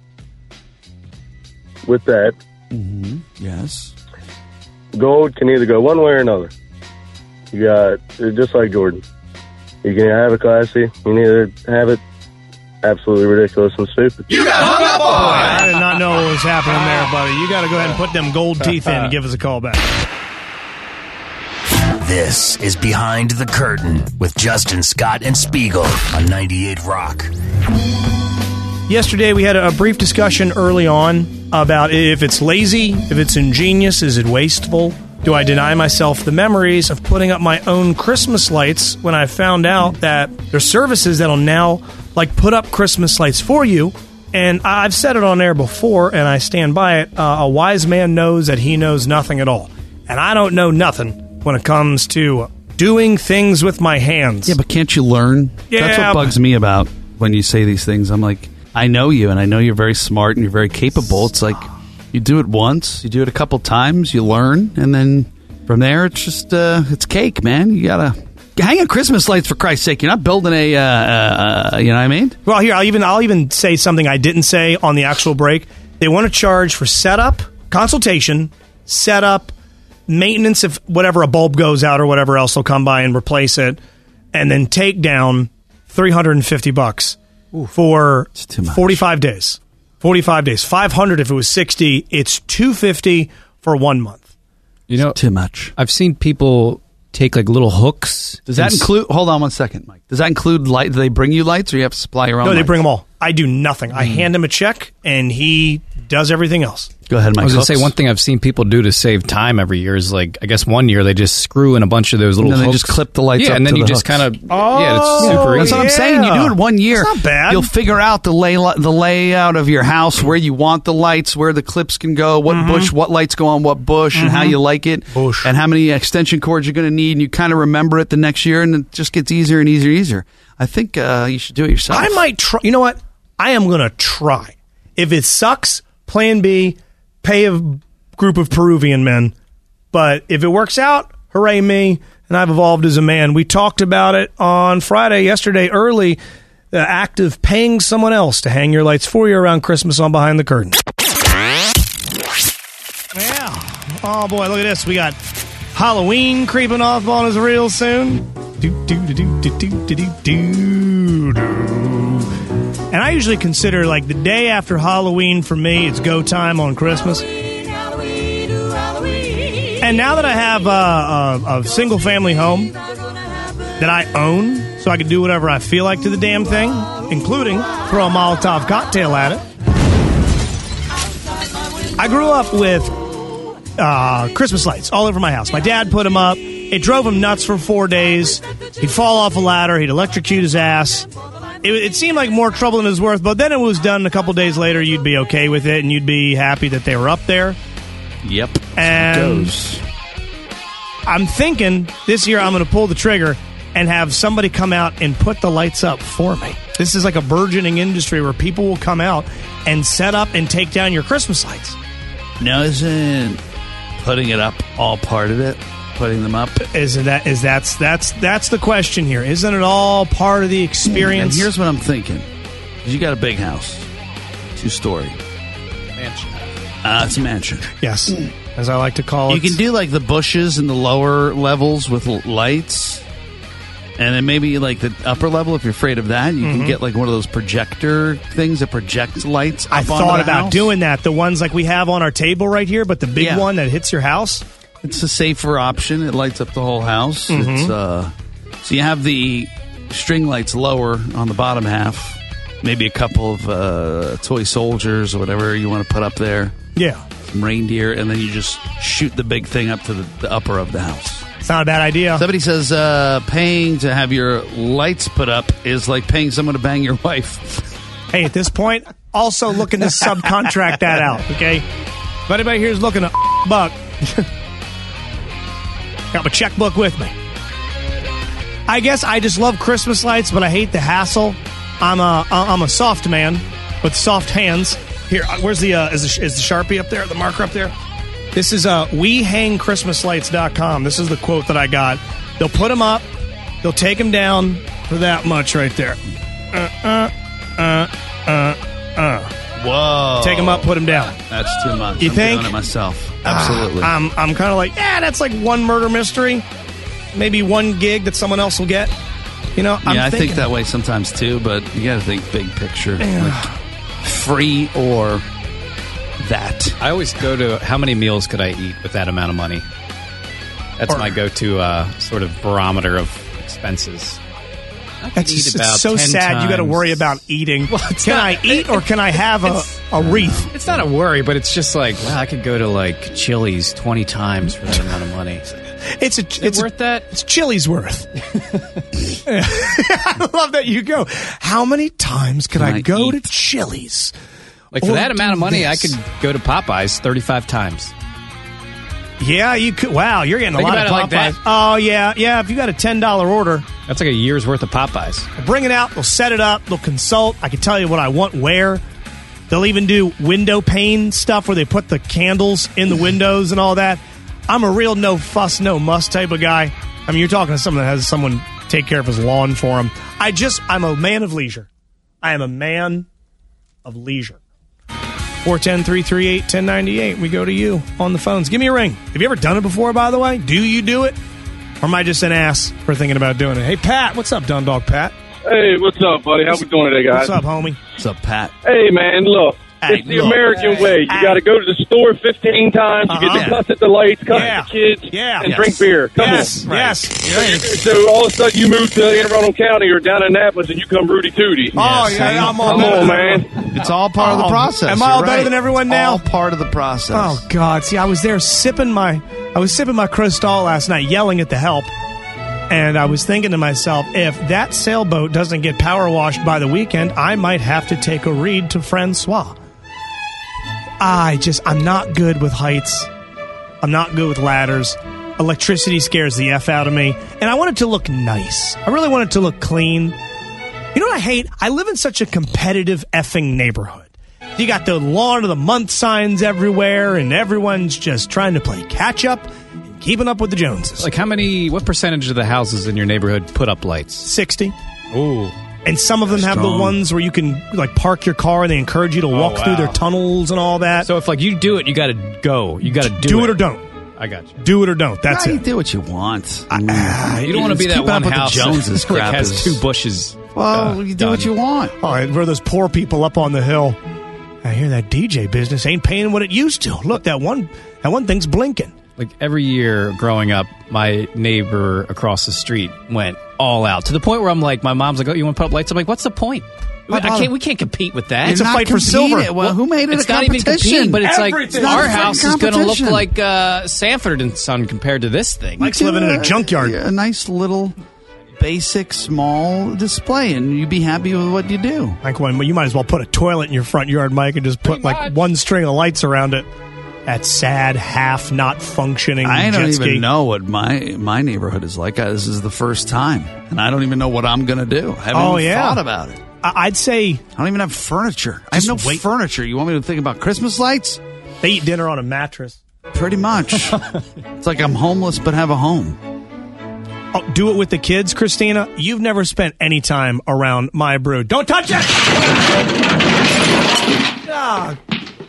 with that, mm-hmm. Yes, gold can either go one way or another. You got, just like Jordan, you can have it classy, you can either have it absolutely ridiculous and stupid. You got hung up on! I did not know what was happening there, buddy. You got to go ahead and put them gold teeth in and give us a call back. This is Behind the Curtain with Justin Scott and Spiegel on ninety-eight Rock. Yesterday, we had a brief discussion early on about if it's lazy, if it's ingenious, is it wasteful? Do I deny myself the memories of putting up my own Christmas lights when I found out that there's services that'll now, like, put up Christmas lights for you? And I've said it on air before, and I stand by it. Uh, a wise man knows that he knows nothing at all. And I don't know nothing when it comes to doing things with my hands. Yeah, but can't you learn? Yeah, That's what bugs me about when you say these things. I'm like, I know you, and I know you're very smart and you're very capable. It's like you do it once, you do it a couple times, you learn, and then from there, it's just uh, it's cake, man. You gotta hang on Christmas lights for Christ's sake. You're not building a, uh, uh, you know what I mean? Well, here I'll even I'll even say something I didn't say on the actual break. They want to charge for setup, consultation, setup, maintenance if whatever a bulb goes out or whatever else, they'll come by and replace it, and then take down three hundred fifty bucks for forty-five days. forty-five days. five hundred if it was sixty. It's two hundred fifty for one month. You know, too much. I've seen people take like little hooks. Does that and s- include? Hold on one second, Mike. Does that include light? Do they bring you lights, or you have to supply your own? No, they lights? bring them all. I do nothing. I hand him a check, and he does everything else. Go ahead, Mike. I was going to Hooks. say, one thing I've seen people do to save time every year is like, I guess one year they just screw in a bunch of those little And then they hooks. just clip the lights Yeah, up and then to you the just hooks. kind of, yeah, it's super That's easy. what I'm saying. You do it one year. It's not bad. You'll figure out the lay the layout of your house, where you want the lights, where the clips can go, what Mm-hmm. bush, what lights go on what bush, and how you like it, Bush. and how many extension cords you're going to need. And you kind of remember it the next year, and it just gets easier and easier and easier. I think uh, you should do it yourself. I might try. You know what? I am going to try. If it sucks, plan B, pay a group of Peruvian men. But if it works out, hooray me, and I've evolved as a man. We talked about it on Friday, yesterday, early, the act of paying someone else to hang your lights for you around Christmas on Behind the Curtain. Yeah. Oh, boy, look at this. We got Halloween creeping off on us real soon. Do, do, do, do, do, do, do, do, do. And I usually consider, like, the day after Halloween for me, it's go time on Christmas. And now that I have uh, a, a single-family home that I own, so I can do whatever I feel like to the damn thing, including throw a Molotov cocktail at it. I grew up with uh, Christmas lights all over my house. My dad put them up. It drove him nuts for four days. He'd fall off a ladder. He'd electrocute his ass. It, it seemed like more trouble than it was worth, but then it was done. A couple days later, you'd be okay with it, and you'd be happy that they were up there. Yep. And goes. I'm thinking this year I'm going to pull the trigger and have somebody come out and put the lights up for me. This is like a burgeoning industry where people will come out and set up and take down your Christmas lights. Now, isn't putting it up all part of it? Putting them up? Isn't that is that's that's that's the question here? Isn't it all part of the experience? And here's what I'm thinking: you got a big house, two story mansion. Uh, it's a mansion. Yes, as I like to call You it. can do like the bushes in the lower levels with l- lights, and then maybe like the upper level. If you're afraid of that, you Mhm. can get like one of those projector things that projects lights. Up I onto thought the about house. doing that. The ones like we have on our table right here, but the big Yeah. one that hits your house. It's a safer option. It lights up the whole house. Mhm. It's uh, so you have the string lights lower on the bottom half. Maybe a couple of uh, toy soldiers or whatever you want to put up there. Yeah. Some reindeer, and then you just shoot the big thing up to the, the upper of the house. It's not a bad idea. Somebody says uh, paying to have your lights put up is like paying someone to bang your wife. Hey, at this point, also looking to subcontract that out, okay? If anybody here is looking to buck, got my checkbook with me. I guess I just love Christmas lights, but I hate the hassle. I'm a I'm a soft man with soft hands. Here, where's the uh, is the is the Sharpie up there? The marker up there? This is uh, we hang christmas lights dot com. This is the quote that I got. They'll put them up. They'll take them down for that much right there. Uh, uh, uh, uh, uh. Whoa. Take them up, put them down. That's too much. You I'm think? doing it myself. Absolutely. Ah, I'm I'm kind of like, yeah, that's like one murder mystery. Maybe one gig that someone else will get. You know, I'm yeah, I thinking, think that way sometimes too, but you got to think big picture. Yeah. Like free or that. I always go to how many meals could I eat with that amount of money? That's Or- my go-to uh, sort of barometer of expenses. I could It's, eat it's about so ten sad you got to times. worry about eating. it's Can not- I eat or can I have a, a wreath? It's not a worry, but it's just like, wow, I could go to like Chili's twenty times for that amount of money. It's a it's worth a, that? It's Chili's worth. I love that you go. How many times could Can I, I go eat? to Chili's? Like for Or that amount of do money, this? I could go to Popeyes thirty-five times. Yeah, you could. Wow, you're getting a Think lot of about it like Popeyes. that. Oh yeah, yeah. If you got a ten dollar order, That's like a year's worth of Popeyes. they'll bring it out. They'll set it up. They'll consult. I can tell you what I want where. They'll even do window pane stuff where they put the candles in the windows and all that. I'm a real no fuss, no muss type of guy. I mean, you're talking to someone that has someone take care of his lawn for him. I just, I'm a man of leisure. I am a man of leisure. four one zero, three three eight, one zero nine eight. We go to you on the phones. Give me a ring. Have you ever done it before, by the way? Do you do it? Or am I just an ass for thinking about doing it? Hey, Pat. What's up, Dundalk Pat? Hey, what's up, buddy? How we doing today, guys? What's up, homie? What's up, Pat? Hey, man, look, It's the American way. You got to go to the store fifteen times. You get Uh-huh. to cuss at the lights, cuss Yeah. at the kids, Yeah. and Yes. drink beer. Come Yes. on. Yes. So all of a sudden you move to Anne Arundel County or down in Annapolis and you come Rudy Tooty. Oh, yeah, I'm all Come better on, than man. It's all part of the Oh, process. Am I all You're better right. than everyone now? All part of the process. Oh God! See, I was there sipping my, I was sipping my Cristal last night, yelling at the help, and I was thinking to myself, if that sailboat doesn't get power washed by the weekend, I might have to take a read to Francois. I just, I'm not good with heights. I'm not good with ladders. Electricity scares the F out of me, and I want it to look nice. I really want it to look clean. You know what I hate? I live in such a competitive effing neighborhood. You got the lawn of the month signs everywhere, and everyone's just trying to play catch up and keeping up with the Joneses. Like how many, what percentage of the houses in your neighborhood put up lights? sixty. Ooh. And some of them have Strong. the ones where you can like park your car and they encourage you to walk wow. through their tunnels and all that. So if like you do it, you got to go. You got to do, do it or don't. I got you. Do it or don't. That's Yeah, it. You do what you want. Uh, You don't want to be that Keeping one up with the house Joneses that like, crap has is- two bushes. Well, uh, you do done. what you want. All right, where those poor people up on the hill. I hear that D J business ain't paying what it used to. Look, that one, that one thing's blinking. Like every year growing up, my neighbor across the street went all out to the point where I'm like, my mom's like, "Oh, you want to put up lights?" I'm like, "What's the point? I can't. We can't compete with that. It's a fight for silver. Well, who made it It's a not even competition? compete, but it's Everything. like our It's not a house freaking is going to look competition. like uh, Sanford and Son compared to this thing. Mike's living in a junkyard. A nice little, basic, small display, and you'd be happy with what you do. Like when you might as well put a toilet in your front yard, Mike, and just put like one string of lights around it. That sad, half not functioning. I don't jet even ski. know what my my neighborhood is like. Uh, This is the first time, and I don't even know what I'm going to do. I haven't Oh, even yeah. thought about it. I- I'd say I don't even have furniture. I have no Just wait. furniture. You want me to think about Christmas lights? they eat dinner on a mattress. Pretty much. It's like I'm homeless but have a home. Oh, do it with the kids, Christina. You've never spent any time around my brood. Don't touch it! Ah.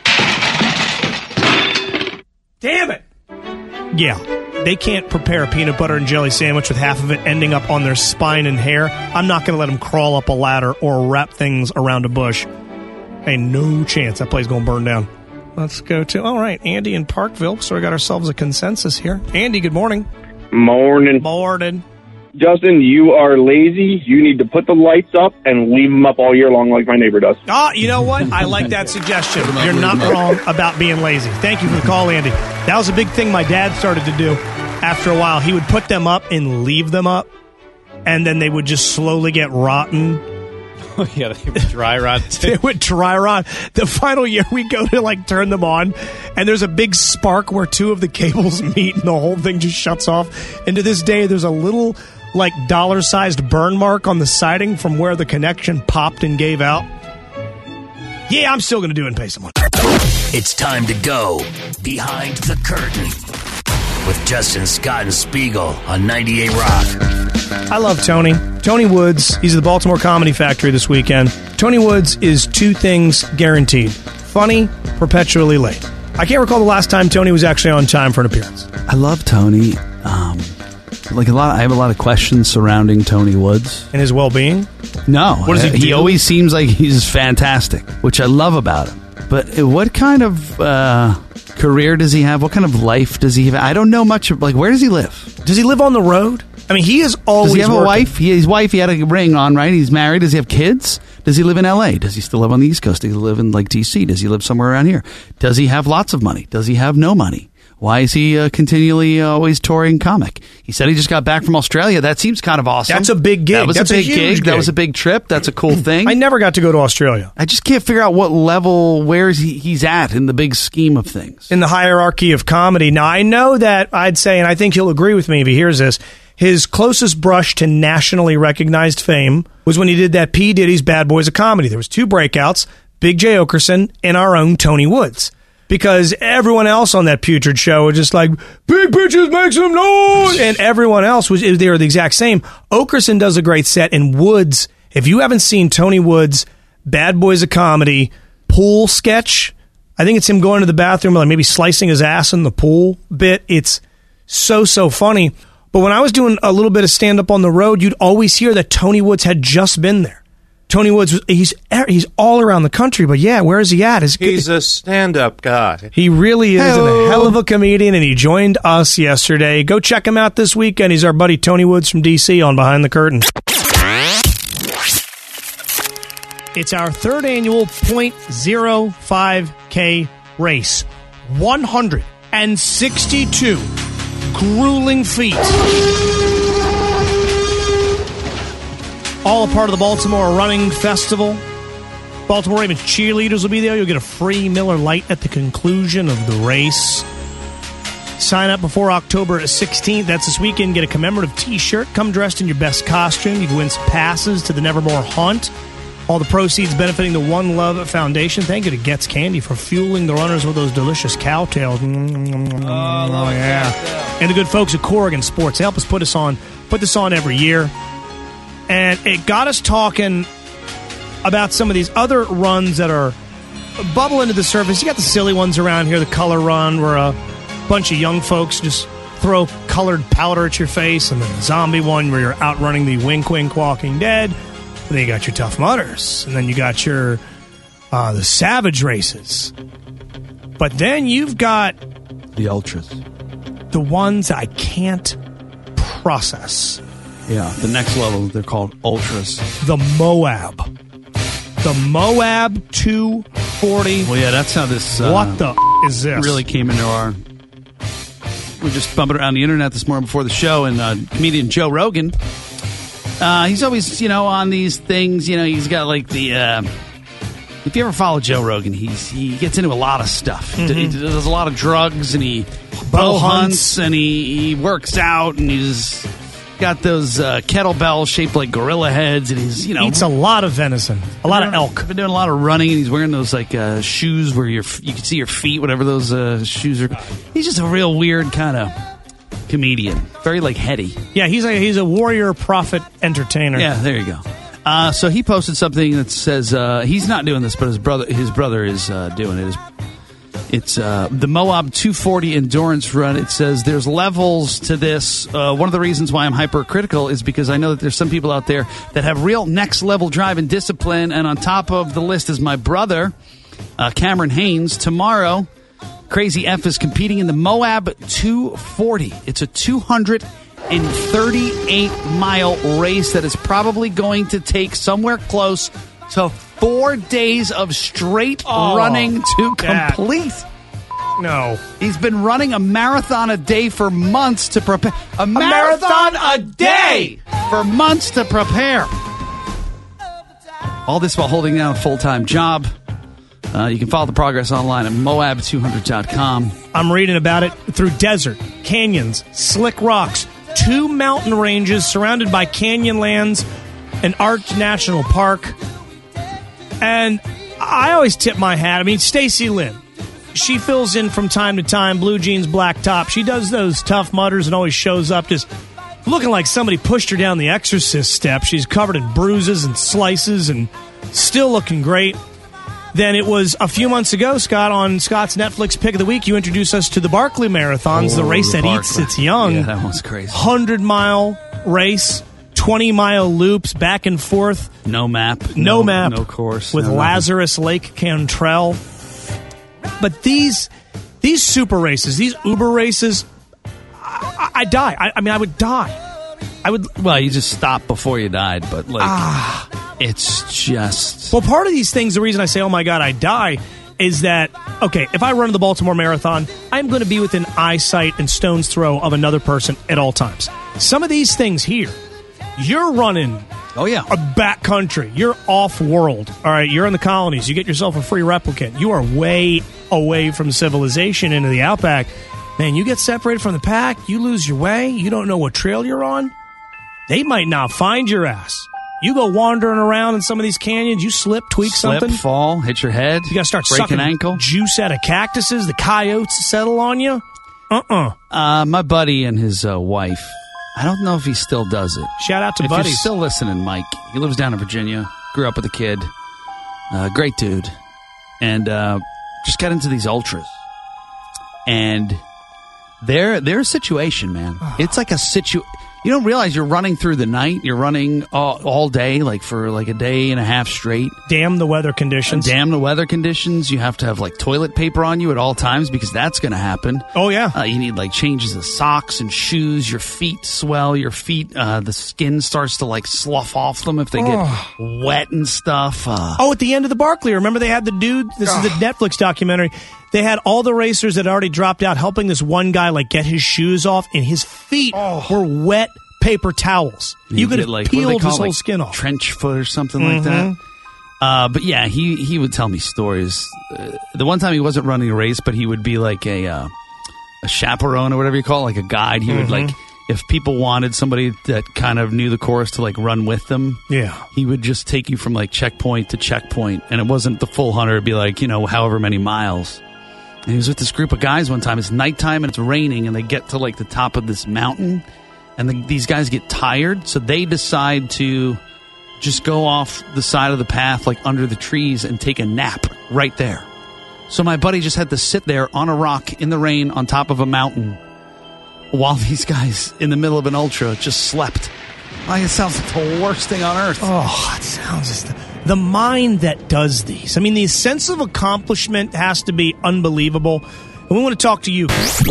Damn it! Yeah, they can't prepare a peanut butter and jelly sandwich with half of it ending up on their spine and hair. I'm not going to let them crawl up a ladder or wrap things around a bush. Ain't no chance that place going to burn down. Let's go to, all right, Andy in Parkville. So we got ourselves a consensus here. Andy, good morning. Morning. Morning. Justin, you are lazy. You need to put the lights up and leave them up all year long like my neighbor does. Ah, you know what? I like that suggestion. You're not wrong about being lazy. Thank you for the call, Andy. That was a big thing my dad started to do. After a while, he would put them up and leave them up, and then they would just slowly get rotten. Yeah, they would dry rot. They would dry rot. The final year, we go to like turn them on, and there's a big spark where two of the cables meet, and the whole thing just shuts off. And to this day, there's a little like dollar-sized burn mark on the siding from where the connection popped and gave out. Yeah, I'm still going to do it and pay someone. It's time to go behind the curtain with Justin Scott and Spiegel on ninety-eight Rock. I love Tony. Tony Woods. He's at the Baltimore Comedy Factory this weekend. Tony Woods is two things guaranteed. Funny, perpetually late. I can't recall the last time Tony was actually on time for an appearance. I love Tony. Um, like a lot, I have a lot of questions surrounding Tony Woods and his well-being. No, What does he uh, do? He always seems like he's fantastic, which I love about him. But uh, what kind of uh, career does he have? What kind of life does he have? I don't know much. Of, like, where does he live? Does he live on the road? I mean, he is always Does he have working. a wife? He, his wife, he had a ring on, right? He's married. Does he have kids? Does he live in L A? Does he still live on the East Coast? Does he live in, like, D C? Does he live somewhere around here? Does he have lots of money? Does he have no money? Why is he uh, continually uh, always touring comic? He said he just got back from Australia. That seems kind of awesome. That's a big gig. That was That's a a big huge gig. gig. That was a big trip. That's a cool thing. I never got to go to Australia. I just can't figure out what level, where is he, he's at in the big scheme of things. In the hierarchy of comedy. Now, I know that I'd say, and I think he'll agree with me if he hears this, his closest brush to nationally recognized fame was when he did that P. Diddy's Bad Boys of Comedy. There was two breakouts, Big J. Okerson and our own Tony Woods. Because everyone else on that putrid show was just like, big bitches make some noise! And everyone else, was they were the exact same. Okerson does a great set, and Woods, if you haven't seen Tony Woods' Bad Boys of Comedy pool sketch, I think it's him going to the bathroom, like maybe slicing his ass in the pool bit. It's so, so funny. But when I was doing a little bit of stand-up on the road, you'd always hear that Tony Woods had just been there. Tony Woods, he's he's all around the country, but yeah, where is he at? His, He's a stand-up guy. He really is Hello. a hell of a comedian, and he joined us yesterday. Go check him out this weekend. He's our buddy Tony Woods from D C on Behind the Curtain. It's our third annual point oh five K race. one hundred sixty-two grueling feet. All a part of the Baltimore Running Festival. Baltimore Ravens cheerleaders will be there. You'll get a free Miller Lite at the conclusion of the race. Sign up before October sixteenth. That's this weekend. Get a commemorative T-shirt. Come dressed in your best costume. You can win passes to the Nevermore Hunt. All the proceeds benefiting the One Love Foundation. Thank you to Getz Candy for fueling the runners with those delicious cowtails. Mm-hmm. Oh, yeah. And the good folks at Corrigan Sports. They help us put us on, put this on every year. And it got us talking about some of these other runs that are bubbling to the surface. You got the silly ones around here, the color run, where a bunch of young folks just throw colored powder at your face, and then the zombie one where you're outrunning the Wink Wink Walking Dead. And then you got your Tough Mudders, and then you got your uh, the Savage races. But then you've got the Ultras, the ones I can't process. Yeah, the next level, they're called Ultras. The Moab. The Moab two forty. Well, yeah, that's how this... Uh, what the f- is this? Really came into our... We were just bumping around the internet this morning before the show, and uh, comedian Joe Rogan, uh, he's always, you know, on these things, you know, he's got like the... Uh, if you ever follow Joe Rogan, he's he gets into a lot of stuff. Mm-hmm. He does a lot of drugs, and he bow hunts, and he, he works out, and he's... got those uh, kettlebells shaped like gorilla heads, and he's, you know... eats a lot of venison, a lot of elk. Been doing a lot of running, and he's wearing those, like, uh, shoes where your you can see your feet, whatever those uh, shoes are. He's just a real weird kind of comedian. Very, like, heady. Yeah, he's a, he's a warrior prophet entertainer. Yeah, there you go. Uh, so he posted something that says... Uh, he's not doing this, but his brother his brother is uh, doing it. His, It's uh, the Moab two forty endurance run. It says there's levels to this. Uh, one of the reasons why I'm hypercritical is because I know that there's some people out there that have real next level drive and discipline. And on top of the list is my brother, uh, Cameron Haynes. Tomorrow, Crazy F is competing in the Moab two forty. It's a two hundred thirty-eight mile race that is probably going to take somewhere close to four days of straight oh, running to that. complete. No. He's been running a marathon a day for months to prepare. A, a marathon, marathon a day for months to prepare. All this while holding down a full-time job. Uh, you can follow the progress online at moab two hundred dot com. I'm reading about it through desert, canyons, slick rocks, two mountain ranges surrounded by canyon lands, an Arch National Park. And I always tip my hat. I mean, Stacy Lynn, she fills in from time to time, blue jeans, black top. She does those Tough Mudders and always shows up just looking like somebody pushed her down the Exorcist steps. She's covered in bruises and slices and still looking great. Then it was a few months ago, Scott, on Scott's Netflix Pick of the Week, you introduced us to the Barkley Marathons, oh, the race the that Barkley. eats its young. Yeah, that one's crazy. one hundred mile race. twenty-mile loops back and forth. No map. No, no map. No course. With no Lazarus nothing. Lake Cantrell. But these these super races, these Uber races, I, I die. I, I mean, I would die. I would. Well, you just stop before you died, but like, ah, it's just. Well, part of these things, the reason I say, oh my God, I die, is that, okay, if I run the Baltimore Marathon, I'm going to be within eyesight and stone's throw of another person at all times. Some of these things here, you're running oh yeah a backcountry. You're off-world. All right, you're in the colonies. You get yourself a free replicant. You are way away from civilization into the outback. Man, you get separated from the pack. You lose your way. You don't know what trail you're on. They might not find your ass. You go wandering around in some of these canyons. You slip, tweak slip, something. fall, hit your head. You got to start break sucking an ankle. Juice out of cactuses. The coyotes settle on you. Uh-uh. Uh, my buddy and his uh, wife, I don't know if he still does it. Shout out to if buddies. You're still listening, Mike. He lives down in Virginia. Grew up with a kid. Uh, great dude. And uh, just got into these ultras. And their their situation, man. It's like a situ. You don't realize you're running through the night. You're running all, all day, like for like a day and a half straight. Damn the weather conditions. Uh, damn the weather conditions. You have to have like toilet paper on you at all times because that's going to happen. Oh, yeah. Uh, you need like changes of socks and shoes. Your feet swell. Your feet, uh, the skin starts to like slough off them if they get Oh. wet and stuff. Uh, Oh, at the end of the Barclay, remember they had the dude, this is the Netflix documentary, they had all the racers that already dropped out helping this one guy like get his shoes off, and his feet were wet paper towels. You, you could get, have like, what do they peeled call his it, whole like skin off. trench foot or something like that. Uh, but yeah, he, he would tell me stories. Uh, the one time he wasn't running a race, but he would be like a uh, a chaperone or whatever you call it, like a guide. He would Mhm. like, if people wanted somebody that kind of knew the course to like run with them, Yeah. he would just take you from like checkpoint to checkpoint, and it wasn't the full hundred. It'd be like, you know, however many miles. And he was with this group of guys one time. It's nighttime and it's raining, and they get to like the top of this mountain, and the, these guys get tired, so they decide to just go off the side of the path, like under the trees, and take a nap right there. So my buddy just had to sit there on a rock in the rain on top of a mountain while these guys in the middle of an ultra just slept. Like, it sounds like the worst thing on earth. Oh, it sounds just the mind that does these. I mean, the sense of accomplishment has to be unbelievable. And we want to talk to you.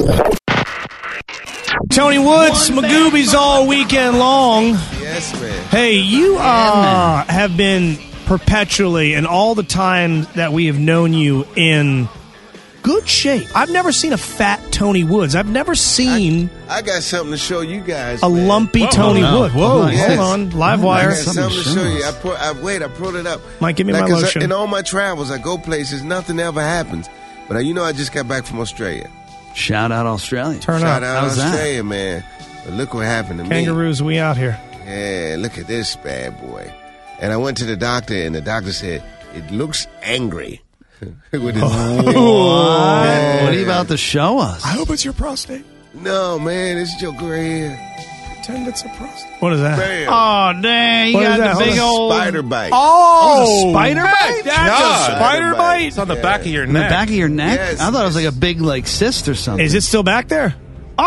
Tony Woods, Magoobies all weekend long. Yes, man. Hey, you uh, have been perpetually, and all the time that we have known you, in good shape. I've never seen a fat Tony Woods. I've never seen I got something to show you guys. a man. lumpy Whoa, Tony no. Wood. Whoa, Yes. hold on. Live I wire. got something to show you. I put, I, wait, I pulled it up. Mike, give me Like, my 'cause I- lotion. in all my travels, I go places, nothing ever happens. But uh, you know, I just got back from Australia. Shout out Australia. Turn Shout up. out How's that? Australia, man. But look what happened to me. Kangaroos, we out here. Yeah, look at this bad boy. And I went to the doctor, and the doctor said, it looks angry. With his What? What are you about to show us? I hope it's your prostate. No, man, it's your gray hair. Pretend it's a prostate. What is that? Bam. Oh, dang. You What is got that? the big Hold old Spider bite. Oh, a spider bite? That's God. a spider bite? It's on the back of your in the neck. back of your neck? Yes. I thought it was like a big like cyst or something. Is it still back there? Oh!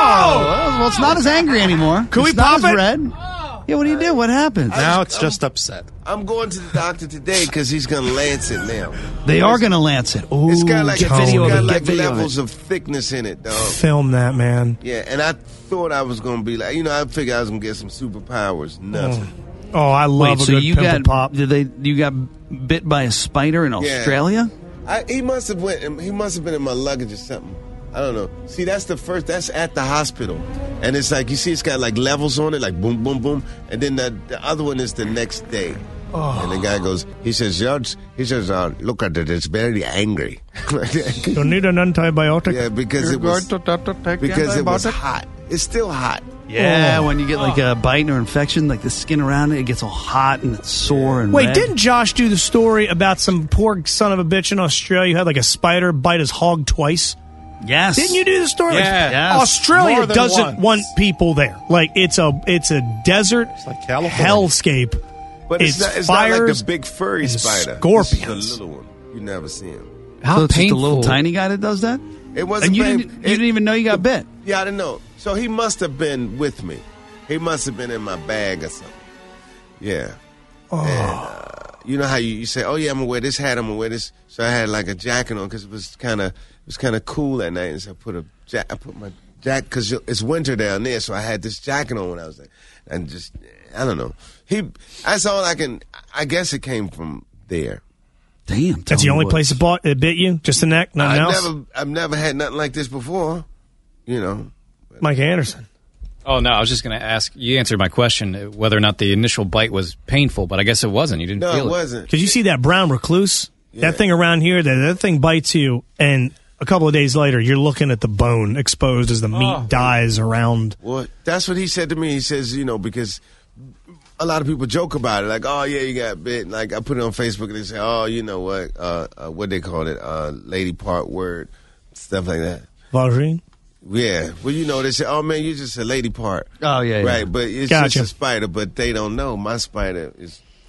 Well, it's not as angry anymore. Can we It's not pop as it? red. Yeah, what do you do? What happens? Now it's just upset. I'm going to the doctor today because he's going to lance it now. They are going to lance it. Ooh, It's got like, get it's video of got it. like Get video of levels it. of thickness in it, dog. Film that, man. Yeah, and I thought I was going to be like, you know, I figured I was going to get some superpowers. Nothing. Oh, I love Wait, a so good you pimple got pop. did they? You got bit by a spider in Australia? I, he must have went. He must have been in my luggage or something. I don't know. See, that's the first. That's at the hospital, and it's like you see, it's got like levels on it, like boom, boom, boom, and then the, the other one is the next day. Oh. And the guy goes, he says, George, he says, uh, look at it, it's very angry. You need an antibiotic? Yeah, because it was because it was hot. It's still hot. Yeah, Oh. when you get like a bite or infection, like the skin around it, it gets all hot and it's sore and Wait, red. didn't Josh do the story about some poor son of a bitch in Australia who had like a spider bite his hog twice? Yes. Didn't you do the story? Yeah. Yes. Australia More than doesn't once. want people there. Like it's a it's a desert like California. hellscape. But it's, It's not, it's not like fires the big furry and spider. scorpions. This is the little one. You never see him. How so it's painful. just a little tiny guy that does that? It wasn't. And you pain- didn't, you it- didn't even know you got bit. Yeah, I didn't know. So he must have been with me. He must have been in my bag or something. Yeah. Oh. And, uh, you know how you, you say, "Oh yeah, I'm gonna wear this hat. I'm gonna wear this." So I had like a jacket on because it was kind of it was kind of cool at night. And so I put a ja- I put my jacket because it's winter down there. So I had this jacket on when I was there, and just I don't know. He that's all I can. I guess it came from there. Damn. That's the only place it, bought, it bit you? Just the neck? Nothing I've else? never I've never had nothing like this before. You know. Mike Anderson. Oh, no, I was just going to ask. You answered my question, uh, whether or not the initial bite was painful, but I guess it wasn't. You didn't No, feel it wasn't. Because you see that brown recluse? Yeah. That thing around here, that, that thing bites you, and a couple of days later, you're looking at the bone exposed as the meat Oh. dies around. Well, that's what he said to me. He says, you know, because a lot of people joke about it, like, oh, yeah, you got bit. Like, I put it on Facebook, and they say, oh, you know what, uh, uh, what they call it, uh, lady part word, stuff like that. Vagine? Yeah. Well, you know, they say, oh, man, you're just a lady part. Oh, yeah, yeah. Right, but it's Gotcha. just a spider, but they don't know. My spider is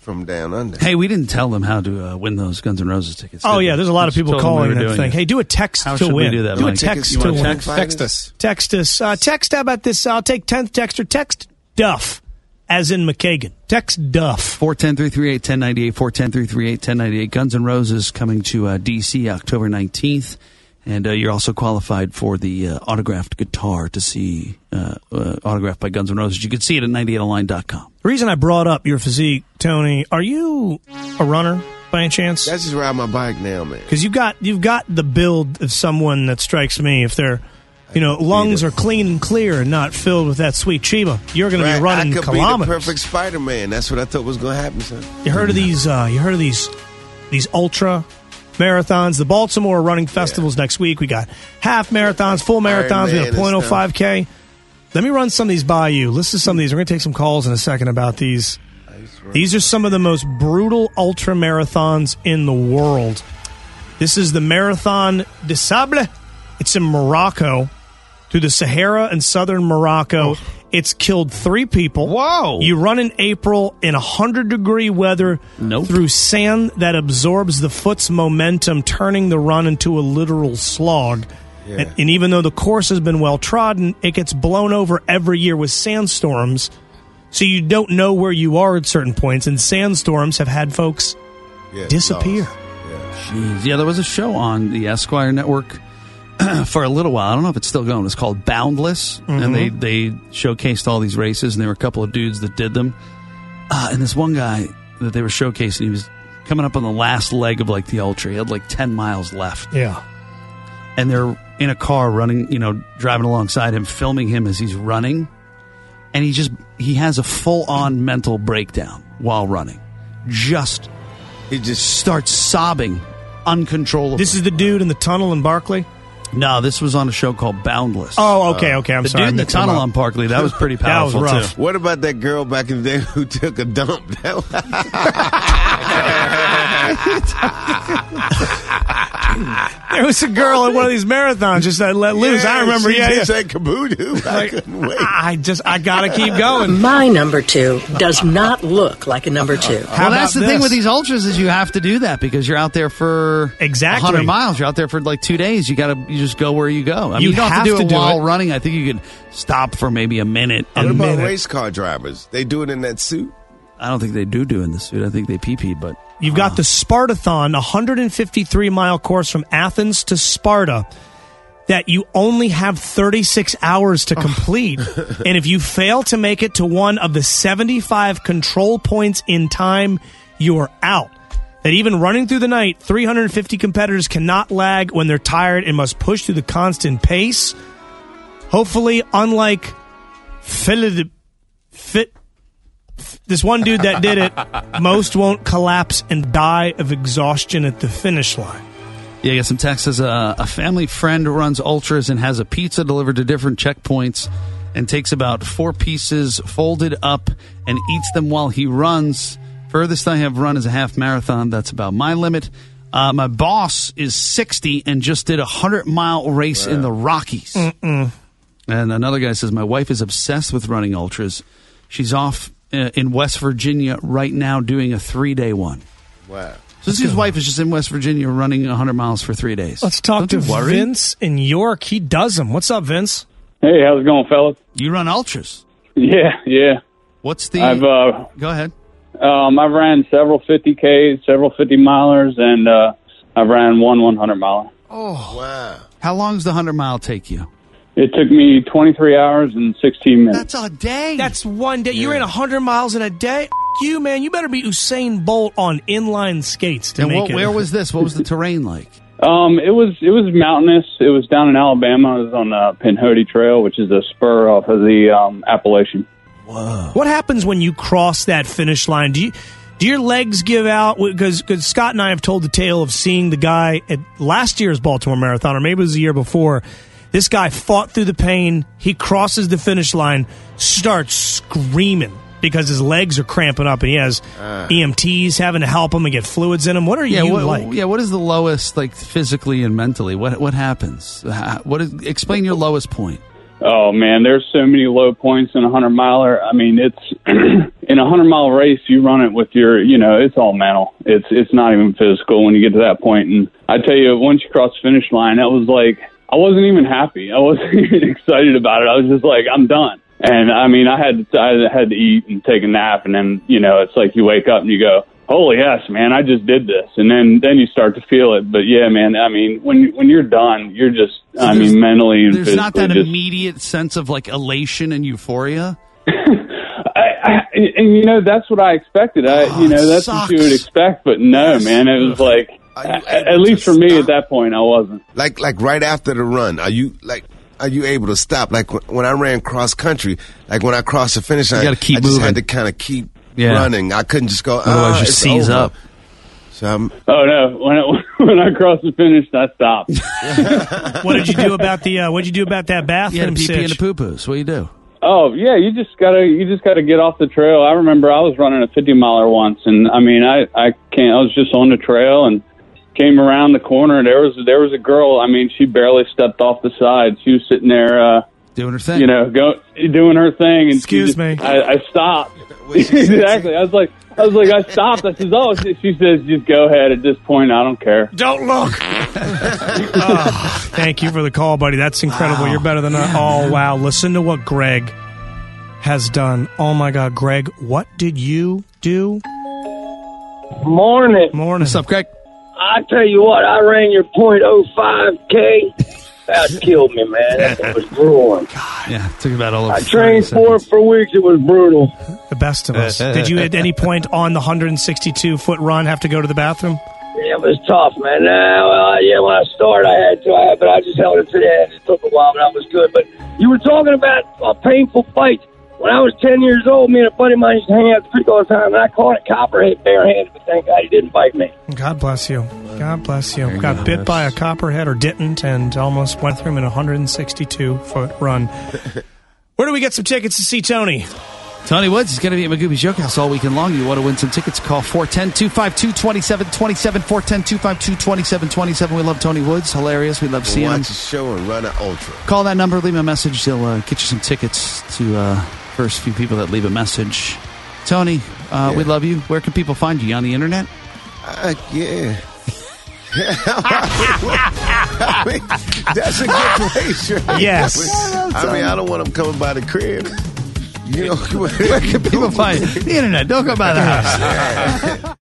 from down under. Hey, we didn't tell them how to uh, win those Guns N' Roses tickets. Oh, did yeah, we? there's a lot of Just people told them we calling were that doing thing. it. Hey, do a text How to should win. we do that, do Mike? a text You to wanna win. text? Text us. Text us. Uh, text how about this? I'll take tenth texter. Text Duff, as in McKagan. Text Duff. four one zero, three three eight, one zero nine eight, four one zero, three three eight, one zero nine eight. Guns N' Roses coming to uh, D C October nineteenth. And uh, you're also qualified for the uh, autographed guitar to see uh, uh, autographed by Guns N' Roses. You can see it at ninety eight online dot com. The reason I brought up your physique, Tony, are you a runner by any chance? I just ride my bike now, man. Because you've got, you've got the build of someone that strikes me. If their you know, lungs are clean and clear and not filled with that sweet Chiba, you're going Right, to be running I could kilometers. be the perfect Spider-Man. That's what I thought was going to happen, son. You heard of these? Uh, you heard of these? These ultra marathons. The Baltimore Running Festival's next week. We got half marathons, full marathons. We have point oh five K. Let me run some of these by you. Listen to some of these. We're going to take some calls in a second about these. These are some of the most brutal ultra marathons in the world. This is the Marathon des Sables. It's in Morocco, through the Sahara and southern Morocco. Oh. It's killed three people. Whoa. You run in April in one hundred degree weather nope. through sand that absorbs the foot's momentum, turning the run into a literal slog. Yeah. And, and even though the course has been well trodden, it gets blown over every year with sandstorms. So you don't know where you are at certain points, and sandstorms have had folks yeah, disappear. Yeah. Jeez. Yeah, there was a show on the Esquire network for a little while. I don't know if it's still going. It's called Boundless, mm-hmm. and they, they showcased all these races, and there were a couple of dudes that did them. Uh, and this one guy that they were showcasing, he was coming up on the last leg of like the ultra. He had like ten miles left. Yeah. And they're in a car running, you know, driving alongside him, filming him as he's running. And he just, he has a full-on mental breakdown while running. Just, he just starts sobbing uncontrollably. This is the dude in the tunnel in Barclay? No, this was on a show called Boundless. Oh, okay, okay, I'm the sorry. The dude in the tunnel on Barclay, that was pretty powerful, that was rough. too. What about that girl back in the day who took a dump? There was a girl at one of these marathons just that let loose. Yeah, I remember. She Yeah, just yeah. said caboodle. I Like, couldn't wait. I just, I gotta keep going. My number two does not look like a number two. Well, that's the thing with these ultras is you have to do that because you're out there for exactly one hundred miles. You're out there for like two days. You got to you just go where you go. I mean, You you don't have, have to do to it do while it. running. I think you could stop for maybe a minute. What and about minute. race car drivers? They do it in that suit? I don't think they do do in the suit. I think they pee-pee, but... You've got the Spartathon, a one hundred fifty-three mile course from Athens to Sparta that you only have thirty-six hours to complete. And if you fail to make it to one of the seventy-five control points in time, you're out. That even running through the night, three hundred fifty competitors cannot lag when they're tired and must push through the constant pace. Hopefully, unlike Philip, Fit, this one dude that did it, most won't collapse and die of exhaustion at the finish line. Yeah, I got some text says uh, a family friend runs ultras and has a pizza delivered to different checkpoints and takes about four pieces folded up and eats them while he runs. Furthest I have run is a half marathon. That's about my limit. Uh, my boss is sixty and just did a hundred mile race wow. in the Rockies. Mm-mm. And another guy says my wife is obsessed with running ultras. She's off uh, in West Virginia right now doing a three day one. Wow. So his wife is just in West Virginia running one hundred miles for three days. Let's talk Don't to Vince in York. He does them. What's up, Vince? Hey, how's it going, fellas? You run ultras. Yeah, yeah. What's the... I've, uh, Go ahead. Um, I've ran several fifty Ks, several fifty milers, and uh, I've ran one one hundred miler. Oh, wow. How long does the one hundred mile take you? It took me twenty-three hours and sixteen minutes. That's a day. That's one day. You ran one hundred miles in a day? F- you, man. You better be Usain Bolt on inline skates to and make what, it. where was this? What was the terrain like? Um, it was it was mountainous. It was down in Alabama. It was on the Pinhoti Trail, which is a spur off of the um, Appalachian. Whoa. What happens when you cross that finish line? Do you do your legs give out? Because because Scott and I have told the tale of seeing the guy at last year's Baltimore Marathon, or maybe it was the year before. This guy fought through the pain. He crosses the finish line, starts screaming because his legs are cramping up, and he has uh. E M Ts having to help him and get fluids in him. What are yeah, you what, like? Yeah, what is the lowest, like physically and mentally? What what happens? What is, explain your lowest point. Oh man, there's so many low points in a hundred miler. I mean, it's in a hundred mile race, you run it with your, you know, it's all mental. It's it's not even physical when you get to that point. And I tell you, once you cross the finish line, that was like, I wasn't even happy. I wasn't even excited about it. I was just like, I'm done. And I mean, I had to, I had to eat and take a nap, and then you know, it's like you wake up and you go, holy yes, man, I just did this. And then, then you start to feel it. But yeah, man, I mean, when when you're done, you're just, So I there's- mean, mentally and There's physically not that just, immediate sense of like elation and euphoria. I, I, and you know, that's what I expected. I, Oh, you know, it that's what you would expect. But no, man, it was like, at, at least for me at that point, I wasn't. Like like right after the run, are you like are you able to stop? Like wh- when I ran cross country, like when I crossed the finish line, gotta keep I just moving. had to kind of keep Yeah. running. I couldn't just go. Otherwise "Ah, you it's seize over." up. So I'm, Oh no, when I, when I crossed the finish, I stopped. What did you do about the? Uh, what did you do about that You had bathroom a pee pee and a sitch? poo poos. What do you do? Oh yeah, you just gotta you just gotta get off the trail. I remember I was running a fifty miler once, and I mean I I can't. I was just on the trail and came around the corner. And there was there was a girl. I mean, she barely stepped off the side. She was sitting there, uh, doing her thing. You know, go doing her thing. And she Excuse just- me. I, I stopped. Exactly. I was like, I was like, I stopped. I said, oh, she, she says, just go ahead. At this point, I don't care. Don't look. Oh, thank you for the call, buddy. That's incredible. You're better than I. Oh, wow. Listen to what Greg has done. Oh, my God. Greg, what did you do? Morning. Morning. What's up, Greg? I tell you what, I ran your point oh five K. That killed me, man. That was grueling. Yeah, took about all of I trained for it for weeks. It was brutal. The best of us. Did you at any point on the one hundred sixty-two foot run have to go to the bathroom? Yeah, it was tough, man. Nah, well, yeah, when I started, I had to, I had, but I just held it to the end. It took a while, but I was good. But you were talking about a painful fight. When I was ten years old, me and a buddy of mine used to hang out at the creek all the time, and I caught a copperhead barehanded, but thank God he didn't bite me. God bless you. God bless you. Got bit by a copperhead or didn't, and almost went through him in a one hundred sixty-two foot run. Where do we get some tickets to see Tony? Tony Woods is going to be at Magooby's Joke House all weekend long. You want to win some tickets? Call four one zero, two five two, two seven two seven, four one zero, two five two, two seven two seven. We love Tony Woods. Hilarious. We love we'll seeing him. watch a show and run an ultra. Call that number, leave him a message. He'll uh, get you some tickets to uh, first few people that leave a message. Tony, uh, Yeah. we love you. Where can people find you? On the internet? Uh, yeah. I mean, that's a good place, right? Yes. I mean, I don't want them coming by the crib. You know, Where can people find you? The internet. Don't go by the house.